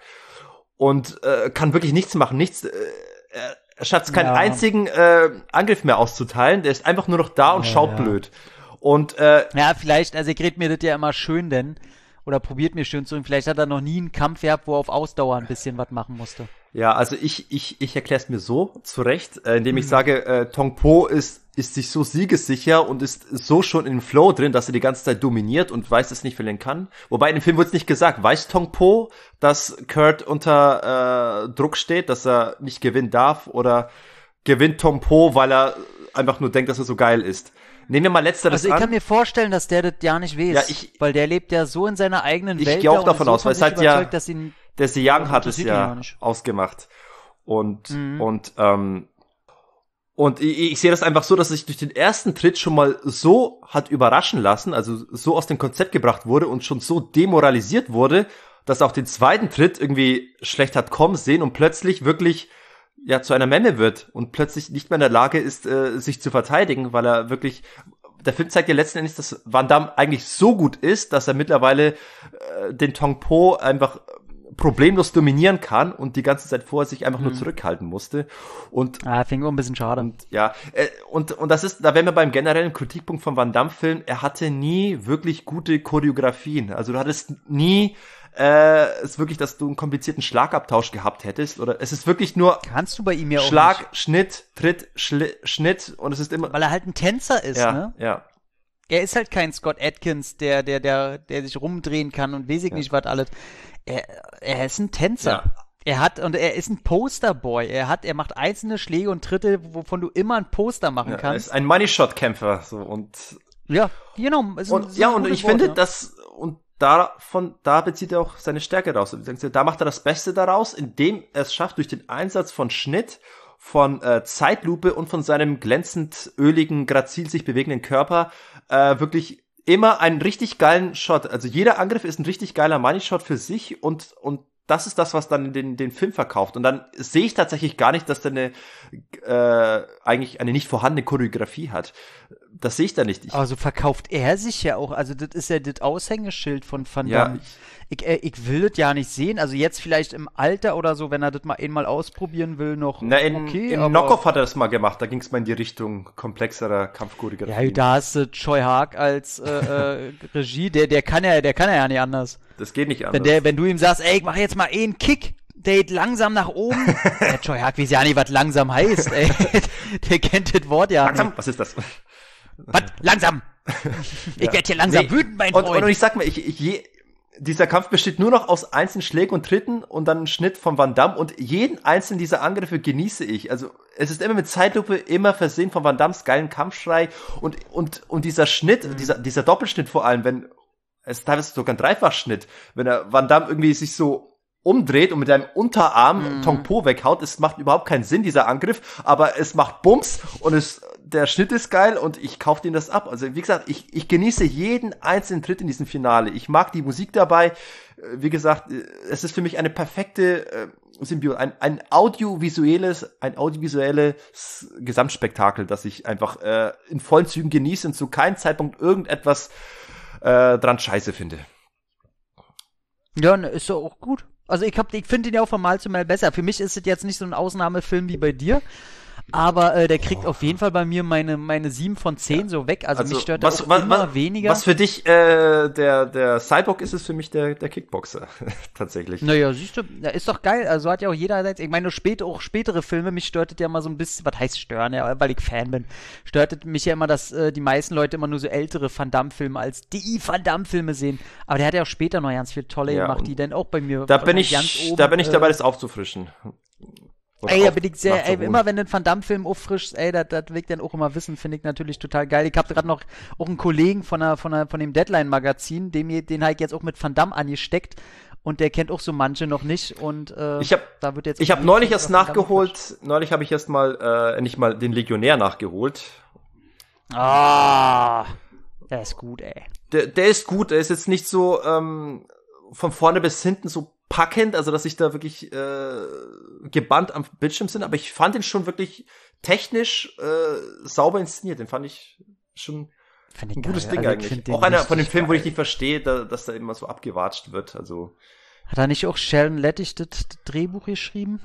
und äh, kann wirklich nichts machen. Nichts. Äh, er schafft keinen Ja. einzigen äh, Angriff mehr auszuteilen. Der ist einfach nur noch da und Ja, schaut ja. blöd. Und äh, Ja, vielleicht, also ich red mir das ja immer schön, denn, oder probiert mir schön zu reden, vielleicht hat er noch nie einen Kampf gehabt, wo er auf Ausdauer ein bisschen was machen musste. ja, also ich ich ich erkläre es mir so zurecht, äh, indem ich sage, äh, Tong Po ist ist sich so siegessicher und ist so schon in dem Flow drin, dass er die ganze Zeit dominiert und weiß, dass es nicht verlieren kann. Wobei in dem Film wird es nicht gesagt. Weiß Tong Po, dass Kurt unter äh, Druck steht, dass er nicht gewinnen darf, oder gewinnt Tong Po, weil er einfach nur denkt, dass er so geil ist? Nehmen wir mal letzteres Also ich an. kann mir vorstellen, dass der das ja nicht weiß, Ja, ich- weil der lebt ja so in seiner eigenen Ich Welt. gehe auch da und davon ist so aus, von weil es sich halt ja- überzeugt, dass ihn, Der Se Young Das hat es interessiert ihn ja ja nicht. ausgemacht. Und, Mhm. und, ähm, und ich, ich sehe das einfach so, dass er sich durch den ersten Tritt schon mal so hat überraschen lassen, also so aus dem Konzept gebracht wurde und schon so demoralisiert wurde, dass auch den zweiten Tritt irgendwie schlecht hat kommen sehen und plötzlich wirklich ja zu einer Memme wird und plötzlich nicht mehr in der Lage ist, äh, sich zu verteidigen, weil er wirklich, der Film zeigt ja letzten Endes, dass Van Damme eigentlich so gut ist, dass er mittlerweile äh, den Tong Po einfach problemlos dominieren kann und die ganze Zeit vorher sich einfach nur zurückhalten musste. Und ah, finde ich auch ein bisschen schade. und ja, äh, und und das ist, da wären wir beim generellen Kritikpunkt vom Van Damme-Film, er hatte nie wirklich gute Choreografien. Also du hattest nie äh, es wirklich, dass du einen komplizierten Schlagabtausch gehabt hättest, oder es ist wirklich nur Kannst du bei ihm ja auch Schlag, nicht, Schnitt, Tritt, Schli Schnitt und es ist immer weil er halt ein Tänzer ist, ja, ne? ja. Er ist halt kein Scott Adkins, der, der, der, der sich rumdrehen kann und weiß ich Ja. nicht was alles. Er, er ist ein Tänzer. Ja. Er hat, und er ist ein Posterboy. Er hat, er macht einzelne Schläge und Tritte, wovon du immer ein Poster machen Ja, er kannst. ist ein Money-Shot-Kämpfer, so, und Ja, genau. Ist ein- Und ist ja, ein und gutes ich Wort, finde, ja. das, und davon, da bezieht er auch seine Stärke raus. Und denkst du, da macht er das Beste daraus, indem er es schafft, durch den Einsatz von Schnitt, von äh, Zeitlupe und von seinem glänzend öligen, grazil sich bewegenden Körper, äh, wirklich immer einen richtig geilen Shot. Also jeder Angriff ist ein richtig geiler Money-Shot für sich und, und das ist das, was dann den, den Film verkauft. Und dann sehe ich tatsächlich gar nicht, dass der eine, äh, eigentlich eine nicht vorhandene Choreografie hat. Das sehe ich da nicht. Ich, Aber so verkauft er sich ja auch. Also das ist ja das Aushängeschild von Van Ja, Damme. Ich, äh, ich will das ja nicht sehen. Also jetzt vielleicht im Alter oder so, wenn er das mal einmal ausprobieren will, noch Na, in, okay. in aber- Knockoff hat er das mal gemacht, da ging es mal in die Richtung komplexerer Kampfchoreografie. Ja, da hast du Choi Haag als äh, äh, Regie, der, der kann ja, der kann ja nicht anders. Das geht nicht anders. Wenn der, wenn du ihm sagst, ey, ich mach jetzt mal eh einen Kick, der geht langsam nach oben. Der Choi Haag weiß ja nicht, was langsam heißt, ey. Der kennt das Wort ja Langsam, nicht. was ist das? Was? Langsam! Ich Ja. werd hier langsam Nee, wütend, mein und, Freund. und ich sag mal, ich, ich, je, dieser Kampf besteht nur noch aus einzelnen Schlägen und Tritten und dann ein Schnitt von Van Damme und jeden einzelnen dieser Angriffe genieße ich. Also es ist immer mit Zeitlupe, immer versehen von Van Dammes geilen Kampfschrei und, und, und dieser Schnitt, Mhm. dieser, dieser Doppelschnitt vor allem, wenn, es ist teilweise sogar ein Dreifachschnitt, wenn er Van Damme irgendwie sich so umdreht und mit einem Unterarm Mhm. Tong Po weghaut, es macht überhaupt keinen Sinn, dieser Angriff, aber es macht Bums und es, der Schnitt ist geil und ich kaufe ihm das ab. Also wie gesagt, ich, ich genieße jeden einzelnen Tritt in diesem Finale. Ich mag die Musik dabei. Äh, Wie gesagt, äh, es ist für mich eine perfekte äh, Symbiose, ein, ein audiovisuelles, ein audiovisuelles Gesamtspektakel, das ich einfach äh, in vollen Zügen genieße und zu keinem Zeitpunkt irgendetwas äh, dran scheiße finde. Ja, ne, ist doch auch gut. Also ich hab, ich finde den ja auch von Mal zu Mal besser. Für mich ist es jetzt nicht so ein Ausnahmefilm wie bei dir. aber äh, der kriegt oh. auf jeden Fall bei mir meine meine sieben von zehn ja. so weg. Also, also mich stört was, das auch was, immer was, weniger. Was für dich äh, der der Cyborg ist, ist für mich der der Kickboxer tatsächlich. Naja, siehst du, ja, ist doch geil. Also hat ja auch jeder, ich meine, später auch spätere Filme, mich störtet ja mal so ein bisschen, was heißt stören, ja, weil ich Fan bin, störtet mich ja immer, dass äh, die meisten Leute immer nur so ältere Van Damme-Filme als die Van Damme-Filme sehen. Aber der hat ja auch später noch ganz viele tolle ja, gemacht, die dann auch bei mir da bin ich ganz oben, da bin ich dabei, äh, das aufzufrischen. Oder ey, da bin ich sehr, ey, immer wenn du einen Van Damme-Film auffrischst, ey, das, das will ich dann auch immer wissen, finde ich natürlich total geil. Ich habe gerade noch auch einen Kollegen von, der, von, der, von dem Deadline-Magazin, dem, den habe ich jetzt auch mit Van Damme angesteckt und der kennt auch so manche noch nicht und äh, ich habe da wird jetzt ich habe neulich erst nachgeholt, neulich habe ich erst mal, äh, nicht mal den Legionär nachgeholt. Ah, der ist gut, ey. Der, der ist gut, der ist jetzt nicht so ähm, von vorne bis hinten so packend, also dass ich da wirklich äh, gebannt am Bildschirm bin, aber ich fand den schon wirklich technisch äh, sauber inszeniert, den fand ich schon find ich ein geil. Gutes Ding also eigentlich. Auch einer von den Filmen, wo ich nicht verstehe, da, dass da immer so abgewatscht wird, also. Hat da nicht auch Sheldon Lettich das Drehbuch geschrieben?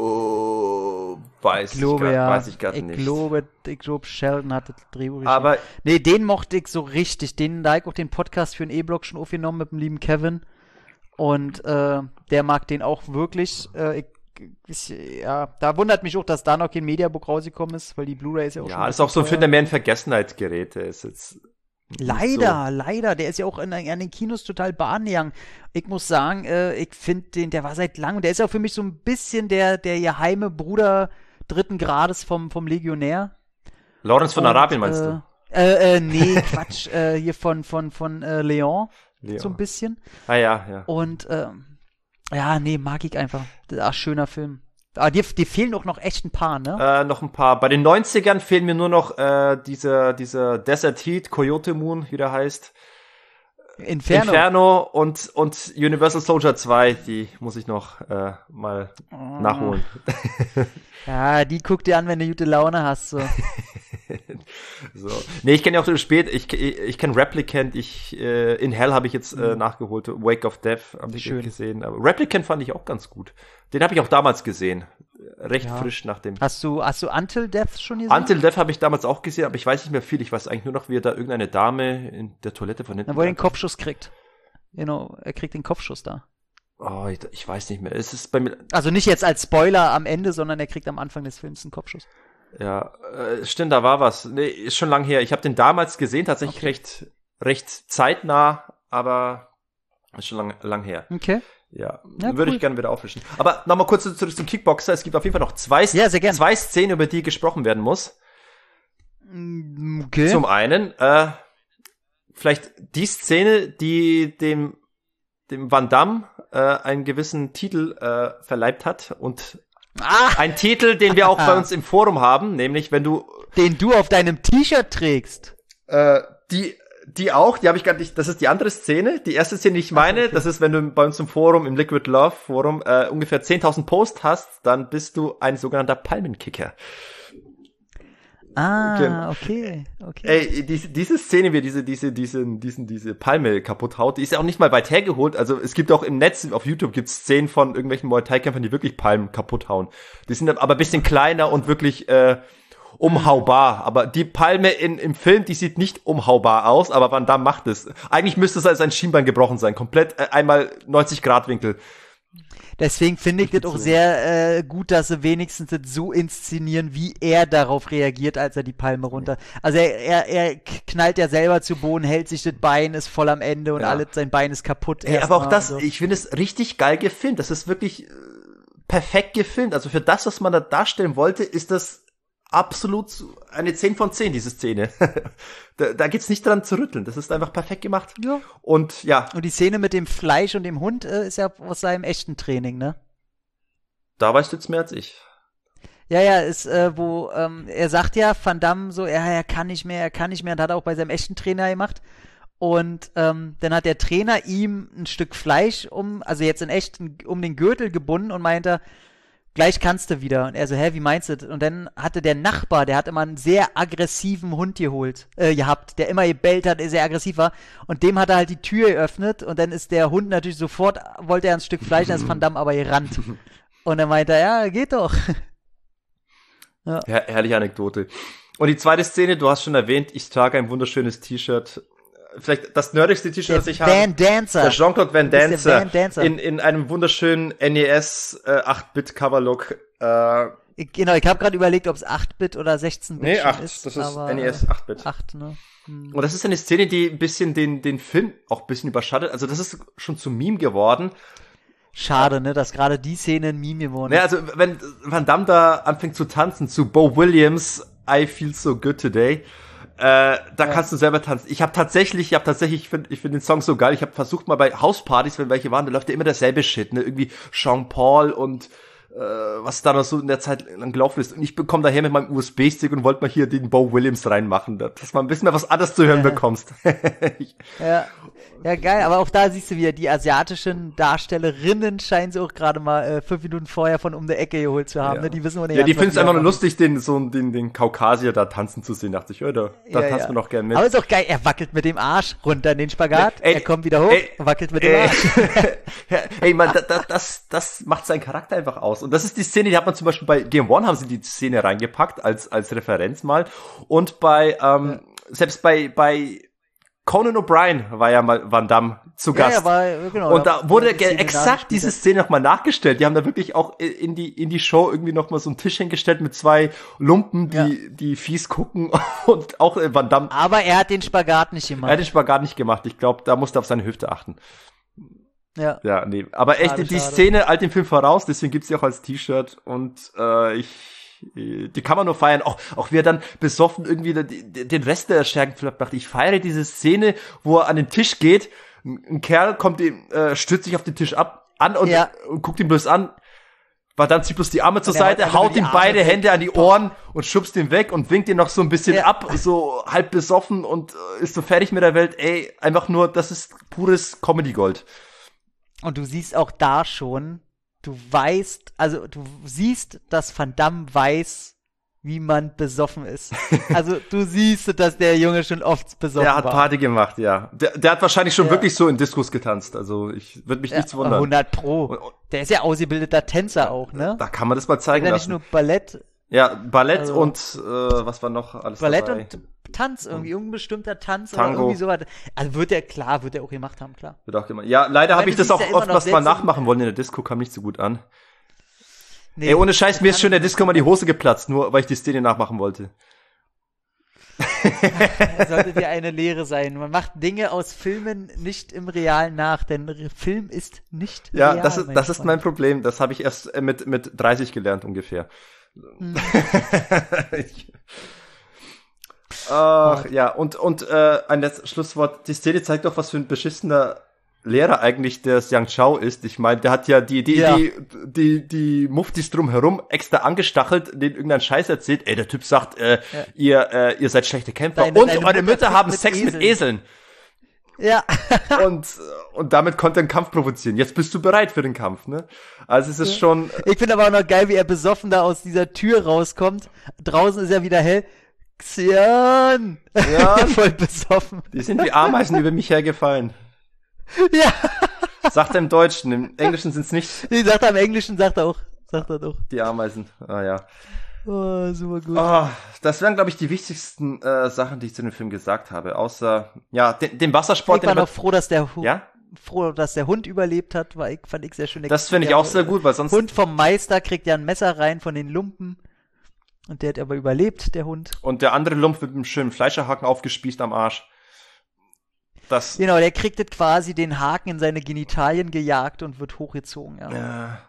Oh, weiß ich, glaube, grad, ja. weiß ich gerade nicht. Ich glaube, ich glaube, Sheldon hat das Drehbuch geschrieben. Aber nee, den mochte ich so richtig, den, da habe ich auch den Podcast für den E-Blog schon aufgenommen mit dem lieben Kevin. Und äh, der mag den auch wirklich. Äh, ich, ich, ja, da wundert mich auch, dass da noch kein Mediabook rausgekommen ist, weil die Blu-ray ist ja auch ja, schon. Ja, ist auch so ein Film, der mehr in Vergessenheit gerät. Der ist jetzt leider, so. leider. Der ist ja auch in, in den Kinos total bahngegangen. Ich muss sagen, äh, ich finde den, der war seit langem, der ist ja für mich so ein bisschen der, der geheime Bruder dritten Grades vom, vom Legionär. Lawrence von Und, Arabien meinst äh, du? Äh, äh, nee, Quatsch, äh, hier von, von, von äh, Leon. Leon. So ein bisschen. Ah ja, ja. Und ähm, ja, nee, mag ich einfach. Ach, schöner Film. Aber dir, dir fehlen auch noch echt ein paar, ne? Äh, noch ein paar. Bei den neunzigern fehlen mir nur noch äh, dieser dieser Desert Heat, Coyote Moon, wie der heißt. Inferno. Inferno und und Universal Soldier zwei, die muss ich noch äh, mal oh. nachholen. Ja, die guck dir an, wenn du gute Laune hast, so. So. Nee, ich kenne ja auch so spät, ich, ich, ich kenne Replicant, ich, äh, In Hell habe ich jetzt äh, mhm. nachgeholt, Wake of Death habe ich Schön. gesehen, aber Replicant fand ich auch ganz gut. Den habe ich auch damals gesehen, recht ja. frisch nach dem. Hast du, hast du Until Death schon gesehen? Until Death habe ich damals auch gesehen, aber ich weiß nicht mehr viel, ich weiß eigentlich nur noch, wie er da irgendeine Dame in der Toilette von hinten. Na, wo er den Kopfschuss kriegt. Genau, er kriegt den Kopfschuss da. Oh, ich, ich weiß nicht mehr, es ist bei mir. Also nicht jetzt als Spoiler am Ende, sondern er kriegt am Anfang des Films einen Kopfschuss. Ja, äh, stimmt, da war was. Nee, ist schon lang her. Ich habe den damals gesehen, tatsächlich okay. recht recht zeitnah, aber ist schon lang, lang her. Okay. Ja, ja würde cool. ich gerne wieder auffrischen. Aber nochmal kurz zurück zum Kickboxer. Es gibt auf jeden Fall noch zwei, ja, sehr zwei Szenen, über die gesprochen werden muss. Okay. Zum einen, äh, vielleicht die Szene, die dem dem Van Damme äh, einen gewissen Titel äh, verleibt hat und Ah. Ein Titel, den wir auch bei uns im Forum haben, nämlich wenn du... Den du auf deinem T-Shirt trägst. Äh, die die auch, die habe ich gar nicht, das ist die andere Szene. Die erste Szene, die ich meine, okay. das ist, wenn du bei uns im Forum, im Liquid Love Forum, äh, ungefähr zehntausend Posts hast, dann bist du ein sogenannter Palmenkicker. Ah, genau. okay, okay. Ey, diese, diese Szene, wie diese, diese, diese, diesen, diese Palme kaputt haut, die ist ja auch nicht mal weit hergeholt. Also es gibt auch im Netz, auf YouTube gibt's Szenen von irgendwelchen Muay Thai-Kämpfern, die wirklich Palmen kaputt hauen. Die sind aber ein bisschen kleiner und wirklich äh, umhaubar. Aber die Palme in, im Film, die sieht nicht umhaubar aus, aber Van Damme macht es. Eigentlich müsste es als ein Schienbein gebrochen sein. Komplett äh, einmal neunzig Grad Winkel. Deswegen finde ich das auch sehr äh, gut, dass sie wenigstens das so inszenieren, wie er darauf reagiert, als er die Palme runter... Also er, er, er knallt ja selber zu Boden, hält sich das Bein, ist voll am Ende und ja. alles, sein Bein ist kaputt. Ey, aber auch das, so. Ich finde es richtig geil gefilmt. Das ist wirklich äh, perfekt gefilmt. Also für das, was man da darstellen wollte, ist das absolut eine zehn von zehn, diese Szene. da, da geht's nicht dran zu rütteln. Das ist einfach perfekt gemacht. Ja. Und ja. Und die Szene mit dem Fleisch und dem Hund äh, ist ja aus seinem echten Training, ne? Da weißt du jetzt mehr als ich. Ja, ja, ist, äh, wo, ähm, er sagt ja, Van Damme so, ja, er kann nicht mehr, er kann nicht mehr, und hat er auch bei seinem echten Trainer gemacht. Und ähm, dann hat der Trainer ihm ein Stück Fleisch um, also jetzt in echt um den Gürtel gebunden und meinte, gleich kannst du wieder. Und er so, hä, wie meinst du das? Und dann hatte der Nachbar, der hat immer einen sehr aggressiven Hund geholt, äh, gehabt, der immer gebellt hat, sehr aggressiv war. Und dem hat er halt die Tür geöffnet und dann ist der Hund natürlich sofort, wollte er ein Stück Fleisch, dann ist Van Damme aber gerannt. Und dann meinte er, ja, geht doch. Ja. Her- herrliche Anekdote. Und die zweite Szene, du hast schon erwähnt, ich trage ein wunderschönes T-Shirt. Vielleicht das nerdigste T-Shirt, Der das ich habe. Van Dancer. Der Jean-Claude Van Das ist der Dancer. Van Dancer. In, in einem wunderschönen N E S äh, acht Bit Coverlook. Äh, Ich- Genau, ich habe gerade überlegt, ob es acht Bit oder sechzehn Bit nee, schon acht. ist. Das ist aber, N E S acht Bit. acht, ne? Hm. Und das ist eine Szene, die ein bisschen den, den Film auch ein bisschen überschattet. Also das ist schon zum Meme geworden. Schade, ne, dass gerade die Szene ein Meme geworden Ja, ist. also wenn Van Damme da anfängt zu tanzen zu Bo Williams, I Feel So Good Today, äh, da ja. kannst du selber tanzen. Ich habe tatsächlich, ich habe tatsächlich, ich finde ich find den Song so geil. Ich habe versucht mal bei Hauspartys, wenn welche waren, da läuft ja immer derselbe Shit, ne? Irgendwie Sean Paul und äh, was da noch so in der Zeit lang gelaufen ist. Und ich bekomme daher mit meinem U S B-Stick und wollte mal hier den Bo Williams reinmachen, dass man ein bisschen mehr was anderes zu hören Ja. bekommst. Ja. Ja, geil, aber auch da siehst du wieder, die asiatischen Darstellerinnen scheinen sie auch gerade mal äh, fünf Minuten vorher von um der Ecke geholt zu haben, Ja. ne? Die wissen, wo Ja, die finden es einfach nur lustig, den, so, den, den Kaukasier da tanzen zu sehen. Dachte ich, ja, da, da Ja, tanzt ja. man doch gerne mit. Aber ist auch geil, er wackelt mit dem Arsch runter in den Spagat, Ey, er kommt wieder hoch, ey, wackelt mit dem ey, Arsch. hey, man, da, da, das, das macht seinen Charakter einfach aus. Und das ist die Szene, die hat man zum Beispiel bei Game One, haben sie die Szene reingepackt, als, als Referenz mal. Und bei, ähm, ja. selbst bei, bei Conan O'Brien war ja mal Van Damme zu Ja, Gast. ja, war, genau, und da wurde die Szene exakt nachgespielt. diese Szene nochmal nachgestellt. Die haben da wirklich auch in die, in die Show irgendwie nochmal so einen Tisch hingestellt mit zwei Lumpen, die, Ja. die fies gucken und auch äh, Van Damme. Aber er hat den Spagat nicht gemacht. Er hat den Spagat nicht gemacht. Ich glaube, da musste er auf seine Hüfte achten. Ja. Ja, nee. Aber echt, Schade, die schade. Szene eilt dem Film voraus, deswegen gibt's die auch als T-Shirt und äh, ich die kann man nur feiern. Auch, auch wie er dann besoffen irgendwie den, den Rest der Schergenflip macht. Ich feiere diese Szene, wo er an den Tisch geht, ein, ein Kerl kommt ihm, äh, stürzt sich auf den Tisch ab, an und, Ja. und guckt ihn bloß an. War dann zieht bloß die Arme zur Und er haut Seite, einfach haut nur die ihm Arme beide weg. Hände an die Ohren und schubst ihn weg und winkt ihn noch so ein bisschen Ja. ab, so halb besoffen und äh, ist so fertig mit der Welt. Ey, einfach nur, das ist pures Comedy-Gold. Und du siehst auch da schon, du weißt, also du siehst, dass Van Damme weiß, wie man besoffen ist. Also du siehst, dass der Junge schon oft besoffen Der hat war. Party gemacht, ja. Der, der hat wahrscheinlich schon Ja. wirklich so in Diskus getanzt. Also ich würde mich Ja, nichts wundern. hundert Pro. Und- und- Der ist ja ausgebildeter Tänzer auch, ne? Da kann man das mal zeigen Ja, nicht lassen. nur Ballett, Ja, Ballett Also- und äh, was war noch alles Ballett dabei? und Tanz, irgendwie irgendein bestimmter Tanz Tango. oder irgendwie sowas. Also wird er, klar, wird er auch gemacht haben, klar. Wird auch gemacht. Ja, leider Ich habe meine, ich du das siehst auch ja immer noch oftmals mal Sätze- nachmachen wollen in der Disco, kam nicht so gut an. Nee, Ey, ohne Scheiß, mir ist kann- schon in der Disco mal die Hose geplatzt, nur weil ich die Szene nachmachen wollte. sollte dir eine Lehre sein. Man macht Dinge aus Filmen nicht im Realen nach, denn Re- Film ist nicht Ja, real. das ist, mein das ist Freund. mein Problem. Das habe ich erst äh, mit, mit dreißig gelernt ungefähr. Hm. Ich- Ach, ja, und, und äh, ein letztes Schlusswort. Die Szene zeigt doch, was für ein beschissener Lehrer eigentlich der Yang Chao ist. Ich meine, der hat ja die, die, Ja. die, die, die Muftis drumherum extra angestachelt, denen irgendeinen Scheiß erzählt. Ey, der Typ sagt, äh, Ja. ihr, äh, ihr seid schlechte Kämpfer Deine- und deine eure Mutter Mütter fickt haben mit Sex mit Eseln. Eseln. Ja. und, und damit konnte er einen Kampf provozieren. Jetzt bist du bereit für den Kampf, ne? Also es ist schon, Ich finde aber auch noch geil, wie er besoffen da aus dieser Tür rauskommt. Draußen ist er wieder hell. Xian! Ja. Voll besoffen. die sind wie Ameisen über mich hergefallen. Ja. Sagt er im Deutschen, im Englischen sind's nicht Nee, sagt er im Englischen, sagt er auch. Sagt er doch. die Ameisen. Ah ja. Oh, super gut. Oh, das wären, glaube ich, die wichtigsten äh, Sachen, die ich zu dem Film gesagt habe. Außer, ja, den, den Wassersport. Ich war den noch froh, dass der Hund, ja, froh, dass der Hund überlebt hat, war ich, fand ich sehr schön. das finde ich Der auch sehr gut, weil sonst. Hund vom Meister kriegt ja ein Messer rein von den Lumpen. Und der hat aber überlebt, der Hund. Und der andere Lump wird mit einem schönen Fleischerhaken aufgespießt am Arsch. Das. Genau, der kriegt jetzt quasi den Haken in seine Genitalien gejagt und wird hochgezogen, ja. Ja.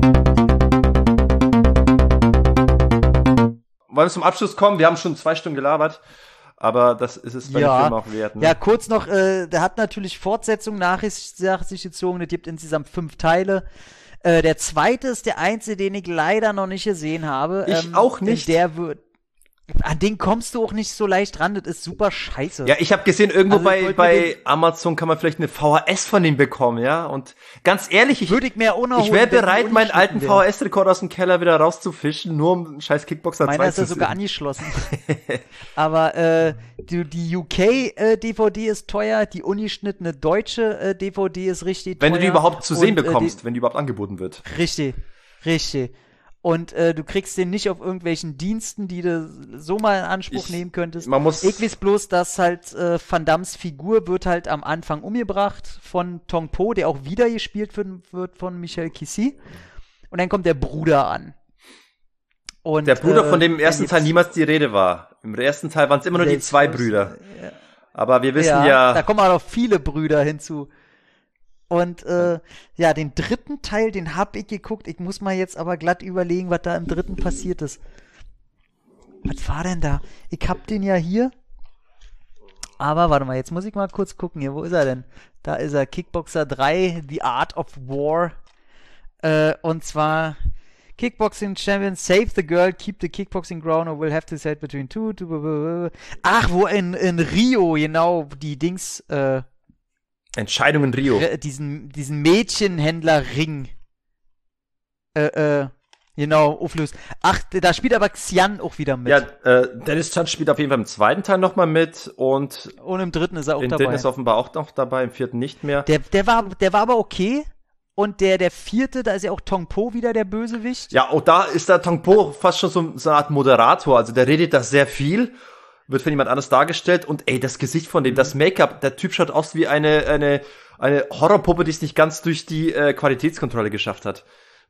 Wollen wir zum Abschluss kommen? Wir haben schon zwei Stunden gelabert, aber das ist es bei Ja. dem Film auch wert. Ne? Ja, kurz noch, äh, der hat natürlich Fortsetzung nach sich gezogen, es gibt insgesamt fünf Teile. Äh, der zweite ist der einzige, den ich leider noch nicht gesehen habe. Ich ähm, auch nicht. Der wird, an den kommst du auch nicht so leicht ran, das ist super scheiße. Ja, ich habe gesehen, irgendwo Also, ich bei, wollte bei mir Amazon kann man vielleicht eine V H S von ihm bekommen, ja. Und ganz ehrlich, ich, Würde ich mir auch noch ich wäre holen, wenn die bereit, meinen alten ungeschnitten V H wäre. S-Rekorder aus dem Keller wieder rauszufischen, nur um einen scheiß Kickboxer Meiner zwei ist ja zu sogar sehen. angeschlossen. Aber äh, die, die U K-D V D ist teuer, die ungeschnittene deutsche äh, D V D ist richtig Wenn teuer. du die überhaupt zu sehen Und, äh, bekommst, wenn die überhaupt angeboten wird. die, richtig, richtig. Und äh, du kriegst den nicht auf irgendwelchen Diensten, die du so mal in Anspruch ich, nehmen könntest. Man muss ich weiß bloß, dass halt äh, Van Dammes Figur wird halt am Anfang umgebracht von Tong Po, der auch wieder gespielt wird, wird von Michel Kissy. Und dann kommt der Bruder an. Und, der Bruder, äh, von dem im ersten Teil niemals die Rede war. Im ersten Teil waren es immer nur die zwei Brüder. Ja. Aber wir wissen ja, ja... Da kommen auch noch viele Brüder hinzu. Und äh, ja, den dritten Teil, den hab ich geguckt. Ich muss mal jetzt aber glatt überlegen, was da im dritten passiert ist. Was war denn da? Ich hab den ja hier. Aber warte mal, jetzt muss ich mal kurz gucken hier. Wo ist er denn? Da ist er. Kickboxer drei, The Art of War. Äh, und zwar Kickboxing Champion, save the girl, keep the kickboxing ground or will have to decide between two. two Ach, wo in, in Rio, genau, die Dings... Äh, Entscheidung in Rio. Diesen, diesen Mädchenhändler-Ring. Äh, äh, genau, auflöst. Ach, da spielt aber Xian auch wieder mit. Ja, äh, Dennis Chan spielt auf jeden Fall im zweiten Teil nochmal mit und Und im dritten ist er auch im dabei. dritten ist offenbar auch noch dabei, im vierten nicht mehr. Der, der war, der war aber okay. Und der, der vierte, da ist ja auch Tong Po wieder der Bösewicht. Ja, und da ist der Tong Po fast schon so, so eine Art Moderator. Also der redet da sehr viel, wird von jemand anders dargestellt. Und ey, das Gesicht von dem, das Make-up, der Typ schaut aus wie eine eine eine Horrorpuppe, die es nicht ganz durch die äh, Qualitätskontrolle geschafft hat.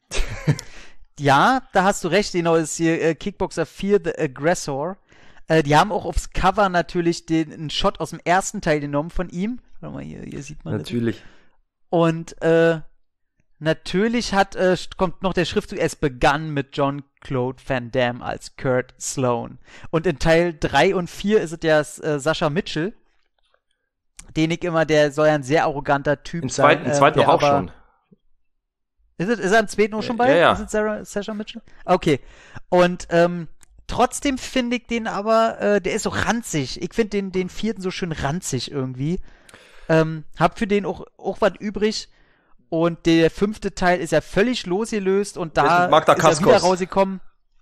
Ja, da hast du recht. Genau, das ist hier äh, Kickboxer vier, The Aggressor. Äh, die haben auch aufs Cover natürlich den einen Shot aus dem ersten Teil genommen von ihm. Warte mal, hier, hier sieht man Natürlich. das. Und äh, natürlich hat, äh, kommt noch der Schriftzug, es begann mit Jean-Claude Van Damme als Kurt Sloan. Und in Teil drei und vier ist es ja äh, Sascha Mitchell, den ich immer, der soll ja ein sehr arroganter Typ Im sein. zweiten, im zweiten äh, doch auch aber, schon. Ist, es, ist er im zweiten auch schon bei? Ja, ja. Ist es Sarah, Sascha Mitchell? Okay. Und ähm, trotzdem finde ich den aber, äh, der ist so ranzig. Ich finde den, den vierten so schön ranzig irgendwie. Ähm, hab für den auch, auch was übrig. Und der fünfte Teil ist ja völlig losgelöst und da Magda ist er Kaskos. wieder rausgekommen.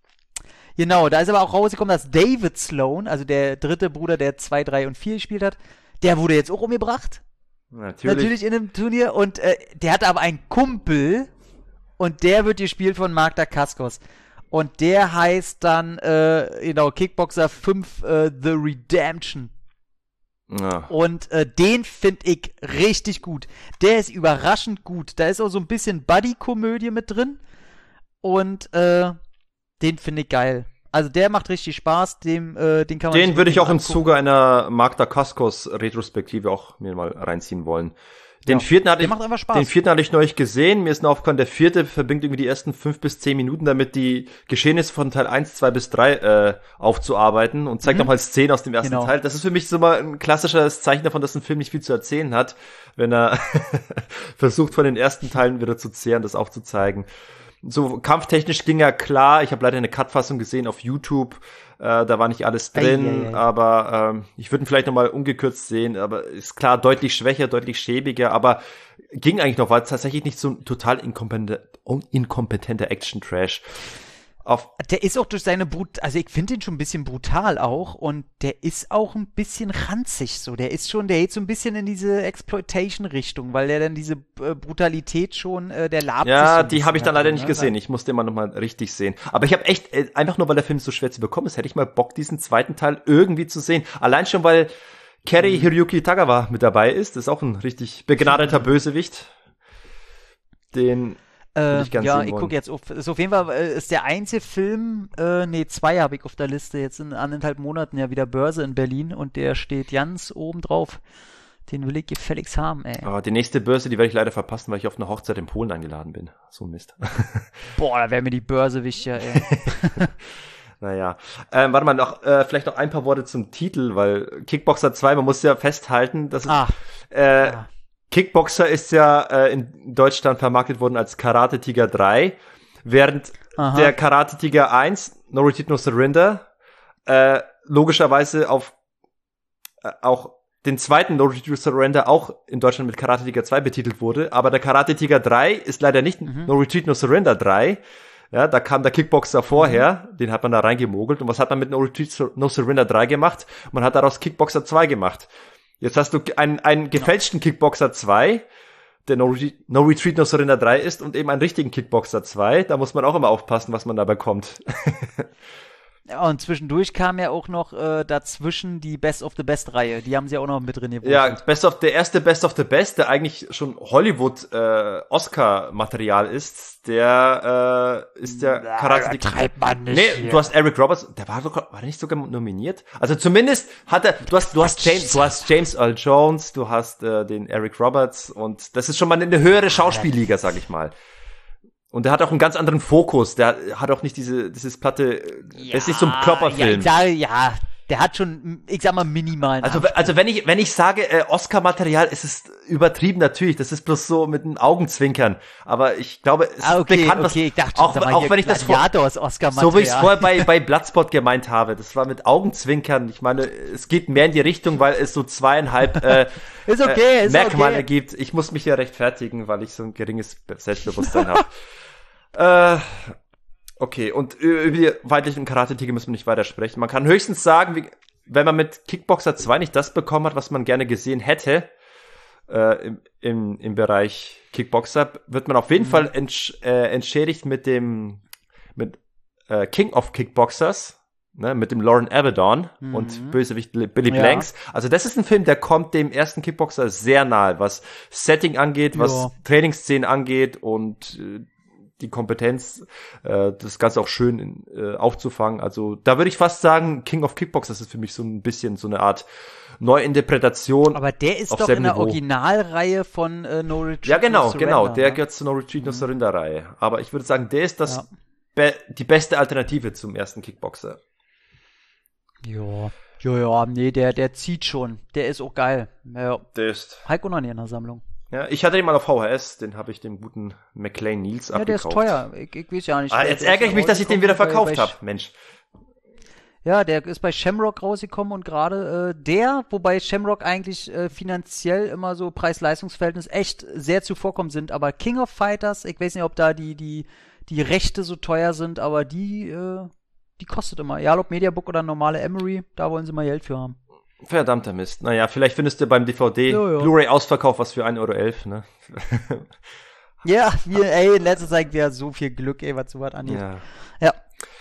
Genau, da ist aber auch rausgekommen, dass David Sloan, also der dritte Bruder, der zwei, drei und vier gespielt hat, der wurde jetzt auch umgebracht. Natürlich. Natürlich in einem Turnier. Und äh, der hatte aber einen Kumpel und der wird gespielt von Magda Kaskos. Und der heißt dann, äh, genau, Kickboxer fünf, äh, The Redemption. Ja. Und äh, den finde ich richtig gut. Der ist überraschend gut. Da ist auch so ein bisschen Buddy-Komödie mit drin. Und äh, den finde ich geil. Also der macht richtig Spaß. Dem, äh, den kann man Den würde ich auch im angucken. Zuge einer Magda Kaskos Retrospektive auch mir mal reinziehen wollen. Den Ja, vierten hatte der ich, macht einfach Spaß. den vierten hatte ich neulich gesehen. Mir ist nur aufgefallen, der vierte verbringt irgendwie die ersten fünf bis zehn Minuten damit, die Geschehnisse von Teil eins, zwei bis drei äh, aufzuarbeiten und zeigt Mhm. nochmal Szenen aus dem ersten Genau. Teil. Das ist für mich so mal ein klassisches Zeichen davon, dass ein Film nicht viel zu erzählen hat, wenn er versucht, von den ersten Teilen wieder zu zehren, das aufzuzeigen. So kampftechnisch ging ja klar. Ich habe leider eine Cut-Fassung gesehen auf YouTube. Äh, da war nicht alles drin, Ei, ei, ei. aber ähm, ich würde ihn vielleicht noch mal ungekürzt sehen. Aber ist klar, deutlich schwächer, deutlich schäbiger, aber ging eigentlich noch, war tatsächlich nicht so ein total inkompetenter, inkompetenter Action-Trash. Auf Der ist auch durch seine Brut, also ich finde den schon ein bisschen brutal auch und der ist auch ein bisschen ranzig so. Der ist schon, der geht so ein bisschen in diese Exploitation-Richtung, weil der dann diese äh, Brutalität schon, äh, der labt sich so Ja, ein die bisschen habe ich dann da leider drin, nicht ne? gesehen. Ich musste immer noch mal richtig sehen. Aber ich habe echt, äh, einfach nur weil der Film so schwer zu bekommen ist, hätte ich mal Bock, diesen zweiten Teil irgendwie zu sehen. Allein schon, weil Kerry Hiroyuki Tagawa mit dabei ist. Das ist auch ein richtig begnadeter Bösewicht. Den Äh, ich ganz ja, sehen ich wollen. gucke jetzt auf, ist auf jeden Fall, äh, ist der einzige Film, äh, nee, zwei habe ich auf der Liste, jetzt in anderthalb Monaten ja wieder Börse in Berlin und der steht ganz oben drauf. Den will ich gefälligst haben, ey. Aber die nächste Börse, die werde ich leider verpassen, weil ich auf eine Hochzeit in Polen eingeladen bin. So ein Mist. Boah, da wäre mir die Börse wichtiger, ey. Naja. Ähm, warte mal, noch, äh, vielleicht noch ein paar Worte zum Titel, weil Kickboxer zwei, man muss ja festhalten, dass es, Ah. äh, Ah. Kickboxer ist ja äh, in Deutschland vermarktet worden als Karate Tiger drei, während Aha. der Karate Tiger eins, No Retreat, No Surrender, äh, logischerweise auf äh, auch den zweiten No Retreat, No Surrender auch in Deutschland mit Karate Tiger zwei betitelt wurde, aber der Karate Tiger drei ist leider nicht Mhm. No Retreat, No Surrender drei. Ja, da kam der Kickboxer vorher, den hat man da reingemogelt. Und was hat man mit No Retreat, No Surrender drei gemacht? Man hat daraus Kickboxer zwei gemacht. Jetzt hast du einen, einen gefälschten Kickboxer zwei, der No, Re- no Retreat, No Surrender drei ist und eben einen richtigen Kickboxer zwei. Da muss man auch immer aufpassen, was man da bekommt. Ja, und zwischendurch kam ja auch noch äh, dazwischen die Best of the Best Reihe. Die haben sie auch noch mit drin gewurstet. Ja, Best of, der erste Best of the Best, der eigentlich schon Hollywood-Oscar-Material äh, ist, der äh, ist der Karate... treibt man nicht Nee, hier. du hast Eric Roberts, der war, sogar, war der nicht sogar nominiert? Also zumindest hat er, du hast, du hast James, du hast James Earl Jones, du hast äh, den Eric Roberts und das ist schon mal eine höhere Schauspielliga, sag ich mal. Und der hat auch einen ganz anderen Fokus. Der hat auch nicht diese, dieses platte, ja, der ist nicht so ein Körperfilm. Ja, ich sage, ja, der hat schon, ich sag mal, minimalen Also, Anspruch. also wenn ich, wenn ich sage, äh, Oscar-Material, ist es übertrieben natürlich. Das ist bloß so mit einem Augenzwinkern. Aber ich glaube, es ah, okay, ist bekannt, was, okay, ich dachte, auch, sag mal, auch hier wenn ich das vor, Oscar-Material. so wie ich es vorher bei, bei Bloodspot gemeint habe. Das war mit Augenzwinkern. Ich meine, es geht mehr in die Richtung, weil es so zweieinhalb, äh, ist okay, äh, ist Merkmale okay. gibt. Ich muss mich ja rechtfertigen, weil ich so ein geringes Selbstbewusstsein habe. Äh, okay, und über die weiblichen Karate-Tiger müssen wir nicht weiter sprechen. Man kann höchstens sagen, wie, wenn man mit Kickboxer zwei nicht das bekommen hat, was man gerne gesehen hätte, äh, im, im, im Bereich Kickboxer, wird man auf jeden mhm. Fall entsch äh, entschädigt mit dem, mit äh, King of Kickboxers, ne, mit dem Lauren Avedon mhm. und Bösewicht Billy ja. Blanks. Also das ist ein Film, der kommt dem ersten Kickboxer sehr nahe, was Setting angeht, was ja. Trainingsszenen angeht und äh, die Kompetenz, äh, das Ganze auch schön in, äh, aufzufangen. Also da würde ich fast sagen, King of Kickboxers ist für mich so ein bisschen so eine Art Neuinterpretation. Aber der ist auf doch in selben der Niveau. Originalreihe von äh, No Retreat, Ja, genau, No Surrender, genau. Der ne? gehört zur No Retreat, No Surrender Reihe. Aber ich würde sagen, der ist das Ja. be die beste Alternative zum ersten Kickboxer. Ja, ja, ja, nee, der, der zieht schon. Der ist auch geil. Ja, Der ist. Heiko noch nie in der Sammlung. Ja, ich hatte den mal auf V H S, den habe ich dem guten McLean Niels Ja, der ist abgekauft. teuer. Ich, ich weiß ja nicht. Ah, der- jetzt der ist ärgere ich mich, dass ich den wieder rausgekommen bei- verkauft bei- habe. Mensch. Ja, der ist bei Shamrock rausgekommen und gerade äh, der, wobei Shamrock eigentlich äh, finanziell immer so Preis-Leistungs-Verhältnis echt sehr zuvorkommend sind, aber King of Fighters, ich weiß nicht, ob da die, die, die Rechte so teuer sind, aber die, äh, die kostet immer. Ja, ob Mediabook oder normale Emery, da wollen sie mal Geld für haben. Verdammter Mist. Naja, vielleicht findest du beim D V D Jo, jo. Blu-ray-Ausverkauf was für ein Euro elf, ne? Ja, wir, ey, in letzter Zeit wir so viel Glück, ey, was sowas angeht. Ja. Ja.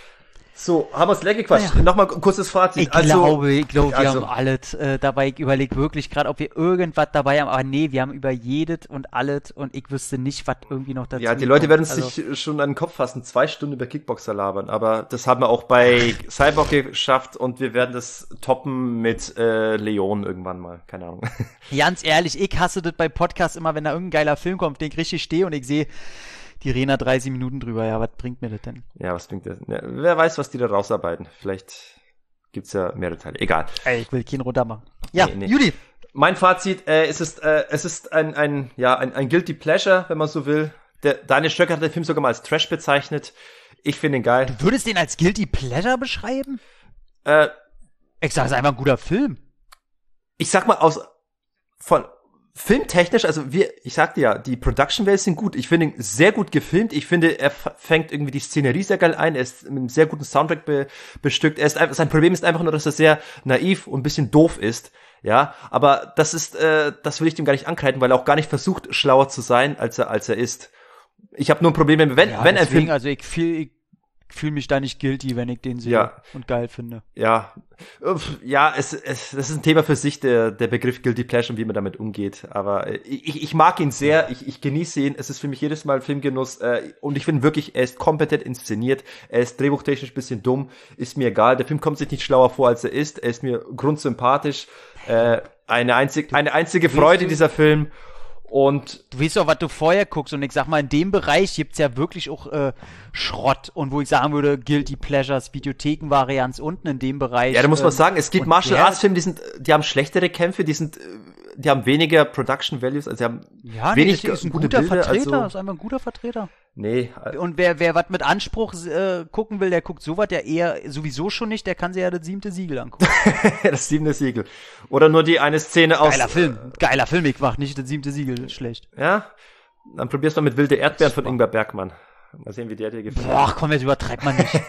So, haben wir uns leer gequatscht. Naja. Nochmal ein kurzes Fazit. Ich also, glaube, ich glaube, wir also- haben alles äh, dabei. Ich überlege wirklich gerade, ob wir irgendwas dabei haben. Aber nee, wir haben über jedes und alles und ich wüsste nicht, was irgendwie noch dazu Ja, die Leute kommt. werden Also, sich schon an den Kopf fassen, zwei Stunden über Kickboxer labern, aber das haben wir auch bei Cyborg geschafft und wir werden das toppen mit äh, Leon irgendwann mal, keine Ahnung. ganz ehrlich, ich hasse das bei Podcasts immer, wenn da irgendein geiler Film kommt, den ich richtig stehe und ich sehe, die reden da dreißig Minuten drüber. Ja, was bringt mir das denn? Ja, was bringt das? Ja, wer weiß, was die da rausarbeiten. Vielleicht gibt's ja mehrere Teile. Egal. Ey, ich will keinen runter machen. Ja, Nee, nee. Judy. Mein Fazit, äh, es ist, äh, es ist ein, ein, ja, ein, ein Guilty Pleasure, wenn man so will. Der, Daniel Stöcker hat den Film sogar mal als Trash bezeichnet. Ich finde ihn geil. Du würdest den als Guilty Pleasure beschreiben? Äh, Ich sage, es ist einfach ein guter Film. ich sag mal, aus, von, filmtechnisch, also wir, ich sagte ja, die Production Values sind gut. Ich finde ihn sehr gut gefilmt. Ich finde, er f- fängt irgendwie die Szenerie sehr geil ein. Er ist mit einem sehr guten Soundtrack be- bestückt. Er ist einfach, sein Problem ist einfach nur, dass er sehr naiv und ein bisschen doof ist. Ja, aber das ist, äh, das will ich dem gar nicht ankreiden, weil er auch gar nicht versucht, schlauer zu sein, als er, als er ist. Ich habe nur ein Problem, wenn, Ja, wenn ein deswegen, Film, also ich fühle ich fühl mich da nicht guilty, wenn ich den sehe Ja. und geil finde. ja, Uff, ja, es, es, das ist ein Thema für sich, der, der Begriff Guilty Pleasure und wie man damit umgeht. Aber äh, ich, ich mag ihn sehr, ich, ich genieße ihn. Es ist für mich jedes Mal ein Filmgenuss äh, und ich finde wirklich, er ist kompetent inszeniert. Er ist drehbuchtechnisch ein bisschen dumm, ist mir egal. Der Film kommt sich nicht schlauer vor, als er ist. Er ist mir grundsympathisch. Äh, eine, einzig, eine einzige Freude, dieser Film. Und Du weißt doch, was du vorher guckst und ich sag mal, in dem Bereich gibt's ja wirklich auch äh, Schrott und wo ich sagen würde, Guilty Pleasures, Videothekenvarianz unten in dem Bereich. ja, da muss man ähm, sagen, es gibt und Martial der- Arts Filme, die sind, die haben schlechtere Kämpfe, die sind, äh, die haben weniger Production Values, also die haben Ja, wenig nee, das ist ein gute guter Bilder, Vertreter, also- ist einfach ein guter Vertreter. nee, äh, Und wer, wer was mit Anspruch äh, gucken will, der guckt sowas ja eher sowieso schon nicht, der kann sich ja das siebte Siegel angucken. das siebte Siegel. Oder nur die eine Szene aus, Geiler Film, geiler Film, ich mach nicht das siebte Siegel schlecht. ja, dann probier's mal mit Wilde Erdbeeren von Ingmar Bergmann. Mal sehen, wie der dir gefällt. Boah, komm, jetzt übertreibt man nicht.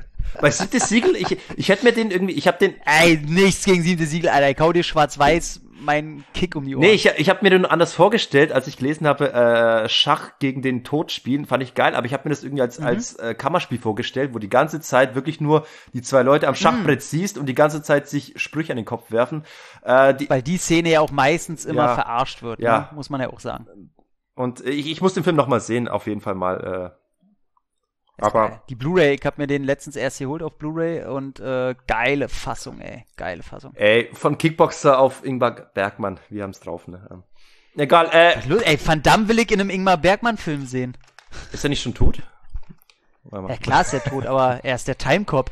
Bei siebtes Siegel, ich, ich hätte mir den irgendwie, ich habe den, Ey, nichts gegen siebte Siegel, Alter, ich hau dir schwarz-weiß mein Kick um die Ohren. Nee, ich, ich habe mir den anders vorgestellt, als ich gelesen habe, äh, Schach gegen den Tod spielen, fand ich geil, aber ich habe mir das irgendwie als, mhm. als äh, Kammerspiel vorgestellt, wo die ganze Zeit wirklich nur die zwei Leute am Schachbrett mhm. siehst und die ganze Zeit sich Sprüche an den Kopf werfen. Äh, die, Weil die Szene ja auch meistens immer ja, verarscht wird, ja. ne? Muss man ja auch sagen. Und ich, ich muss den Film nochmal sehen, auf jeden Fall mal. Äh, aber geil. Die Blu-ray, ich habe mir den letztens erst geholt auf Blu-ray und äh, geile Fassung, ey. Geile Fassung. Ey, von Kickboxer auf Ingmar Bergmann, wir haben's drauf, ne? Egal, äh. Ey, Van Damme will ich in einem Ingmar Bergmann-Film sehen. Ist er nicht schon tot? Ja, klar ist er tot, aber er ist der Timecop.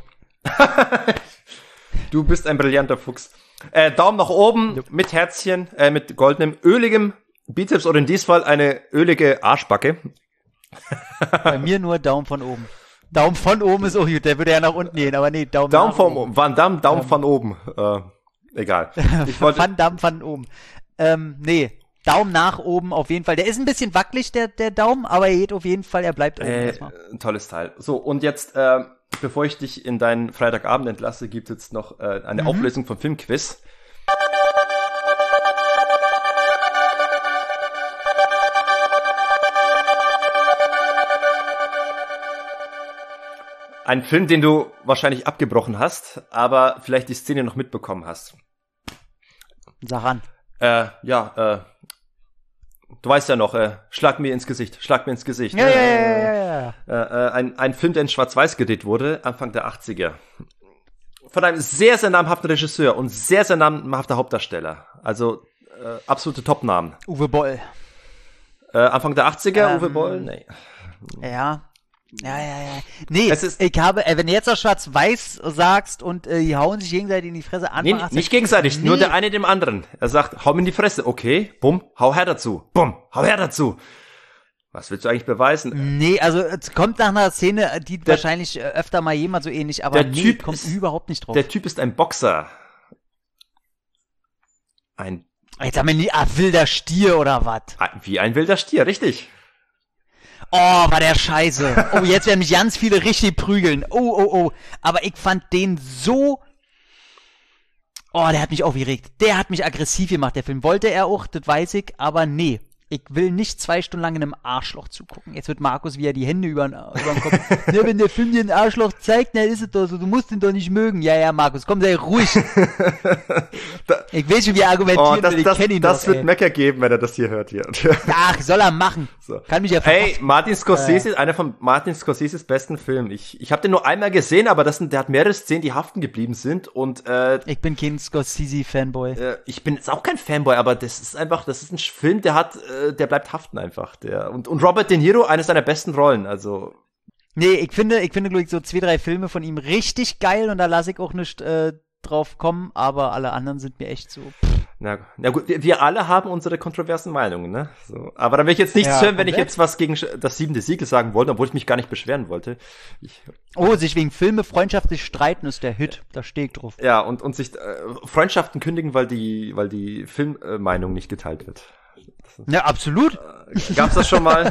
Du bist ein brillanter Fuchs. Äh, Daumen nach oben yep. mit Herzchen, äh, mit goldenem, öligem Bizeps oder in diesem Fall eine ölige Arschbacke. Bei mir nur Daumen von oben. Daumen von oben ist auch gut, der würde ja nach unten gehen, aber nee, Daumen Daumen nach von oben. Van Damme, Daumen ähm. von oben. Äh, egal. Ich wollte Van Damme von oben. Ähm, nee, Daumen nach oben auf jeden Fall. Der ist ein bisschen wackelig, der, der Daumen, aber er geht auf jeden Fall, er bleibt oben äh, erstmal. Ein tolles Teil. So, und jetzt, äh, bevor ich dich in deinen Freitagabend entlasse, gibt es jetzt noch äh, eine mhm. Auflösung vom Filmquiz. Ein Film, den du wahrscheinlich abgebrochen hast, aber vielleicht die Szene noch mitbekommen hast. Sag an. Äh, ja, äh, du weißt ja noch, äh, schlag mir ins Gesicht, schlag mir ins Gesicht. Ja, äh, ja, ja, ja, ja. Äh, äh, ein, ein Film, der in Schwarz-Weiß gedreht wurde, Anfang der achtziger. Von einem sehr, sehr namhaften Regisseur und sehr, sehr namhafter Hauptdarsteller. Also, äh, absolute Top-Namen. Uwe Boll. Äh, Anfang der achtziger, ähm, Uwe Boll? Nee. Ja. Ja, ja, ja. Nee, es ist, ich habe, äh, wenn du jetzt auch Schwarz-Weiß sagst und äh, die hauen sich gegenseitig in die Fresse an. Nee, nicht gegenseitig, nee. nur der eine dem anderen. Er sagt, hau mir in die Fresse. Okay, bumm, hau her dazu. Bumm, hau her dazu. Was willst du eigentlich beweisen? Nee, also es kommt nach einer Szene, die der, wahrscheinlich äh, öfter mal jemand so ähnlich, aber der nee, Typ kommt ist, überhaupt nicht drauf. Der Typ ist ein Boxer. Ein... Jetzt haben wir nie, ah, wilder Stier oder was? Wie ein wilder Stier, richtig. Oh, war der scheiße. Oh, jetzt werden mich ganz viele richtig prügeln. Oh, oh, oh. Aber ich fand den so... Oh, der hat mich aufgeregt. Der hat mich aggressiv gemacht, der Film. Wollte er auch, das weiß ich, aber nee. Ich will nicht zwei Stunden lang in einem Arschloch zugucken. Jetzt wird Markus wieder die Hände über, über den Kopf. Ja, wenn der Film dir ein Arschloch zeigt, dann ist es doch so. Du musst ihn doch nicht mögen. Ja, ja, Markus, komm, sei ruhig. da, ich will schon, wie er argumentieren oh, das, will. Ich das, kenn ihn das doch, wird Mecker geben, wenn er das hier hört. Hier. Ach, soll er machen. So. Kann mich ja verpassen. Hey, Martin Scorsese, äh. einer von Martin Scorseses besten Filmen. Ich, ich habe den nur einmal gesehen, aber das sind, der hat mehrere Szenen, die haften geblieben sind. Und äh, ich bin kein Scorsese-Fanboy. Äh, ich bin jetzt auch kein Fanboy, aber das ist einfach, das ist ein Film, der hat, äh, der bleibt haften einfach. Der und und Robert De Niro, eine seiner besten Rollen. Also nee, ich finde, ich finde, glaube ich, so zwei, drei Filme von ihm richtig geil und da lasse ich auch nicht äh, drauf kommen, aber alle anderen sind mir echt so. Pff. Na, na gut, wir, wir alle haben unsere kontroversen Meinungen, ne? So, aber da will ich jetzt nichts ja, hören, wenn ich jetzt was gegen das siebente Siegel sagen wollte, obwohl ich mich gar nicht beschweren wollte. Ich, oh, sich wegen Filme freundschaftlich streiten ist der Hit, da stehe ich drauf. Ja, und und sich äh, Freundschaften kündigen, weil die weil die Filmmeinung nicht geteilt wird. Ja, absolut. Äh, gab's das schon mal?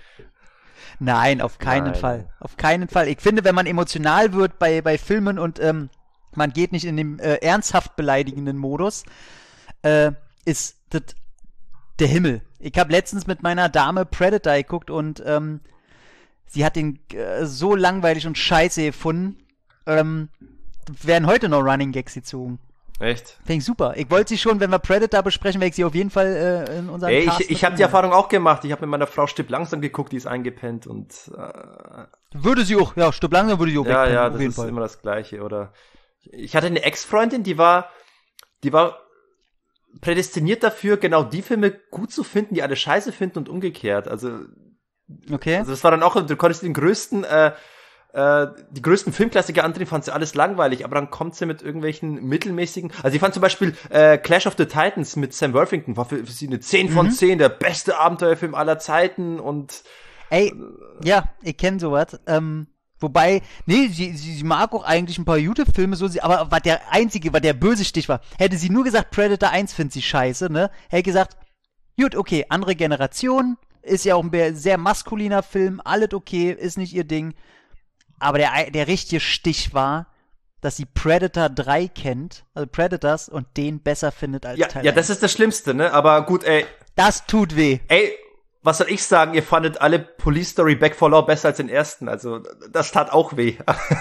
Nein, auf keinen Nein. Fall. Auf keinen Fall. Ich finde, wenn man emotional wird bei bei Filmen und ähm, man geht nicht in den äh, ernsthaft beleidigenden Modus, äh, ist das der Himmel. Ich habe letztens mit meiner Dame Predator geguckt und ähm, sie hat den äh, so langweilig und scheiße gefunden. Ähm, werden heute noch Running Gags gezogen. Echt? Finde ich super. Ich wollte sie schon, wenn wir Predator besprechen, werde ich sie auf jeden Fall äh, in unserem Ey, Cast ich, ich habe die Erfahrung auch gemacht. Ich habe mit meiner Frau Stipp langsam geguckt, die ist eingepennt und äh, würde sie auch, ja, Stipp langsam würde sie auch ja, wegpennen, ja, auf das jeden ist Fall. immer das Gleiche. Oder ich hatte eine Ex-Freundin, die war, die war prädestiniert dafür, genau die Filme gut zu finden, die alle scheiße finden und umgekehrt. Also, okay. Also das war dann auch, du konntest den größten, äh, äh, die größten Filmklassiker andrehen, fand sie alles langweilig, aber dann kommt sie mit irgendwelchen mittelmäßigen, also ich fand zum Beispiel äh, Clash of the Titans mit Sam Worthington, war für, für sie eine zehn von zehn, der beste Abenteuerfilm aller Zeiten und ey, ja, ich kenne sowas, ähm, wobei, nee, sie, sie, sie mag auch eigentlich ein paar YouTube-Filme, so, sie, aber war der einzige, war der böse Stich war. Hätte sie nur gesagt, Predator eins findet sie scheiße, ne? Hätte gesagt, gut, okay, andere Generation, ist ja auch ein sehr maskuliner Film, alles okay, ist nicht ihr Ding. Aber der, der richtige Stich war, dass sie Predator drei kennt, also Predators, und den besser findet als Ja, Teil ja, eins. das ist das Schlimmste, ne? Aber gut, ey. Das tut weh. Ey, was soll ich sagen? Ihr fandet alle Police Story Back for Law besser als den ersten. Also, das tat auch weh.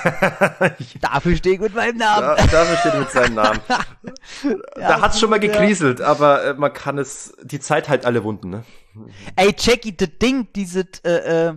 Dafür stehe ich mit meinem Namen. Da, dafür steht er mit seinem Namen. Ja, Da hat's schon mal ja. gekriselt, aber äh, man kann es, die Zeit halt alle Wunden, ne? Ey, Jackie, das Ding, dieses, äh, äh,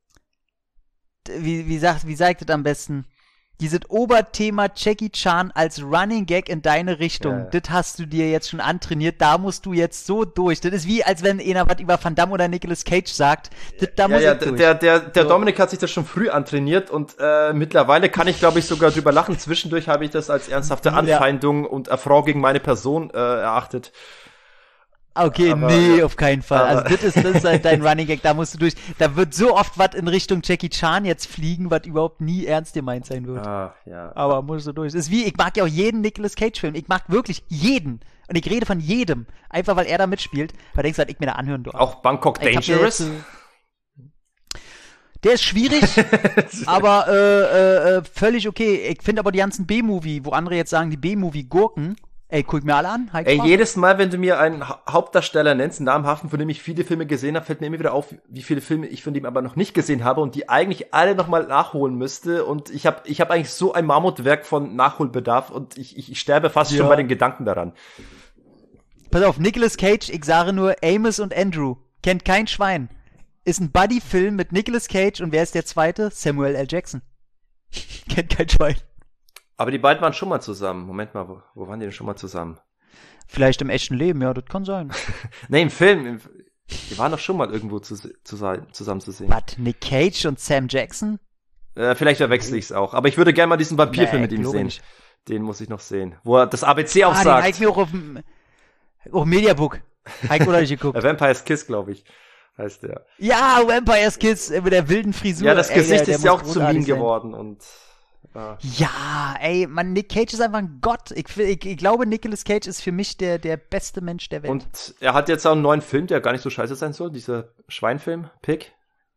wie, wie sagt, wie sagt das am besten? Dieses Oberthema Jackie Chan als Running Gag in deine Richtung, Ja, ja. das hast du dir jetzt schon antrainiert, da musst du jetzt so durch. Das ist wie, als wenn einer was über Van Damme oder Nicolas Cage sagt, das, da Ja, muss ja, ich durch. der, der, der So. Dominik hat sich das schon früh antrainiert und äh, mittlerweile kann ich, glaube ich, sogar drüber lachen. Zwischendurch habe ich das als ernsthafte Ja. Anfeindung und Affront gegen meine Person äh, erachtet. Okay, Aber, nee, ja. auf keinen Fall. Aber- Also das ist, das ist halt dein Running Gag, da musst du durch. Da wird so oft was in Richtung Jackie Chan jetzt fliegen, was überhaupt nie ernst gemeint sein wird. Ah, ja. Aber musst du durch. Das ist wie, ich mag ja auch jeden Nicolas Cage-Film. Ich mag wirklich jeden. Und ich rede von jedem. Einfach, weil er da mitspielt. Weil denkst du, ich mir da anhören darf. Auch Bangkok Ich hab mir Dangerous? jetzt, äh, Der ist schwierig, aber äh, äh, äh, völlig okay. Ich finde aber die ganzen B-Movie, wo andere jetzt sagen, die B-Movie-Gurken, ey, guck mir alle an. Halt Ey, Spaß. jedes Mal, wenn du mir einen Ha- Hauptdarsteller nennst, einen namhaften, von dem ich viele Filme gesehen habe, fällt mir immer wieder auf, wie viele Filme ich von dem aber noch nicht gesehen habe und die eigentlich alle nochmal nachholen müsste. Und ich habe ich hab eigentlich so ein Mammutwerk von Nachholbedarf und ich, ich, ich sterbe fast Ja. schon bei den Gedanken daran. Pass auf, Nicolas Cage, ich sage nur Amos und Andrew. Kennt kein Schwein. Ist ein Buddy-Film mit Nicolas Cage und wer ist der zweite? Samuel L. Jackson. Kennt kein Schwein. Aber die beiden waren schon mal zusammen. Moment mal, wo, wo waren die denn schon mal zusammen? Vielleicht im echten Leben, ja, das kann sein. Nee, im Film. Im, die waren doch schon mal irgendwo zu, zu sein, zusammen zu sehen. Was, Nick Cage und Sam Jackson? Äh, vielleicht verwechsel ich es auch. Aber ich würde gerne mal diesen Vampirfilm Nee, mit ihm glaube sehen. nicht. Den muss ich noch sehen. Wo er das A B C auch Ah, den sagt. hab ich mir auch auf dem auf dem Mediabook. Hab ich oder nicht geguckt. Äh, Vampire's Kiss, glaube ich, heißt der. Ja, Vampire's Kiss äh, mit der wilden Frisur. Ja, das Ey, Gesicht der, der ist ja auch muss zu mean großartig sein. geworden und äh, Ja, ey, man, Nick Cage ist einfach ein Gott. Ich, ich, ich glaube, Nicolas Cage ist für mich der, der beste Mensch der Welt. und er hat jetzt auch einen neuen Film, der gar nicht so scheiße sein soll, dieser Schweinfilm, Pig.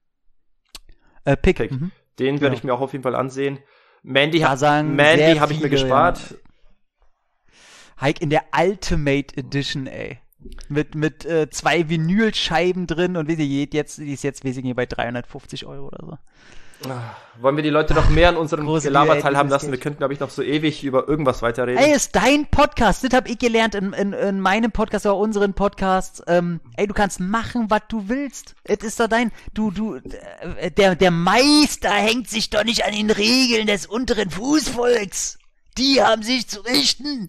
äh, Pick. Pig. Mhm. Den werde Ja. ich mir auch auf jeden Fall ansehen. Mandy, Da ha sagen Mandy sehr habe ich mir viele, gespart. Heik in der Ultimate Edition, ey. Mit, mit äh, zwei Vinylscheiben drin und wie sie geht jetzt, die ist jetzt wesentlich bei dreihundertfünfzig Euro oder so. Wollen wir die Leute noch mehr an unserem Große Gelaber Liebe, teilhaben Nicolas lassen? Wir Cage. könnten, glaube ich, noch so ewig über irgendwas weiterreden. Ey, ist dein Podcast, das hab ich gelernt in, in, in meinem Podcast oder unseren Podcasts. Ähm, ey, du kannst machen, was du willst. Es ist doch dein, du, du, äh, der, der Meister hängt sich doch nicht an den Regeln des unteren Fußvolks. Die haben sich zu richten.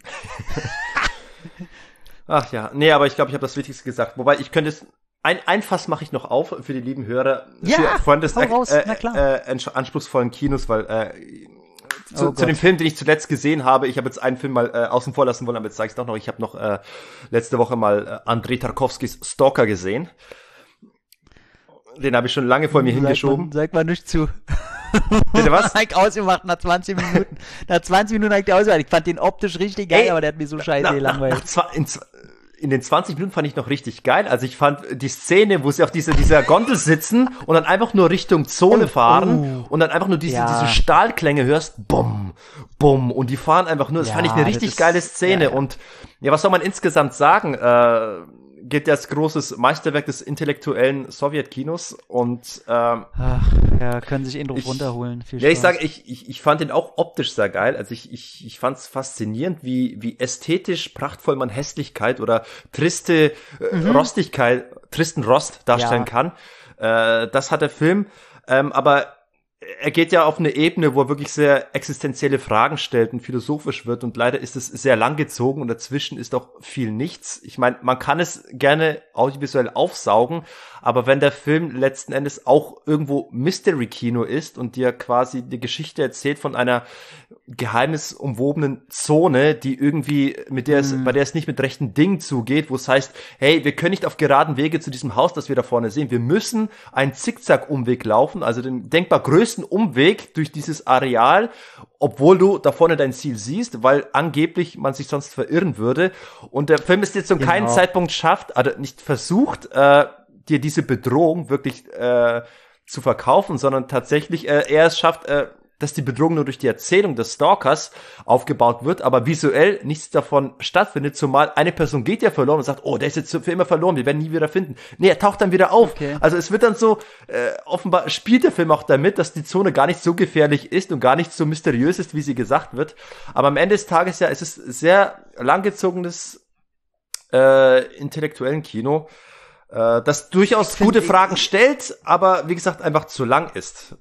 Ach ja, nee, aber ich glaube, ich habe das Wichtigste gesagt. Wobei, ich könnte es, ein, ein Fass mache ich noch auf für die lieben Hörer. Ja, für Freunde des hau raus, äh, na klar. Äh, äh, anspruchsvollen Kinos, weil äh, zu, Oh zu dem Gott. Film, den ich zuletzt gesehen habe, ich habe jetzt einen Film mal äh, außen vor lassen wollen, aber jetzt sage ich es doch noch, ich habe noch äh, letzte Woche mal äh, Andrei Tarkovskys Stalker gesehen. Den habe ich schon lange vor mir hingeschoben. Sag mal nicht zu. Bitte was? Hab ich ausgemacht nach zwanzig Minuten. Nach zwanzig Minuten hab ich den ausgemacht. Ich fand den optisch richtig geil, Ey, aber der hat mir so scheiße Na- nach, gelangweilt. nach zwa- in, zwa- in den zwanzig Minuten fand ich noch richtig geil. Also ich fand die Szene, wo sie auf dieser, dieser Gondel sitzen und dann einfach nur Richtung Zone Oh, fahren und dann einfach nur diese, Ja. diese Stahlklänge hörst, bumm, bumm, und die fahren einfach nur, das Ja, fand ich eine das richtig ist- geile Szene. ja, ja. Und ja, was soll man insgesamt sagen? Äh, geht ja als großes Meisterwerk des intellektuellen Sowjetkinos und ähm, Ach, ja, können sich ihn drauf Ich- runterholen. Viel ja, ich Spaß. sage, ich, ich, ich fand den auch optisch sehr geil. Also ich, ich, ich fand es faszinierend, wie, wie ästhetisch prachtvoll man Hässlichkeit oder triste äh, Rostigkeit, tristen Rost darstellen Ja. kann. Äh, das hat der Film. Ähm, aber er geht ja auf eine Ebene, wo er wirklich sehr existenzielle Fragen stellt und philosophisch wird. Und leider ist es sehr langgezogen und dazwischen ist auch viel nichts. Ich meine, man kann es gerne audiovisuell aufsaugen, aber wenn der Film letzten Endes auch irgendwo Mystery-Kino ist und dir quasi die Geschichte erzählt von einer geheimnisumwobenen Zone, die irgendwie, mit der es, bei der es nicht mit rechten Dingen zugeht, wo es heißt, hey, wir können nicht auf geraden Wege zu diesem Haus, das wir da vorne sehen. Wir müssen einen Zickzack-Umweg laufen, also den denkbar größten Umweg durch dieses Areal, obwohl du da vorne dein Ziel siehst, weil angeblich man sich sonst verirren würde. Und der Film ist jetzt zu keinem Genau. Zeitpunkt schafft, also nicht versucht, äh, dir diese Bedrohung wirklich äh, zu verkaufen, sondern tatsächlich äh, er es schafft, äh, dass die Bedrohung nur durch die Erzählung des Stalkers aufgebaut wird, aber visuell nichts davon stattfindet, zumal eine Person geht ja verloren und sagt, oh, der ist jetzt für immer verloren, wir werden ihn nie wieder finden. Nee, er taucht dann wieder auf. Okay. Also es wird dann so, äh, offenbar spielt der Film auch damit, dass die Zone gar nicht so gefährlich ist und gar nicht so mysteriös ist, wie sie gesagt wird. Aber am Ende des Tages ja, es ist sehr langgezogenes äh, intellektuellen Kino, äh, das durchaus gute Fragen stellt, aber wie gesagt einfach zu lang ist.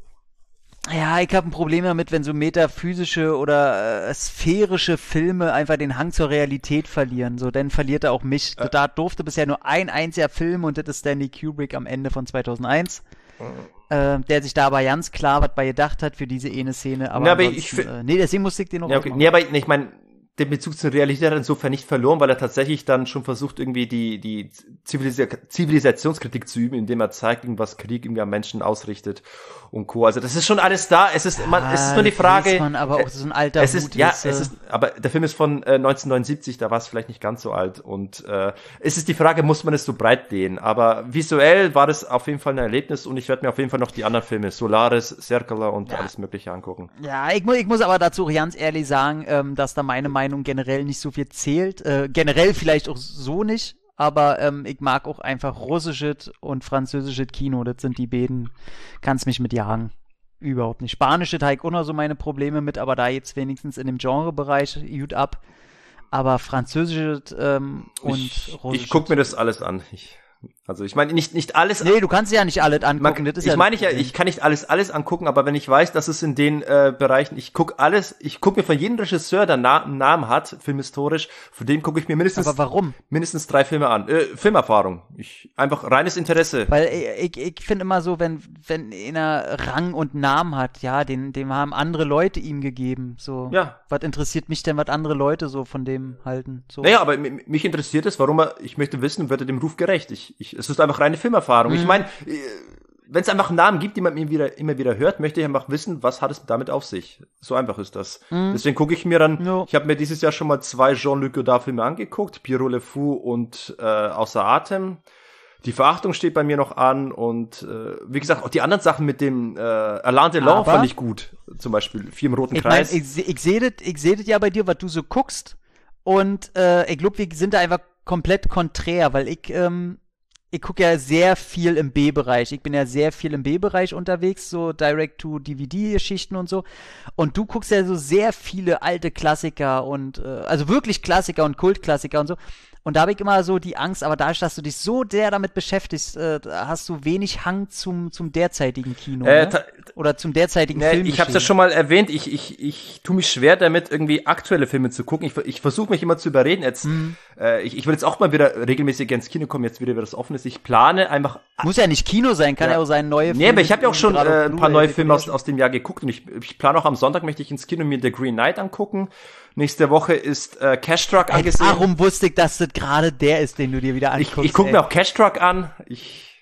Ja, ich habe ein Problem damit, wenn so metaphysische oder äh, sphärische Filme einfach den Hang zur Realität verlieren. So, dann verliert er auch mich. Äh. Da durfte bisher nur ein einziger Film und das ist Stanley Kubrick am Ende von zweitausendeins. Mhm. Äh, der sich da aber ganz klar was bei gedacht hat für diese eine Szene. Aber, ja, aber ich äh, nee, deswegen musste ich den noch ja, okay. Nee, aber ich meine, den Bezug zur Realität hat er insofern nicht verloren, weil er tatsächlich dann schon versucht, irgendwie die, die Zivilis- Zivilisationskritik zu üben, indem er zeigt, was Krieg irgendwie am Menschen ausrichtet und Co. Also das ist schon alles da. Es ist, ja, man, es ist nur die Frage. Man aber auch so ein alter es ist, ja, es ist, aber der Film ist von äh, neunzehnhundertneunundsiebzig, da war es vielleicht nicht ganz so alt. Und äh, es ist die Frage, muss man es so breit dehnen? Aber visuell war das auf jeden Fall ein Erlebnis und ich werde mir auf jeden Fall noch die anderen Filme, Solaris, Circular und ja. alles Mögliche angucken. Ja, ich, mu- ich muss aber dazu ganz ehrlich sagen, ähm, dass da meine Meinung generell nicht so viel zählt. Äh, generell vielleicht auch so nicht, aber ähm, ich mag auch einfach russisches und französisches Kino. Das sind die beiden, kannst mich mit jagen. Überhaupt nicht. Spanische habe ich auch noch so meine Probleme mit, aber da jetzt wenigstens in dem Genrebereich gut ab. Aber französisches ähm, und ich, russisches. Ich guck mir das alles an. Ich Also ich meine, nicht nicht alles. Nee, du kannst ja nicht alles angucken. Man, das ist ich ja meine, ich, ja, ich kann nicht alles alles angucken, aber wenn ich weiß, dass es in den äh, Bereichen, ich guck alles, ich guck mir von jedem Regisseur, der Na- einen Namen hat, filmhistorisch, von dem gucke ich mir mindestens. Aber warum? Mindestens drei Filme an. Äh, Filmerfahrung. Ich einfach reines Interesse. Weil ich, ich, ich finde immer so, wenn wenn einer Rang und Namen hat, ja, den dem haben andere Leute ihm gegeben. So. Ja. Was interessiert mich denn, was andere Leute so von dem halten? So. Naja, aber m- mich interessiert es, warum er. Ich möchte wissen, wird er dem Ruf gerecht? Ich, ich es ist einfach reine Filmerfahrung. Mhm. Ich meine, wenn es einfach Namen gibt, die man immer wieder, immer wieder hört, möchte ich einfach wissen, was hat es damit auf sich. So einfach ist das. Mhm. Deswegen gucke ich mir dann, no. ich habe mir dieses Jahr schon mal zwei Jean-Luc Godard-Filme angeguckt, Pierrot Le Fou und äh, Außer Atem. Die Verachtung steht bei mir noch an und äh, wie gesagt, auch die anderen Sachen mit dem äh, Alain Delon Aber fand ich gut. Zum Beispiel Vier im roten ich Kreis. Mein, ich ich sehe das ich seh das ja bei dir, was du so guckst und äh, ich glaube, wir sind da einfach komplett konträr, weil ich ähm, ich gucke ja sehr viel im B-Bereich. Ich bin ja sehr viel im B-Bereich unterwegs, so Direct-to-D V D-Geschichten und so. Und du guckst ja so sehr viele alte Klassiker und, äh, also wirklich Klassiker und Kultklassiker und so. Und da habe ich immer so die Angst, aber dadurch, dass du dich so sehr damit beschäftigst, äh, hast du wenig Hang zum, zum derzeitigen Kino, äh, ne? ta- Oder zum derzeitigen ne, Film. Ich habe es ja schon mal erwähnt, ich, ich, ich tue mich schwer damit, irgendwie aktuelle Filme zu gucken. Ich, ich versuche mich immer zu überreden. Jetzt, mhm. äh, ich, ich will jetzt auch mal wieder regelmäßig ins Kino kommen, jetzt wieder, wieder das offen ist. Ich plane einfach... Muss ja nicht Kino sein, kann ja, ja auch sein, neue Filme. Nee, aber ich habe ja auch schon äh, ein paar neue Filme aus, aus dem Jahr geguckt und ich, ich plane auch am Sonntag, möchte ich ins Kino mir The Green Knight angucken. Nächste Woche ist äh, Cash Truck Ey, angesehen. Warum wusste ich, dass das gerade der ist, den du dir wieder anguckst? Ich, ich gucke mir auch Cash Truck an. Ich,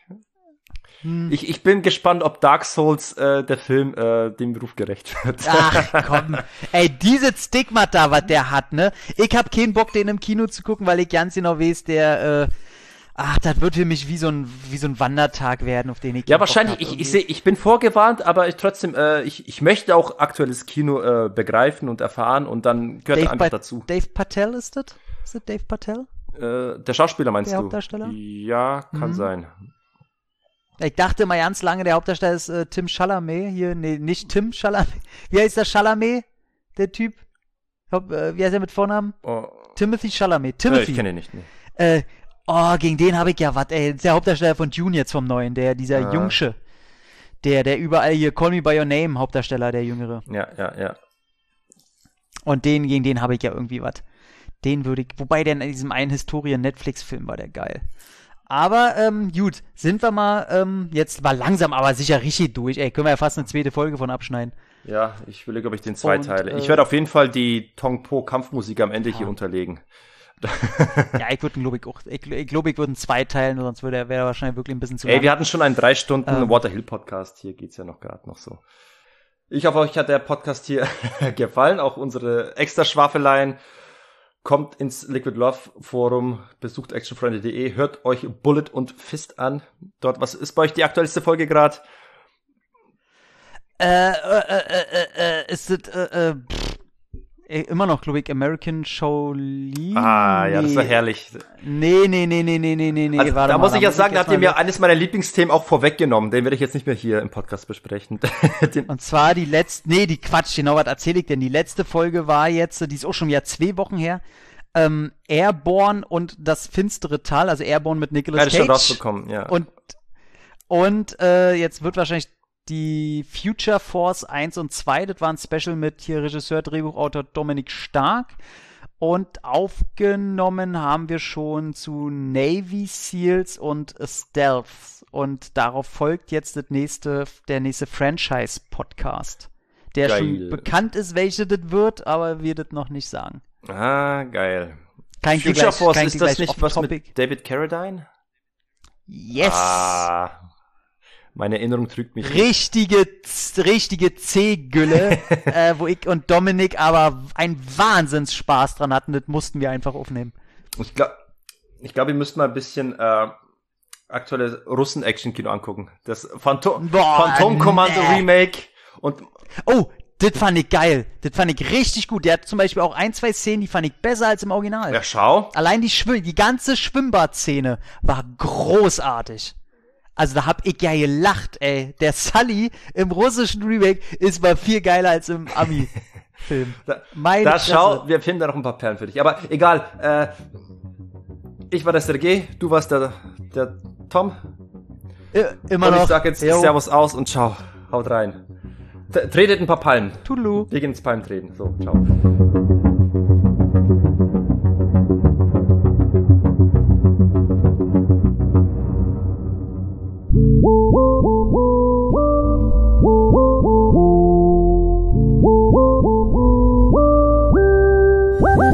hm. ich, ich bin gespannt, ob Dark Souls, äh, der Film, äh, dem Ruf gerecht wird. Ach komm. Ey, dieses Stigmata, was der hat, ne? Ich hab keinen Bock, den im Kino zu gucken, weil ich ganz genau weiß, der, äh, ach, das wird für mich wie so ein wie so ein Wandertag werden, auf den ich Ja, wahrscheinlich. Hab, ich ich sehe, ich bin vorgewarnt, aber ich trotzdem, äh, ich ich möchte auch aktuelles Kino äh, begreifen und erfahren und dann gehört Dave einfach pa- dazu. Dave Patel ist das? Ist das Dave Patel? Äh, der Schauspieler meinst der du? Hauptdarsteller? Ja, kann mhm. sein. Ich dachte mal ganz lange, der Hauptdarsteller ist äh, Tim Chalamet hier, nee, nicht Tim Chalamet. Wie heißt der Chalamet? Der Typ? Haupt, äh, wie heißt er mit Vornamen? Oh. Timothy Chalamet. Timothy. Äh, ich kenne ihn nicht. Nee. Äh, Oh, gegen den habe ich ja was, ey. Das ist der Hauptdarsteller von Dune jetzt vom Neuen, der, dieser ah. Jungsche. Der, der überall hier Call Me By Your Name, Hauptdarsteller, der Jüngere. Ja, ja, ja. Und den, gegen den habe ich ja irgendwie was. Den würde ich, wobei der in diesem einen Historien-Netflix-Film war der geil. Aber, ähm, gut, sind wir mal, ähm, jetzt mal langsam, aber sicher richtig durch, ey. Können wir ja fast eine zweite Folge von abschneiden. Ja, ich will, glaube ich, den zwei Teile. Äh, ich werde auf jeden Fall die Tong Po Kampfmusik am Ende ah. hier unterlegen. Ja, ich würde glaube ich auch, ich, ich glaube, ich würde zwei teilen, sonst würde er wäre wahrscheinlich wirklich ein bisschen zu Ey, lang. wir hatten schon einen drei Stunden ähm, Water Hill Podcast, hier geht's ja noch gerade noch so. Ich hoffe, euch hat der Podcast hier gefallen, auch unsere extra Schwafeleien. Kommt ins Liquid Love Forum, besucht actionfreunde punkt de, hört euch Bullet und Fist an. Dort, was ist bei euch die aktuellste Folge gerade? Äh, äh, äh, äh, äh, ist das, äh, äh, pff, äh, immer noch, glaube ich, American Shaolin? Ah, ja, das war Nee. herrlich. Nee, nee, nee, nee, nee, nee, nee, nee, Also, warte da mal, muss ich ja sagen, da jetzt habt ihr mal mir eines meiner Lieblingsthemen auch vorweggenommen. Den werde ich jetzt nicht mehr hier im Podcast besprechen. Den, Und zwar die letzte, nee, die Quatsch, genau, was erzähle ich denn? Die letzte Folge war jetzt, die ist auch schon wieder zwei Wochen her, ähm, Airborne und das finstere Tal, also Airborne mit Nicolas Beide schon Cage. rausbekommen, ja. Und, und äh, jetzt wird wahrscheinlich die Future Force eins und zwei, das war ein Special mit hier Regisseur, Drehbuchautor Dominik Stark. Und aufgenommen haben wir schon zu Navy Seals und Stealth. Und darauf folgt jetzt das nächste, der nächste Franchise-Podcast. Der Geil. schon bekannt ist, welche das wird, aber wir das noch nicht sagen. Ah, geil. Kein ich dir Future gleich, Force, kann ich ist dir das gleich nicht was off-topic. mit David Carradine? Yes! Ah, meine Erinnerung trügt mich. Richtige, richtige C-Gülle, äh, wo ich und Dominik aber einen Wahnsinnsspaß dran hatten. Das mussten wir einfach aufnehmen. Ich glaube, ich glaub, wir müssten mal ein bisschen äh, aktuelle Russen-Action-Kino angucken. Das Phantom, Boah, Phantom Commando nee. Remake und Oh, das fand ich geil. Das fand ich richtig gut. Der hat zum Beispiel auch ein, zwei Szenen, die fand ich besser als im Original. ja, schau. Allein die Schwimm die ganze Schwimmbadszene war großartig. Also da hab ich ja gelacht, ey. Der Sully im russischen Remake ist mal viel geiler als im Ami-Film. Da, Meine da Fresse. schau, wir finden da noch ein paar Perlen für dich. Aber egal, äh, ich war der Sergej, du warst der, der Tom. Äh, immer und noch. ich sag jetzt Jo. Servus aus und ciao. Haut rein. T- Tretet ein paar Palmen. Tudelu. Wir gehen ins Palmtreten. So, ciao. Woo!